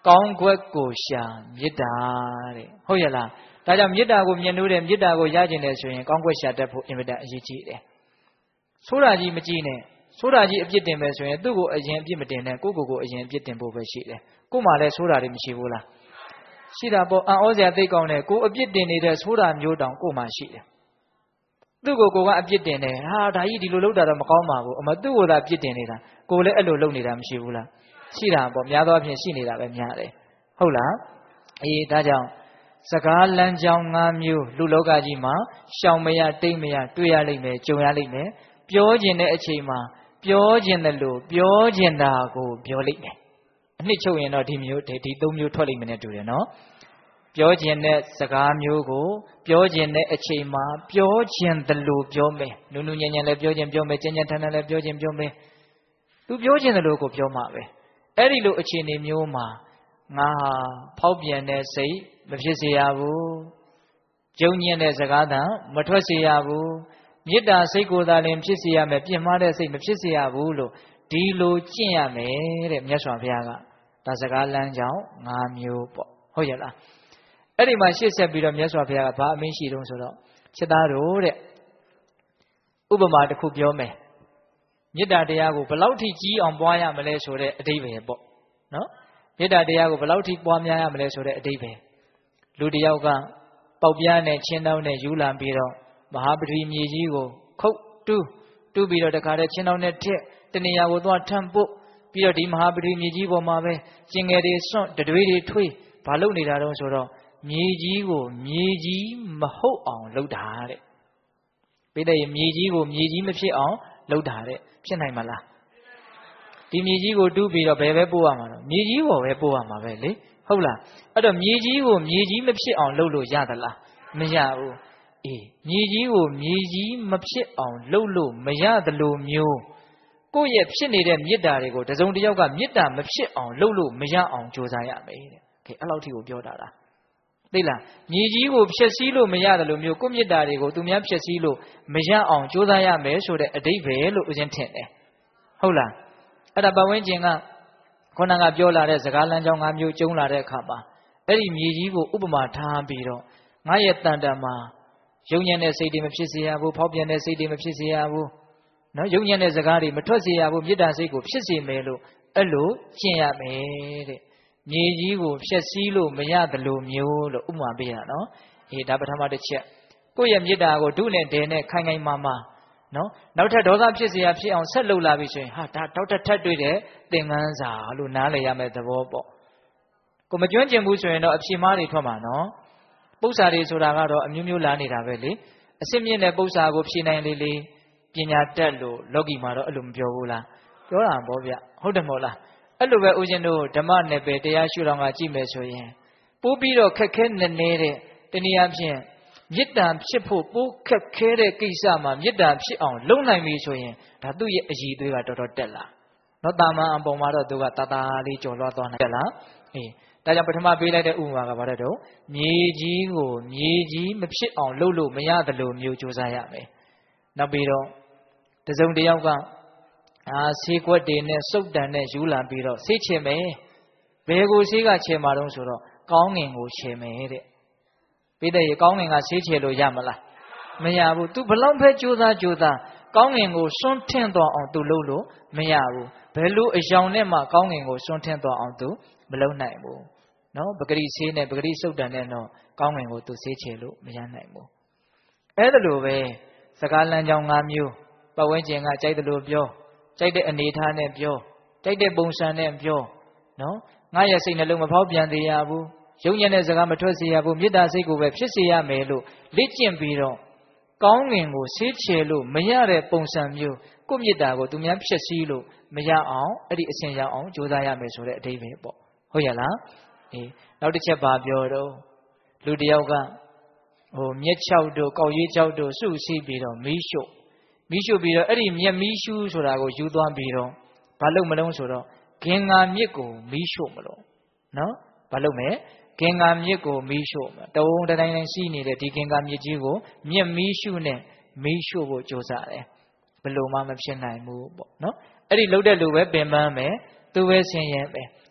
ကောင်းကွက်ကိုရှာမေတ္တာတဲ့ဟုတ်ရဲ့လားဒါကြောင့်မေတ္တာကိုမြင်လို့တဲ့မေတ္တာကိုရကျင်တယ်ဆိုရင်ကောင်းကွက်ရှာတတ်ဖို့အင်မတန်အရေးကြီးတယ်ဆိုးတာကြီးမကြည့်နဲ့ဆိုးတာကြီးအပြစ်တင်မယ်ဆိုရင်သူ့ကိုအရင်အပြစ်မတင်နဲ့ကိုယ့်ကိုယ်အရင်အပြစ်တင်ဖို့ပဲရှိတယ်ကို့မှာလည်းဆိုးတာတွေမရှိဘူးလားရှိတာပေါ့အံ့ဩစရာသိကောင်းတယ်ကိုအပြစ်တင်နေတဲ့ဆိုးတာမျိုးတောင်ကို့မှာရှိတယ်သူ့ကိုကအပြစ်တင်တယ်ဟာဒါကြီးဒီလိုလုပ်တာတော့မကောင်းပါဘူးအမသူ့ကိုသာပြစ်တင်နေတာကိုလည်းအဲ့လိုလုပ်နေတာမရှိဘူးလားရှိတာပေါ့များသောအားဖြင့်ရှိနေတာပဲများတယ်ဟုတ်လားအေးဒါကြောင့်စကားလမ်းကြောင်း၅မျိုးလူလောကကြီးမှာရှောင်မရတိတ်မရတွေ့ရလိမ့်မယ်ကြုံရလိမ့်မယ်ပြောခြင်းတဲ့အချိန်မှာပြောခြင်းတယ်လို့ပြောခြင်းတာကိုပြောလိမ့်မယ်အနှစ်ချုပ်ရင်တော့ဒီမျိုးဒီ၃မျိုးထွက်လိမ့်မယ်နဲ့တူတယ်နော်ပြောခြင်းတဲ့စကားမျိုးကိုပြောခြင်းတဲ့အချိန်မှာပြောခြင်းတယ်လို့ပြောမယ်နုနုညံ့ညံ့လည်းပြောခြင်းပြောမယ်ကြင်ကြင်ထန်ထန်လည်းပြောခြင်းပြောမယ်သူပြောခြင်းတယ်လို့ကိုပြောမှာပဲအဲ့ဒီလိုအခြေအနေမျိုးမှာငါဟာဖောက်ပြန်တဲ့စိတ်မဖြစ်စေရဘူးကြုံညင်တဲ့စကားသံမထွက်စေရဘူးမေတ္တာစိတ်ကိုသာလင်ဖြစ်စေရမယ်ပြင်းမှားတဲ့စိတ်မဖြစ်စေရဘူးလို့ဒီလိုကျင့်ရမယ်တဲ့မြတ်စွာဘုရားကဒါစကားလမ်းကြောင်း၅မျိုးပေါ့ဟုတ်ရဲ့လားအဲ့ဒီမှာရှေ့ဆက်ပြီးတော့မြတ်စွာဘုရားကဘာအမင်းရှိတုံးဆိုတော့ချက်သားတို့တဲ့ဥပမာတစ်ခုပြောမယ်မေတ္တာတရားကိုဘယ်လောက်ထိကြီးအောင်ပွားရမလဲဆိုတဲ့အဓိပ္ပာယ်ပေါ့နော်မေတ္တာတရားကိုဘယ်လောက်ထိပွားများရမလဲဆိုတဲ့အဓိပ္ပာယ်လူတစ်ယောက်ကပေါက်ပြားနဲ့ချင်းတောင်းနဲ့ယူလာပြီးတော့မဟာပတိမြေကြီးကိုခုတ်တူးပြီးတော့တခါတည်းချင်းတောင်းနဲ့ထက်တနေရာကိုသွားထမ်းပုတ်ပြီးတော့ဒီမဟာပတိမြေကြီးပေါ်မှာပဲကျင်ငယ်တွေစွန့်တတွေးတွေထွေးဘာလုပ်နေတာတုံးဆိုတော့မြေကြီးကိုမြေကြီးမဟုတ်အောင်လုပ်တာတဲ့ပိဋကမြေကြီးကိုမြေကြီးမဖြစ်အောင်လုပ်တာတဲ့ဖြစ်နိုင်မလားဒီမြေကြီးကိုတူးပြီးတော့ဘယ်ပဲပို့ရမှာတော့မြေကြီးပေါ်ပဲပို့ရမှာပဲလေဟုတ်လားအဲ့တော့မြေကြီးကိုမြေကြီးမဖြစ်အောင်လုပ်လို့ရသလားမရဘူးအေးမြေကြီးကိုမြေကြီးမဖြစ်အောင်လုပ်လို့မရသလိုမျိုးကိုယ့်ရဲ့ဖြစ်နေတဲ့မေတ္တာတွေကိုတစုံတစ်ယောက်ကမေတ္တာမဖြစ်အောင်လုပ်လို့မရအောင်ကြိုးစားရမယ်တဲ့ခေအဲ့လောက်ထိကိုပြောတာလားသိလားမြေကြီးကိုဖျက်ဆီးလို့မရတယ်လို့မျိုးကိုယ့်မေတ္တာတွေကိုသူများဖျက်ဆီးလို့မရအောင်ကြိုးစားရမယ်ဆိုတဲ့အဓိပ္ပာယ်လို့ဦးဇင်းထင်တယ်ဟုတ်လားအဲ့ဒါပတ်ဝန်းကျင်ကခေါင်းကပြောလာတဲ့စကားလမ်းကြောင်း၅မျိုးကျုံလာတဲ့အခါမှာအဲ့ဒီမြေကြီးကိုဥပမာထားပြီးတော့ငါရဲ့တန်တန်မှာယုံညံ့တဲ့စိတ်တွေမဖြစ်စေရဘူးဖောက်ပြန်တဲ့စိတ်တွေမဖြစ်စေရဘူးနော်ယုံညံ့တဲ့စကားတွေမထွက်စေရဘူးမေတ္တာစိတ်ကိုဖြစ်စေမယ်လို့အဲ့လိုကျင့်ရမယ်တဲ့မြေကြီးကိုဖျက်ဆီးလို့မရသလိုမျိုးလို့ဥပမာပေးတာနော်အေးဒါပထမတစ်ချက်ကိုယ့်ရဲ့မေတ္တာကိုဒုနဲ့ဒဲနဲ့ခိုင်ခိုင်မာမာနော်နောက်ထပ်ဒေါသဖြစ်เสียဖြစ်အောင်ဆက်လုပ်လာပြီဆိုရင်ဟာဒါတောက်ထပ်တွေ့တဲ့သင်္ကန်းစာလို့နားလည်ရမယ့်သဘောပေါ့ကိုမကျွမ်းကျင်ဘူးဆိုရင်တော့အဖြေမှားတွေထွက်မှာနော်ပု္ပ္ပာတွေဆိုတာကတော့အမျိုးမျိုးလာနေတာပဲလေအစစ်မြင့်တဲ့ပု္ပ္ပာကိုဖြေနိုင်လေလေပညာတတ်လို့လောကီမှာတော့အဲ့လိုမပြောဘူးလားပြောတာပေါ့ဗျဟုတ်တယ်မဟုတ်လားအဲ့လိုပဲဦးဇင်းတို့ဓမ္မနယ်ပယ်တရားရှုတော်ကကြည့်မယ်ဆိုရင်ပိုးပြီးတော့ခက်ခဲနက်နဲတဲ့တနည်းအားဖြင့်မေတ္တာဖြစ်ဖို့ပိုးခက်ခဲတဲ့ကိစ္စမှာမေတ္တာဖြစ်အောင်လုပ်နိုင်ပြီဆိုရင်ဒါသူ့ရဲ့အည်သွေးကတော်တော်တက်လာနော်တာမန်အပေါ်မှာတော့သူကတာတာလေးကြော်လွှားသွားနိုင်တယ်လားအေးဒါကြောင့်ပထမပေးလိုက်တဲ့ဥပမာကဘာလဲတော့မြေကြီးကိုမြေကြီးမဖြစ်အောင်လုပ်လို့မရသလိုမျိုးကြိုးစားရမယ်နောက်ပြီးတော့တစုံတစ်ယောက်ကဆေးကွက်တွေနဲ့စုပ်တန်နဲ့ယူလာပြီးတော့ဆေးချင်မယ်ဘယ်ကိုဆေးကချင်မှာတော့ဆိုတော့ကောင်းငင်ကိုချင်မယ်တဲ့ပိဋကရေကောင်းငင်ကဆေးချေလို့ရမလားမရဘူး तू ဘလောက်ပဲကြိုးစားကောင်းငင်ကိုစွန့်ထင်းသွားအောင် तू လုပ်လို့မရဘူးဘယ်လိုအယောင်နဲ့မှကောင်းငင်ကိုစွန့်ထင်းသွားအောင် तू မလုပ်နိုင်ဘူးနော်ပဂရိဆေးနဲ့ပဂရိစုတ်တန်နဲ့တော့ကောင်းငင်ကို तू ဆေးချေလို့မရနိုင်ဘူးအဲ့ဒါလိုပဲစကားလမ်းကြောင်း၅မျိုးပတ်ဝန်းကျင်ကကြိုက်တယ်လို့ပြောကြိုက်တဲ့အနေထားနဲ့ပြောကြိုက်တဲ့ပုံစံနဲ့ပြောနော်ငါရဲ့စိတ်နှလုံးမဖောက်ပြန်သေးရဘူးယုံညံ့တဲ့စကားမထွက်စေရဘူးမေတ္တာစိတ်ကိုပဲဖြစ်စေရမယ်လို့လေ့ကျင့်ပြီးတော့ကောင်းငင်ကိုဆေးချေလို့မရတဲ့ပုံစံမျိုးကိုမေတ္တာကိုသူများဖြစ်စည်းလို့မရအောင်အဲ့ဒီအစဉ်ရောက်အောင်ကြိုးစားရမယ်ဆိုတဲ့အဓိပ္ပာယ်ပေါ့ဟုတ်ရလားအေးနောက်တစ်ချက်ပါပြောတော့လူတစ်ယောက်ကမြက်ချောက်တို့ကောက်ရွေးချောက်တို့စုစည်းပြီးတော့မီးရှို့ပြီးတော့အဲ့ဒီမြက်မီးရှူးဆိုတာကိုယူသွားပြီးတော့ဘာလုပ်မလို့ဆိုတော့ဂင်္ဂါမြစ်ကိုမီးရှို့မလို့နော်ဘာလုပ်မယ်ဂင်္ဂါမြစ်ကိုမီးရှို့မယ်တုံးတိုင်းရှိနေတဲ့ဒီဂင်္ဂါမြစ်ကြီးကိုမြက်မီးရှူးနဲ့မီးရှို့ဖို့ကြိုးစားတယ်ဘယ်လိုမှမဖြစ်နိုင်ဘူးပေါ့နော်အဲ့ဒီလှုပ်တဲ့လူပဲပင်ပန်းမယ်သူပဲဆင်းရဲပဲ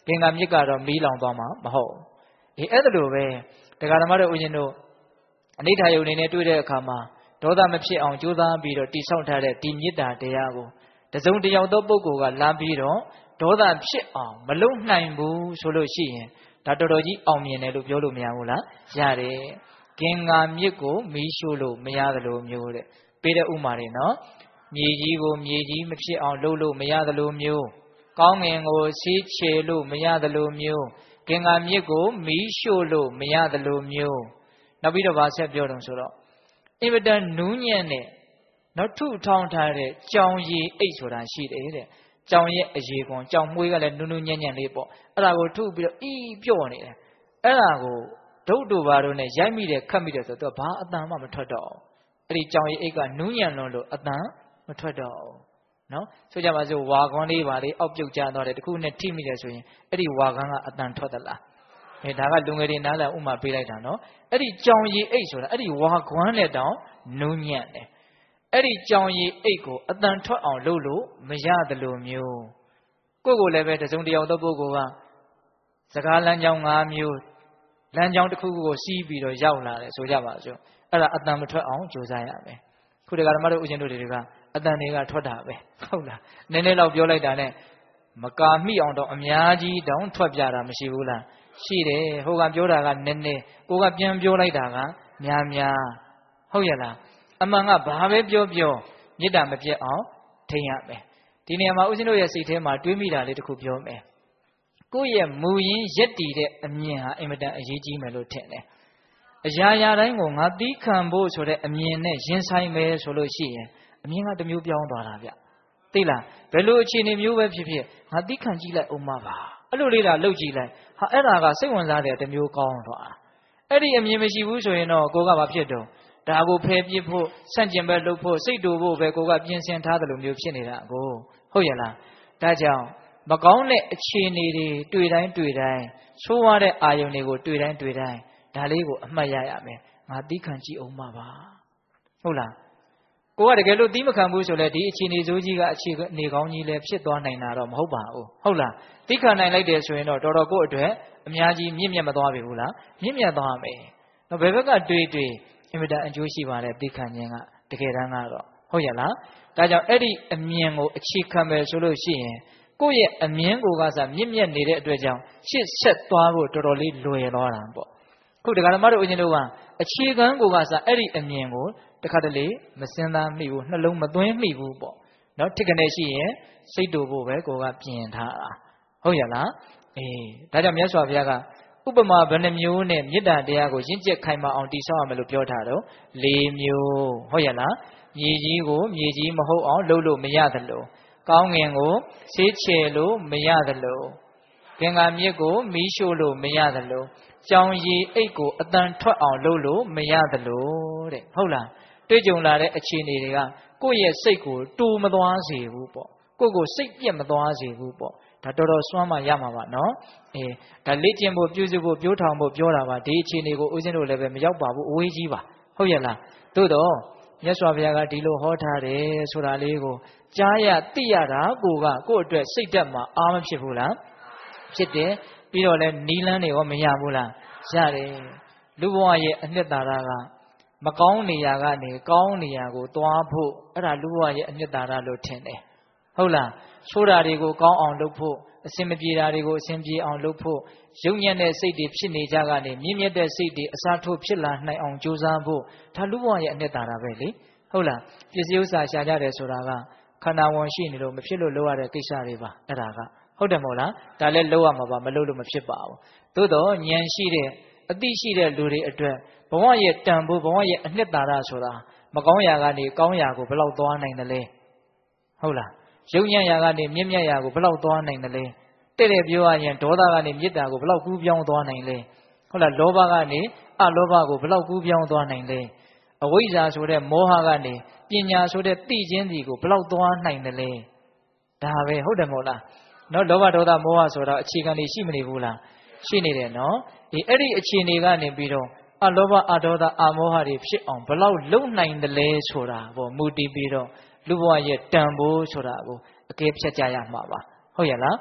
ကင်္ဂါမြစ်ကတော့မီးလောင်သွားမှာမဟုတ်အဲ့ဒါလိုပဲတရားဓမ္မတို့ဦးဇင်းတို့အနိဋ္ဌာယုန်နေနဲ့တွေ့တဲ့အခါမှာဒေါသမဖြစ်အောင်ကြိုးစားပြီးတော့တိဆောက်ထားတဲ့ဒီမေတ္တာတရားကိုတစုံတစ်ယောက်သောပုဂ္ဂိုလ်ကလာပြီးတော့ဒေါသဖြစ်အောင်မလုံနိုင်ဘူးဆိုလို့ရှိရင်ဒါတော်တော်ကြီးအောင်မြင်တယ်လို့ပြောလို့မရဘူးလားရတယ်ကင်္ဂါမြစ်ကိုမီးရှို့လို့မရတယ်လို့မျိုးတဲ့ပေးတဲ့ဥမာတွေနော်မြေကြီးကိုမြေကြီးမဖြစ်အောင်လုပ်လို့မရတယ်လို့မျိုးကောင်းငင်ကိုဆေးချေလို့မရတယ်လို့မျိုးကင်္ဂါမြစ်ကိုမီးရှို့လို့မရတယ်လို့မျိုးနောက်ပြီးတော့ဗာဆက်ပြောတယ်ဆိုတော့အင်မတန်နူးညံ့တဲ့နောက်ထုထောင်ထားတဲ့ကြောင်ရည်အိတ်ဆိုတာရှိတယ်တဲ့ကြောင်ရဲ့အရေကွန်ကြောင်မွေးကလည်းနူးနူးညံ့ညံ့လေးပေါ့အဲ့ဒါကိုထုပြီးတော့ပြော့နေတယ်အဲ့ဒါကိုဒုတ်တို့ဘာတို့နဲ့ရိုက်မိတယ်ခတ်မိတယ်ဆိုတော့ဘာအတန်မှမထွက်တော့အဲ့ဒီကြောင်ရည်အိတ်ကနူးညံ့လွန်းလို့အတန်မထွက်တော့နော်ဆိုကြပါစို့ဝါခွန်လေးပါလေအောက်ပြုတ်ကျသွားတယ်တခုနဲ့ထိမိတယ်ဆိုရင်အဲ့ဒီဝါခွန်ကအတန်ထွက်သလားဒါကလူငယ်တွေနားလည်ဥမာပေးလိုက်တာနော်အဲ့ဒီကြောင်ရည်အိတ်ဆိုတာအဲ့ဒီဝါခွန်နဲ့တောင်နူးညံ့တယ်အဲ့ဒီကြောင်ရည်အိတ်ကိုအတန်ထွက်အောင်လုပ်လို့မရတယ်လို့မျိုးကိုလည်းပဲတစုံတယောက်သောပုဂ္ဂိုလ်ကစကားလမ်းကြောင်း၅မျိုးလမ်းကြောင်းတစ်ခုကိုစီးပြီးတော့ရောက်လာတယ်ဆိုကြပါစို့အဲ့ဒါအတန်မထွက်အောင်ကြိုးစားရမယ်ခုတကဓမ္မတို့ဦးဇင်းတို့တွေကအတန်တွေကထွက်တာပဲဟုတ်လားနည်းနည်းတော့ပြောလိုက်တာနဲ့မကာမိအောင်တော့အများကြီးတောင်ထွက်ပြတာမရှိဘူးလားရှိတယ်ဟိုကပြောတာကနည်းနည်းကိုကပြန်ပြောလိုက်တာကများများဟုတ်ရဲ့လားအမှန်ကဘာပဲပြောမေတ္တာမပြတ်အောင်ထိန်းရမယ်ဒီနေရာမှာဦးဇင်းတို့ရဲ့စိတ်ထဲမှာတွေးမိတာလေးတစ်ခုပြောမယ်ကိုယ့်ရဲ့မူရင်းရက်တည်တဲ့အမြင်ဟာအင်မတန်အရေးကြီးမယ်လို့ထင်တယ်အရာရာတိုင်းကိုငါသီးခံဖို့ဆိုတဲ့အမြင်နဲ့ရင်ဆိုင်မယ်ဆိုလို့ရှိရင်အမြင်ကတစ်မျိုးပြောင်းသွားတာဗျသိလားဘယ်လိုအခြေအနေမျိုးပဲဖြစ်ဖြစ်ငါသီးခံကြည့်လိုက်အောင်ပါအဲ့လိုလေးတာလှုပ်ကြည့်လိုက်ဟာအဲ့ဒါကစိတ်ဝင်စားတဲ့တစ်မျိုးကောင်းသွားအဲ့ဒီအမြင်မရှိဘူးဆိုရင်တော့ကိုကဘာဖြစ်တော့ဒါကိုဖယ်ပြစ်ဖို့ဆန့်ကျင်ဘက်လုပ်ဖို့စိတ်တူဖို့ပဲကိုကပြင်ဆင်ထားတယ်လို့မျိုးဖြစ်နေတာကိုဟုတ်ရဲ့လားဒါကြောင့်မကောင်းတဲ့အခြေအနေတွေတွေ့တိုင်းဆိုးရတဲ့အာယုန်တွေကိုတွေ့တိုင်းဒါလေးကိုအမှတ်ရရမယ်ငါသီးခံကြည့်အောင်ပါဟုတ်လားကိုကတကယ်လို့သီးမခံဘူးဆိုလဲဒီအခြေအနေဆိုးကြီးကအခြေအနေကောင်းကြီးလည်းဖြစ်သွားနိုင်တာတော့မဟုတ်ပါဘူးဟုတ်လားသီးခံနိုင်လိုက်တယ်ဆိုရင်တော့တော်တော်ကိုအတွက်အများကြီးမြင့်မြတ်မသွားပြီဘူးလားမြင့်မြတ်သွားမယ်တော့ဘယ်ဘက်ကတွေ့အင်မတန်အကျိုးရှိပါတယ်သီးခံခြင်းကတကယ်တမ်းကတော့ဟုတ်ရဲ့လားဒါကြောင့်အဲ့ဒီအမြင်ကိုအခြေခံမယ်ဆိုလို့ရှိရင်ကိုယ့်ရဲ့အမြင်ကိုကစားမြင့်မြတ်နေတဲ့အတွက်ကြောင့်ရှစ်ဆက်သွားဖို့တော်တော်လေးလွယ်သွားတာပေါ့ခုဒကာဓမ္မတို့ဦးဇင်းတို့ကအခြေခံကိုကစားအဲ့ဒီအမြင်ကိုတခါတလေမစင်သားမိဘူးနှလုံးမသွင်းမိဘူးပေါ့နော်ထိကနေရှိရင်စိတ်တူဖို့ပဲကိုကပြင်ထားတာဟုတ်ရဲ့လားဒါကြောင့်မြတ်စွာဘုရားကဥပမာဘယ်နှမျိုးနဲ့မေတ္တာတရားကိုရင့်ကျက်ခိုင်မာအောင်တည်ဆောက်ရမယ်လို့ပြောထားတော့၄မျိုးဟုတ်ရဲ့လားမြေကြီးကိုမြေကြီးမဟုတ်အောင်လုပ်လို့မရသလိုကောင်းငင်ကိုဆေးချယ်လို့မရသလိုကင်္ဂါမြစ်ကိုမီးရှို့လို့မရသလိုကြောင်ရည်အိတ်ကိုအတန်ထွက်အောင်လုပ်လို့မရသလိုတဲ့ဟုတ်လားတွေ့ကြုံလာတဲ့အခြေအနေတွေကကိုယ့်ရဲ့စိတ်ကိုတူမသွားစေဘူးပေါ့ကိုစိတ်ပြက်မသွားစေဘူးပေါ့ဒါတော်တော်စွမ်းမှရမှာပါနော်ဒါလေ့ကျင့်ဖို့ပြုစုဖို့ပြိုးထောင်ဖို့ပြောတာပါဒီအခြေအနေကိုဦးဇင်းတို့လည်းပဲမရောက်ပါဘူးအဝေးကြီးပါဟုတ်ရဲ့လားသို့တော့မြတ်စွာဘုရားကဒီလိုဟောထားတယ်ဆိုတာလေးကိုကြားရသိရတာကိုယ့်အတွက်စိတ်ဓာတ်မှာအားမဖြစ်ဘူးလားဖြစ်တယ်ပြီးတော့လည်းနီးလန်းတွေရောမရဘူးလားရတယ်လူဘဝရဲ့အနှစ်သာရကမကောင်းနေရာကနေကောင်းနေရာကိုသွားဖို့အဲ့ဒါလူဘဝရဲ့အနှစ်သာရလို့ထင်တယ်ဟုတ်လားဆိုးတာတွေကိုကောင်းအောင်လုပ်ဖို့အစင်မပြေတာတွေကိုအစင်ပြေအောင်လုပ်ဖို့ယုံညံ့တဲ့စိတ်တွေဖြစ်နေကြကနေမြင့်မြတ်တဲ့စိတ်တွေအစားထိုးဖြစ်လာနိုင်အောင်ကြိုးစားဖို့ဒါလူဘဝရဲ့အနှစ်သာရပဲလေဟုတ်လားပစ္စည်းဥစ္စာရှာကြတယ်ဆိုတာကခန္ဓာဝန်ရှိနေလို့မဖြစ်လို့လုပ်ရတဲ့ကိစ္စတွေပါအဲ့ဒါကဟုတ်တယ်မဟုတ်လားဒါလည်းလုပ်ရမှာပါမလုပ်လို့မဖြစ်ပါဘူးသို့တော့ဉာဏ်ရှိတဲ့အသိရှိတဲ့လူတွေအတွက်ဘဝရဲ့တန်ဖိုးဘဝရဲ့အနှစ်သာရဆိုတာမကောင်းရာကနေကောင်းရာကိုဘယ်လောက်သွားနိုင်တယ်လဲဟုတ်လားယုံညံ့ရာကနေမြင့်မြတ်ရာကိုဘယ်လောက်သွားနိုင်တယ်လဲတဲ့ပြောရရင်ဒေါသကနေမေတ္တာကိုဘယ်လောက်ကူးပြောင်းသွားနိုင်လဲဟုတ်လားလောဘကနေအလောဘကိုဘယ်လောက်ကူးပြောင်းသွားနိုင်လဲအဝိဇ္ဇာဆိုတဲ့မောဟကနေပညာဆိုတဲ့သိခြင်းစီကိုဘယ်လောက်သွားနိုင်တယ်လဲဒါပဲဟုတ်တယ်မဟုတ်လားနော်လောဘဒေါသမောဟဆိုတော့အခြေခံတွေရှိမနေဘူးလားရှိနေတယ်နော်အဲ့ဒီအခြေအနေကနေပြီးတော့အလောဘအဒေါသအမောဟတွေဖြစ်အောင်ဘယ်လောက်လုံနိုင်တယ်လဲဆိုတာပေါ့မူတည်ပြီးတော့လူဘဝရဲ့တန်ဖိုးဆိုတာကိုအကဲဖြတ်ကြရမှာပါဟုတ်ရဲ့လားခ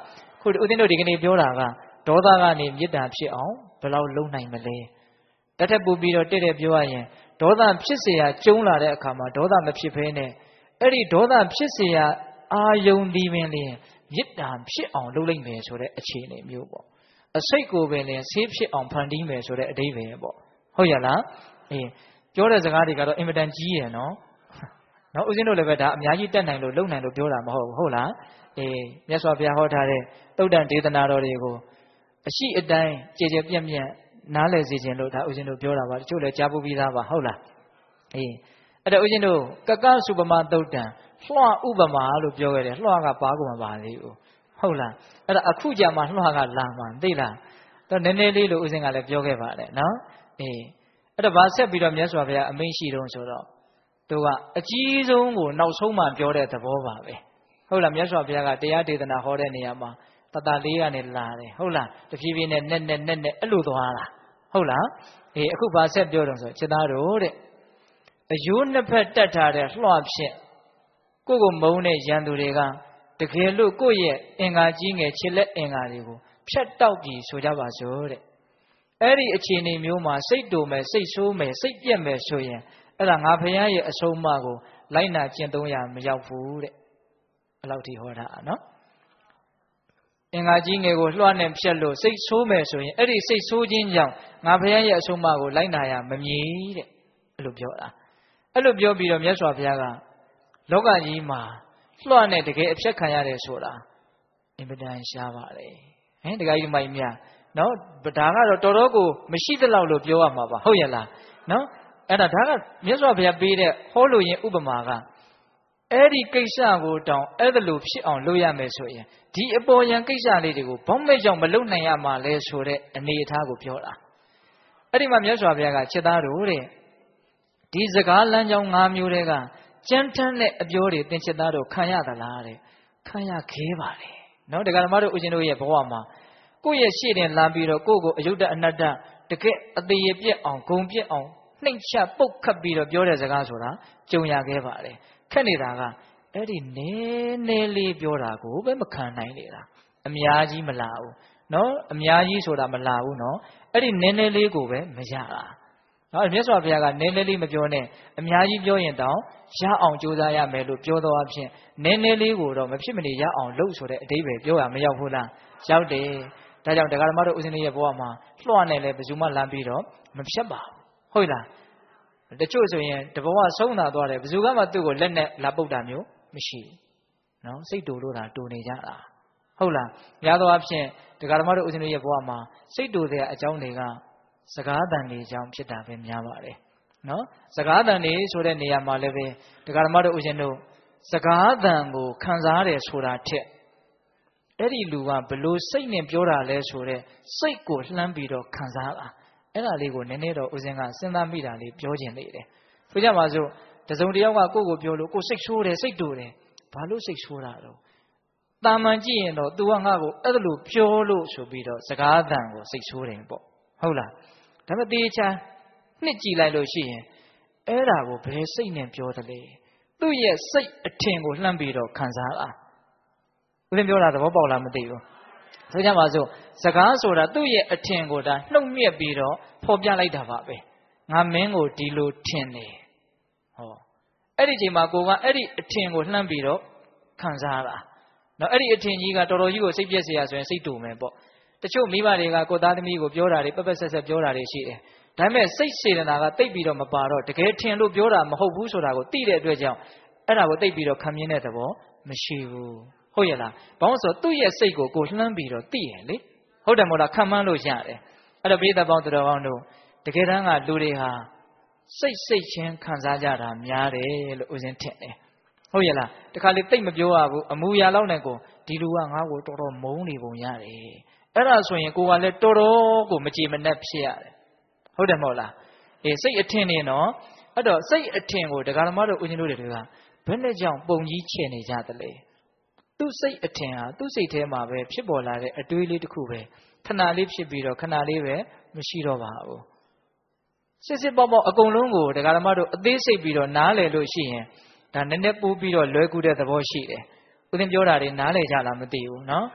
ဟုတ်ဦးသိန်းတို့ဒီကနေ့ပြောတာကဒေါသကနေမေတ္တာဖြစ်အောင်ဘယ်လောက်လုပ်နိုင်မလဲတထက်ပူပြီးတော့တဲ့ပြောရရင်ဒေါသဖြစ်เสียကျုံးလာတဲ့အခါမှာဒေါသမဖြစ်ဘဲနဲ့အဲ့ဒီဒေါသဖြစ်เสียအာယုံဒီပင်လျင်မေတ္တာဖြစ်အောင်လုပ်လိုက်မယ်ဆိုတဲ့အခြေအနေမျိုးပေါ့အစိတ်ကိုပင်လျင်ဆေးဖြစ်အောင်ဖန်တီးမယ်ဆိုတဲ့အဓိပ္ပာယ်ပေါ့ဟုတ်ရလားအေးပြောတဲ့စကားတွေကတော့အင်မတန်ကြီးရယ်နော်နော်ဦးဇင်းတို့လည်းပဲဒါအများကြီးတက်နိုင်လို့လုံနိုင်လို့ပြောတာမဟုတ်ဘူးဟုတ်လားအေးမြတ်စွာဘုရားဟောထားတဲ့သုတ်တန်ဒေသနာတော်တွေကိုအရှိအတိုင်းကြည်ကြည်ပြန့်ပြန့်နားလည်စေခြင်းလို့ဒါဦးဇင်းတို့ပြောတာပါတချို့လည်းကြားပူပြီးသားပါဟုတ်လားအေးအဲ့တော့ဦးဇင်းတို့ကကစုပမသုတ်တန်လွှဥပမာလို့ပြောခဲ့တယ်လွှကပါကုန်မှာပါလေဟုတ်လားအဲ့ဒါအခုကြမှာလွှကလာမှသိလားတော့နည်းနည်းလေးလို့ဦးဇင်းကလည်းပြောခဲ့ပါတယ်နော်အေးအဲ့တော့ဗာဆက်ပြီးတော့မြတ်စွာဘုရားအမိန့်ရှိတော့ဆိုတော့သူကအကြီးဆုံးကိုနောက်ဆုံးမှပြောတဲ့သဘောပါပဲဟုတ်လားမြတ်စွာဘုရားကတရားဒေသနာဟောတဲ့နေရာမှာတတလေးကနေလာတယ်ဟုတ်လားတဖြည်းဖြည်းနဲ့နဲ့အဲ့လိုသွားတာဟုတ်လားအေးအခုဗာဆက်ပြောတော့ဆိုခြေသားတို့တဲ့အယိုးနှစ်ဖက်တက်ထားတဲ့လွှဖြင့်ကိုမုန်းတဲ့ရန်သူတွေကတကယ်လို့ကိုယ့်ရဲ့အင်္ဂါကြီးငယ်ခြေလက်အင်္ဂါတွေကိုဖြတ်တောက်ပြီးဆိုကြပါစို့တဲ့အဲ့ဒီအခြေအနေမျိုးမှာစိတ်တူမယ်စိတ်ဆိုးမယ်စိတ်ပြက်မယ်ဆိုရင်အဲ့ဒါငါဘုရားရဲ့အဆုံးအမကိုလိုက်နာကျင့်သုံးရမရောက်ဘူးတဲ့အဲ့လောက်ထိဟောတာနော်အင်္ဂါကြီးငယ်ကိုလွှတ်နဲ့ဖြတ်လို့စိတ်ဆိုးမယ်ဆိုရင်အဲ့ဒီစိတ်ဆိုးခြင်းကြောင့်ငါဘုရားရဲ့အဆုံးအမကိုလိုက်နာရမမြည်တဲ့အဲ့လိုပြောတာအဲ့လိုပြောပြီးတော့မြတ်စွာဘုရားကလောကကြီးမှာလွှတ်နဲ့တကယ်အဖြတ်ခံရတယ်ဆိုတာအင်မတန်ရှားပါတယ်ဟင်တကယ်ကြီးမိုက်မြနော်ဒါကတော့တော်တော်ကိုမရှိသလောက်လို့ပြောရမှာပါဟုတ်ရဲ့လားနော်အဲ့ဒါကမြတ်စွာဘုရားပေးတဲ့ဟောလို့ရင်ဥပမာကအဲ့ဒီကိစ္စကိုတောင်အဲ့ဒါလိုဖြစ်အောင်လုပ်ရမယ်ဆိုရင်ဒီအပေါ်ယံကိစ္စလေးတွေကိုဘောင်းမဲ့ကြောင့်မလုပ်နိုင်ရမှာလဲဆိုတဲ့အနေအထားကိုပြောတာအဲ့ဒီမှာမြတ်စွာဘုရားကချက်သားတို့တဲ့ဒီစကားလမ်းကြောင်း၅မျိုးတွေကကြမ်းတမ်းတဲ့အပြောတွေသင်ချက်သားတို့ခံရသလားတဲ့ခံရခဲပါလေနော်တရားဓမ္မတို့ဦးဇင်းတို့ရဲ့ဘဝမှာကိုယ့်ရဲ့ရှေ့တင်လာပြီးတော့ကိုယ့်ကိုအယုဒ္ဓအနတ္တတကယ်အသေးပြက်အောင်ဂုံပြက်အောင်နှိမ့်ချပုတ်ခတ်ပြီးတော့ပြောတဲ့စကားဆိုတာကြုံရခဲ့ပါတယ်ခက်နေတာကအဲ့ဒီနည်းနည်းလေးပြောတာကိုပဲမခံနိုင်နေတာအများကြီးမလာဘူးနော်အများကြီးဆိုတာမလာဘူးနော်အဲ့ဒီနည်းနည်းလေးကိုပဲမရတာနော်မြတ်စွာဘုရားကနည်းနည်းလေးမပြောနဲ့အများကြီးပြောရင်တောင်ရအောင်ကြိုးစားရမယ်လို့ပြောတော့အဖြစ်နည်းနည်းလေးကိုတော့မဖြစ်မနေရအောင်လုပ်ဆိုတဲ့အဓိပ္ပာယ်ပြောရမရောက်ဘူးလားရောက်တယ်ဒါကြောင့်တရားဓမ္မတို့ဦးဇင်းရဲ့ဘဝမှာလွှတ်နဲ့လည်းဘယ်သူမှလမ်းပြီးတော့မဖြတ်ပါဘူးဟုတ်လားတချို့ဆိုရင်တဘဝဆုံးတာသွားတယ်ဘယ်သူကမှသူ့ကိုလက်နဲ့လာပုတ်တာမျိုးမရှိဘူးနော်စိတ်တူလို့တာတူနေကြတာဟုတ်လားများသောအားဖြင့်တရားဓမ္မတို့ဦးဇင်းရဲ့ဘဝမှာစိတ်တူတဲ့အကြောင်းတွေကစကားတန်တွေအကြောင်းဖြစ်တာပဲများပါတယ်နော်စကားတန်တွေဆိုတဲ့နေရာမှာလည်းပဲတရားဓမ္မတို့ဦးဇင်းတို့စကားတန်ကိုခံစားရတယ်ဆိုတာထက်အဲ့ဒီလူကဘလို့စိတ်နဲ့ပြောတာလဲဆိုတဲ့စိတ်ကိုလှမ်းပြီးတော့ခံစားတာအဲ့ဒါလေးကိုနည်းနည်းတော့ဦးဇင်းကစဉ်းစားမိတာလေးပြောခြင်းသေးတယ်ဆိုကြပါစို့တစုံတယောက်ကကိုယ့်ကိုပြောလို့ကိုယ်စိတ်ဆိုးတယ်စိတ်တူတယ်ဘာလို့စိတ်ဆိုးတာတော့တာမန်ကြည့်ရင်တော့ तू ကငါ့ကိုအဲ့ဒါလို့ပြောလို့ဆိုပြီးတော့စကားတန်ကိုစိတ်ဆိုးတယ်ပေါ့ဟုတ်လားဒါပေမဲ့တေချာနှစ်ကြည့်လိုက်လို့ရှိရင်အဲ့ဒါကိုဘယ်စိတ်နဲ့ပြောသလဲသူ့ရဲ့စိတ်အထင်ကိုလှမ်းပြီးတော့ခံစားတာဦးဇင်းပြောတာသဘောပေါက်လားမသိဘူးဆိုကြပါစို့စကားဆိုတာသူ့ရဲ့အထင်ကိုဒါနှုတ်မြက်ပြီးတော့ဖော်ပြလိုက်တာပါပဲငါမင်းကိုဒီလိုထင်တယ်ဟောအဲ့ဒီချိန်မှာကိုကအဲ့ဒီအထင်ကိုလှမ်းပြီးတော့ခံစားတာနော်အဲ့ဒီအထင်ကြီးကတော်တော်ကြီးကိုစိတ်ပြည့်စရာဆိုရင်စိတ်တူမယ်ပေါ့တချို့မိဘတွေကကိုသားသမီးကိုပြောတာတွေပက်ပက်ဆက်ဆက်ပြောတာတွေရှိတယ်ဒါပေမဲ့စိတ်စေတနာကတိတ်ပြီးတော့မပါတော့တကယ်ထင်လို့ပြောတာမဟုတ်ဘူးဆိုတာကိုသိတဲ့အတွက်ကြောင့်အဲ့ဒါကိုတိတ်ပြီးတော့ခံမြင်တဲ့သဘောမရှိဘူးဟုတ်ရဲ့လားဘာလို့ဆိုသူ့ရဲ့စိတ်ကိုကိုလှမ်းပြီးတော့သိရလေဟုတ်တယ်မို့လားခံမှန်းလို့ရတယ်အဲ့တော့ပိဋကပေါင်းတော်ပေါင်းတို့တကယ်တမ်းကလူတွေဟာစိတ်ချင်းခံစားကြတာများတယ်လို့ဦးဇင်းထင်တယ်ဟုတ်ရဲ့လားတခါလေတိတ်မပြောရဘူးအမူအရာလောက်နဲ့ကိုဒီလူကငါ့ကိုတော်တော်မုန်းနေပုံရတယ်အဲ့ဒါဆိုရင်ကိုကလည်းတော်တော်ကိုမကြည်မနှက်ဖြစ်ရတယ်ဟုတ်တယ်မဟုတ်လားအေးစိတ်အထင်နေနော်အဲ့တော့စိတ်အထင်ကိုတရားဓမ္မတို့ဦးဇင်းတို့တွေကဘယ်နဲ့ကြောင့်ပုံကြီးချဲ့နေကြသလဲသူ့စိတ်အထင်ဟာသူ့စိတ်ထဲမှာပဲဖြစ်ပေါ်လာတဲ့အတွေးလေးတစ်ခုပဲခဏလေးဖြစ်ပြီးတော့ခဏလေးပဲမရှိတော့ပါဘူးစစ်ပေါက်အကုန်လုံးကိုတရားဓမ္မတို့အသေးစိတ်ပြီးတော့နားလည်လို့ရှိရင်ဒါနည်းနည်းပိုးပြီးတော့လွယ်ကူတဲ့သဘောရှိတယ်ဦးဇင်းပြောတာတွေနားလည်ကြလားမသိဘူးနော်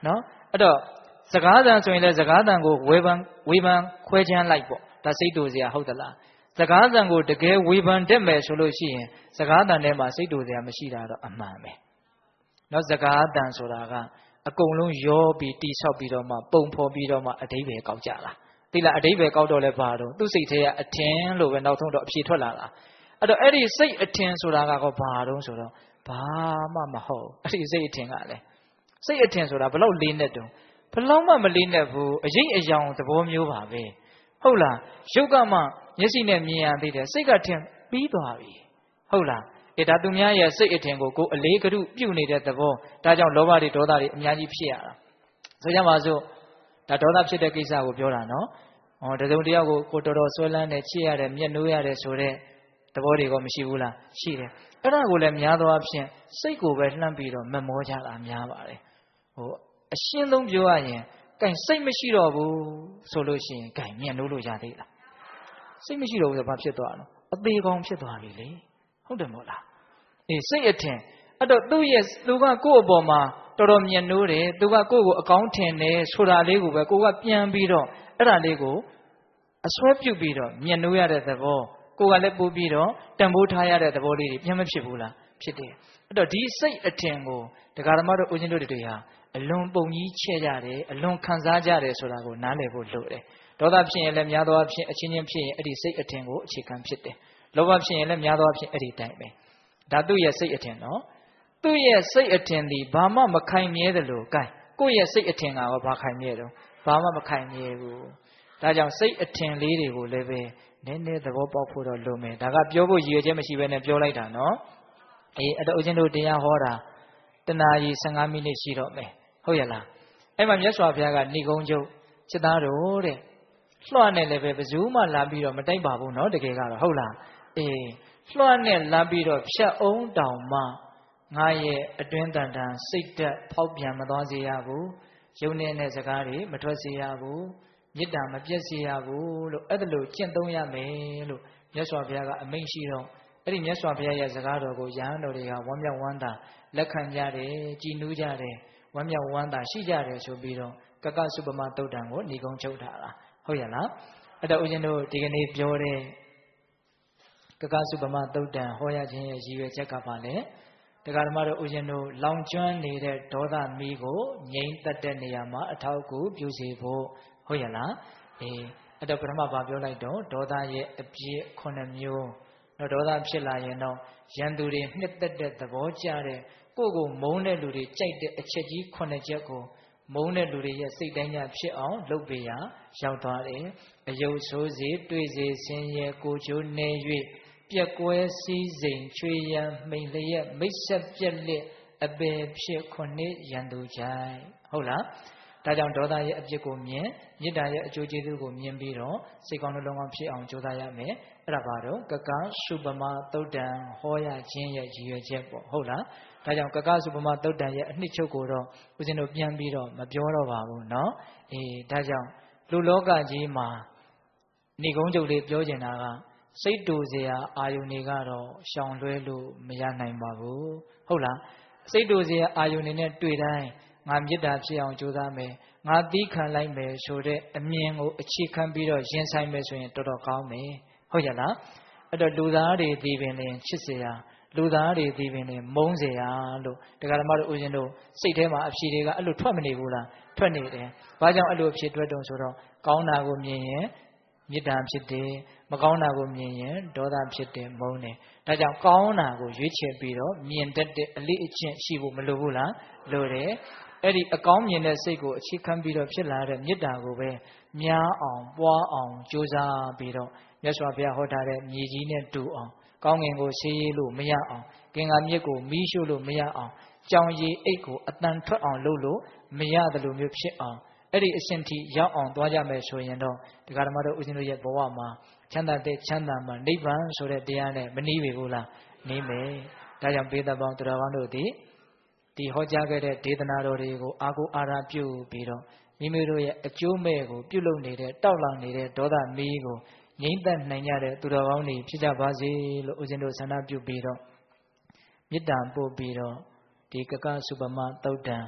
နော်အဲ့တော့စကားသံဆိုရင်လည်းစကားသံကိုဝေဖန်ခွဲခြမ်းလိုက်ပေါ့ဒါစိတ်တူစရာဟုတ်သလားစကားသံကိုတကယ်ဝေဖန်တတ်မယ်ဆိုလို့ရှိရင်စကားသံထဲမှာစိတ်တူစရာမရှိတာတော့အမှန်ပဲနော်စကားသံဆိုတာကအကုန်လုံးရောပြီးတိဆောက်ပြီးတော့မှပုံဖော်ပြီးတော့မှအဓိပ္ပာယ်ကောက်ကြလားသိလားအဓိပ္ပာယ်ကောက်တော့လဲဘာတော့သူ့စိတ်ထဲကအထင်လို့ပဲနောက်ဆုံးတော့အဖြေထွက်လာတာအဲ့တော့အဲ့ဒီစိတ်အထင်ဆိုတာကောဘာတော့ဆိုတော့ဘာမှမဟုတ်အဲ့ဒီစိတ်အထင်ကလည်းစိတ်အထင်ဆိုတာဘလောက်လေးနဲ့တုံးဘလောက်မှမလေးနဲ့ဘူးအရေးအယောင်သဘောမျိုးပါပဲဟုတ်လားရုပ်ကမှမျက်စိနဲ့မြင်ရသေးတယ်စိတ်ကထင်ပြီးသွားပြီဟုတ်လားဒါသူများရဲ့စိတ်အထင်ကိုကိုယ်အလေးကရုပြုနေတဲ့သဘောဒါကြောင့်လောဘတွေဒေါသတွေအများကြီးဖြစ်ရတာဆိုကြပါစို့ဒါဒေါသဖြစ်တဲ့ကိစ္စကိုပြောတာနော်တစုံတယောက်ကိုတော်တော်ဆွဲလန်းတယ်ချစ်ရတယ်မျက်နှိုးရတယ်ဆိုတဲ့သဘောတွေကမရှိဘူးလားရှိတယ်အဲ့ဒါကိုလည်းများသောအားဖြင့်စိတ်ကိုပဲလှမ်းပြီးတော့မမောကြတာများပါတယ်အရှင်းဆုံးပြောရရင်ကဲစိတ်မရှိတော့ဘူးဆိုလို့ရှိရင်ကဲမျက်နှိုးလို့ရသေးလားစိတ်မရှိတော့ဘူးဆိုဘာဖြစ်သွားလဲအသေးကောင်ဖြစ်သွားပြီလေဟုတ်တယ်မို့လားစိတ်အထင်အဲ့တော့သူကကိုယ့်အပေါ်မှာတော်တော်မျက်နှိုးတယ်သူကကိုယ့်ကိုအကောင်းထင်တယ်ဆိုတာလေးကိုပဲကိုကပြန်ပြီးတော့အဲ့ဒါလေးကိုအစွဲပြုတ်ပြီးတော့မျက်နှိုးရတဲ့သဘောကိုကလည်းပို့ပြီးတော့တန်ဖိုးထားရတဲ့သဘောလေးတွေပြန်မဖြစ်ဘူးလားဖြစ်တယ်အဲ့တော့ဒီစိတ်အထင်ကိုဒကာဓမ္မတို့ဦးဇင်းတို့တွေဟာအလွန်ပုံကြီးချဲ့ကြတယ်အလွန်ခံစားကြတယ်ဆိုတာကိုနားလည်ဖို့လိုတယ်ဒေါသဖြစ်ရင်လည်းများသောအားဖြင့်အချင်းချင်းဖြစ်ရင်အဲ့ဒီစိတ်အထင်ကိုအခြေခံဖြစ်တယ်လောဘဖြစ်ရင်လည်းများသောအားဖြင့်အဲ့ဒီတိုင်းပဲဒါသူ့ရဲ့စိတ်အထင်နော်သူ့ရဲ့စိတ်အထင်ဒီဘာမှမခိုင်မြဲတယ်လို့ကဲကိုယ့်ရဲ့စိတ်အထင်ကဘာခိုင်မြဲတော့ဘာမှမခိုင်မြဲဘူးဒါကြောင့်စိတ်အထင်လေးတွေကိုလည်းပဲနည်းနည်းသဘောပေါက်ဖို့တော့လိုမယ်ဒါကပြောဖို့ရည်ရွယ်ချက်မရှိဘဲနဲ့ပြောလိုက်တာနော်အဲ့တော့ဦးဇင်းတို့တရားဟောတာတနာရီ15မိနစ်ရှိတော့မယ်ဟုတ်ရဲ့လားအဲ့မှာမြတ်စွာဘုရားကနေကုန်းကျုပ်စစ်သားတို့တဲ့လွှတ်နဲ့လည်းပဲဘယ်သူမှလာပြီးတော့မတိုက်ပါဘူးနော်တကယ်ကတော့ဟုတ်လားလွှတ်နဲ့လာပြီးတော့ဖြတ်အောင်တောင်မှငါရဲ့အတွင်းတန်တန်စိတ်သက်ဖောက်ပြန်မသွားစေရဘူးယုံနေတဲ့စကားတွေမထွက်စေရဘူးမေတ္တာမပြည့်စေရဘူးလို့အဲ့ဒါလို့ကျင့်သုံးရမယ်လို့မြတ်စွာဘုရားကအမိန့်ရှိတော့အဲ့ဒီမြတ်စွာဘုရားရဲ့စကားတော်ကိုယဟန်တော်တွေကဝမ်းမြောက်ဝမ်းသာလက်ခံကြတယ်ကြည်နူးကြတယ်ဝမ်းမြောက်ဝမ်းသာရှိကြတယ်ဆိုပြီးတော့ကကစုပမသုတ်တံကိုဏိကုံးချုပ်ထားတာဟုတ်ရဲ့လားအဲ့တော့ဦးဇင်းတို့ဒီကနေ့ပြောတဲ့ကကစုပမသုတ်တံဟောရခြင်းရဲ့ရည်ရွယ်ချက်ကပါလေတရားဓမ္မတို့ဦးဇင်းတို့လောင်ကျွမ်းနေတဲ့ဒေါသမီးကိုငြိမ်းသက်တဲ့နေရာမှာအထောက်အကူပြုစေဖို့ဟုတ်ရဲ့လားအဲ့တော့ပထမဘာပြောလိုက်တော့ဒေါသရဲ့အပြည့်9မျိုးတော့ဒေါသဖြစ်လာရင်တော့ရန်သူတွေနှစ်သက်တဲ့သဘောကျတဲ့ကိုယ့်ကိုမုန်းတဲ့လူတွေကြိုက်တဲ့အချက်ကြီး9ချက်ကိုမုန်းတဲ့လူတွေရဲ့စိတ်တိုင်းညာဖြစ်အောင်လုပ်ပေးရရောက်သွားတယ်အယုတ်ဆိုးစေတွေ့စေဆင်းရဲကိုချိုးနေ၍ပြက်ကွဲစည်းစိမ်ချွေရန်မိန်လျက်မိတ်ဆက်ပြက်လက်အပေဖြစ်9ရန်သူကြိုက်ဟုတ်လားဒါကြောင့်ဒေါသရဲ့အပြစ်ကိုမြင်မေတ္တာရဲ့အကျိုးကျေးဇူးကိုမြင်ပြီးတော့စိတ်ကောင်းနှလုံးကောင်းဖြစ်အောင်ကြိုးစားရမယ်အဲ့ဒါပါတော့ကကစုပမသုတ်တံဟောရခြင်းရဲ့ရည်ရွယ်ချက်ပေါ့ဟုတ်လားဒါကြောင့်ကကစုပမသုတ်တံရဲ့အနှစ်ချုပ်ကိုတော့ဦးဇင်းတို့ပြန်ပြီးတော့မပြောတော့ပါဘူးเนาะဒါကြောင့်လူလောကကြီးမှာဏိကုံးချုပ်လေးပြောချင်တာကစိတ်တူစရာအာယုန်တွေကတော့ရှောင်လွှဲလို့မရနိုင်ပါဘူးဟုတ်လားစိတ်တူစရာအာယုန်တွေနဲ့တွေ့တိုင်းငါမေတ္တာဖြစ်အောင်ကြိုးစားမယ်ငါသီးခံလိုက်မယ်ဆိုတဲ့အမြင်ကိုအခြေခံပြီးတော့ရင်ဆိုင်မယ်ဆိုရင်တော်တော်ကောင်းမယ်ဟုတ်ရဲ့လားအဲ့တော့လူသားတွေဒီပင်လင်ချစ်เสียလူသားတွေဒီပင်လင်မုန်းเสียလို့တရားဓမ္မတို့ဦးဇင်းတို့စိတ်ထဲမှာအဖြေတွေကအဲ့လိုထွက်မနေဘူးလားထွက်နေတယ်ဘာကြောင့်အဲ့လိုအဖြေထွက်တုံဆိုတော့ကောင်းတာကိုမြင်ရင်မေတ္တာဖြစ်တယ်မကောင်းတာကိုမြင်ရင်ဒေါသဖြစ်တယ်မုန်းတယ်ဒါကြောင့်ကောင်းတာကိုရွေးချယ်ပြီးတော့မြင်တတ်တဲ့အလေးအကျင့်ရှိဖို့မလိုဘူးလားလိုတယ်အဲ့ဒီအကောင်းမြင်တဲ့စိတ်ကိုအခြေခံပြီးတော့ဖြစ်လာတဲ့မေတ္တာကိုပဲများအောင်ပွားအောင်ကြိုးစားပြီးတော့မြတ်စွာဘုရားဟောထားတဲ့မြေကြီးနဲ့တူအောင်ကောင်းငင်ကိုဆေးရလို့မရအောင်ကင်္ဂါမြစ်ကိုမီးရှို့လို့မရအောင်ကြောင်ရည်အိတ်ကိုအတန်ထွက်အောင်လုပ်လို့မရတယ်လို့မျိုးဖြစ်အောင်အဲ့ဒီအရှင်ထိရောက်အောင်သွားကြမယ်ဆိုရင်တော့ဒီဃာတမတို့ဦးဇင်းတို့ရဲ့ဘဝမှာချမ်းသာတဲ့ချမ်းသာမှာနိဗ္ဗာန်ဆိုတဲ့တရားနဲ့မနှီးပေဘူးလားနှီးမယ်ဒါကြောင့်ပေသပေါင်းသူတော်ကောင်းတို့ဒီဟောကြားခဲ့တဲ့ဒေသနာတော်တွေကိုအာကိုအာရပြုပြီးတော့မိမိတို့ရဲ့အကျိုးမဲ့ကိုပြုလုပ်နေတဲ့တောက်လောင်နေတဲ့ဒေါသမီးကိုငြိမ့်သက်နိုင်ကြတဲ့သူတော်ကောင်းတွေဖြစ်ကြပါစေလို့ဦးဇင်းတို့ဆန္ဒပြုပြီးတော့မေတ္တာပို့ပြီးတော့ဒီကကစုပမသုတ်တံ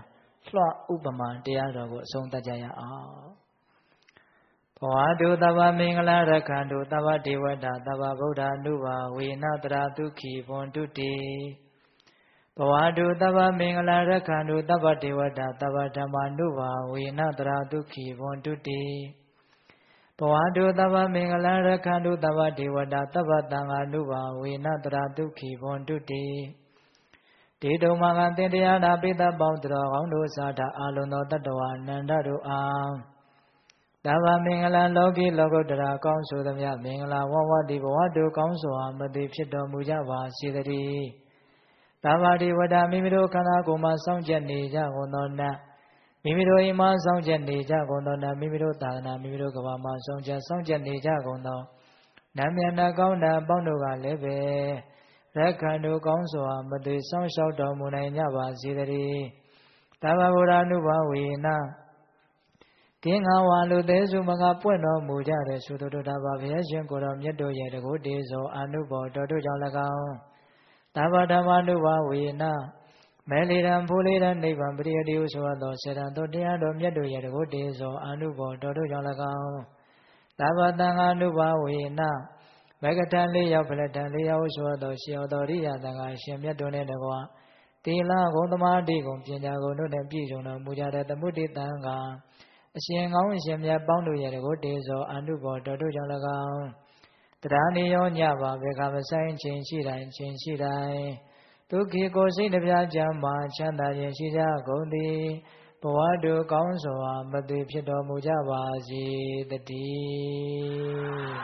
လွှဥပမာတရားတော်ကိုအဆုံးသတ်ကြရအောင်ဘဝတုသဗ္ဗမင်္ဂလာရခန္တုသဗ္ဗဒေဝတာသဗ္ဗဗုဒ္ဓ ानु ဘာဝေနတရာဒုက္ခိဘွန်တုတိဘဝတုသဗ္ဗမင်္ဂလာရခန္တုသဗ္ဗဒေဝတာသဗ္ဗဓမ္မာနုဘာဝေနတရာဒုက္ခိဘွန်တုတိဘဝတုသဗ္ဗမင်္ဂလာရခန္တုသဗ္ဗဒေဝတာသဗ္ဗသံဃာနုဘာဝေနတရာဒုက္ခိဘွန်တုတိဒေတုံမကသင်တရားနာပိသပေါင်းတော်ကောင်းတို့စာထအာလုံးသောတတ္တဝအနန္တတို့အားသဗ္ဗမင်္ဂလာလောကီလောကုတ္တရာကောင်းဆိုသမျှမင်္ဂလာဝဝတိဘဝတုကောင်းစွာမသိဖြစ်တော်မူကြပါစေတည်းသဗ္ဗဒေဝတာမိမိတို့ခန္ဓာကိုယ်မှာစောင့်ကြနေကြကုန်သောနတ်မိမိတို့အိမ်မှာစောင့်ကြနေကြကုန်သောနတ်မိမိတို့သာသနာမိမိတို့ကဘာမှာစောင့်ကြနေကြကုန်သောနတ်မြတ်နာကောင်းတာအပေါင်းတို့ကလည်းပဲရက္ခဏုကောင်းစွာမသိစောင့်ရှောက်တော်မူနိုင်ကြပါစေတည်းသဗ္ဗဗုဒ္ဓ ानु ဘာဝေနကင်းငါဝါလူသေးစုမကပွင့်တော်မူကြတဲ့သုတ္တတဘာဘုရားရှင်ကိုယ်တော်မြတ်တို့ရဲ့တကုတေဇောအနုဘောတော်တို့ကြောင့်၎င်းသဗ္ဗဓမ္မ ानु ဘာဝေနမဲလီရန်ဖိုးလေးရန်နိဗ္ဗာန်ပရိယတိဟုဆိုသောစေတံတို့တရားတော်မြတ်တို့ရဲ့တကုတေဇောအနုဘောတော်တို့ကြောင့်၎င်းသဗ္ဗသံဃာ ानु ဘာဝေနမဂ္ဂထံလေးရောက်ဖလက်ထံလေးရောက်ဆိုသောရှေယောတော်ရိယသံဃာရှင်မြတ်တို့နဲ့တကွာတိလဂုံသမာဓိဂုံပညာဂုံတို့နဲ့ပြည့်စုံတော်မူကြတဲ့သမုဒိတံဃာအရှင်ကောင်းအရှင်မြတ်ပေါင်းတို့ရဲ့တကုတေဇောအနုဘောတော်တို့ကြောင့်၎င်းတရားနေရောညပါဘေခမဆိုင်ခြင်းရှိတိုင်းဒုက္ခိကိုစိတ်နှပြကြမ်းမှချမ်းသာခြင်းရှိကြကုန်သည်ဘဝတုကောင်းစွာမသိဖြစ်တော်မူကြပါစေတည်း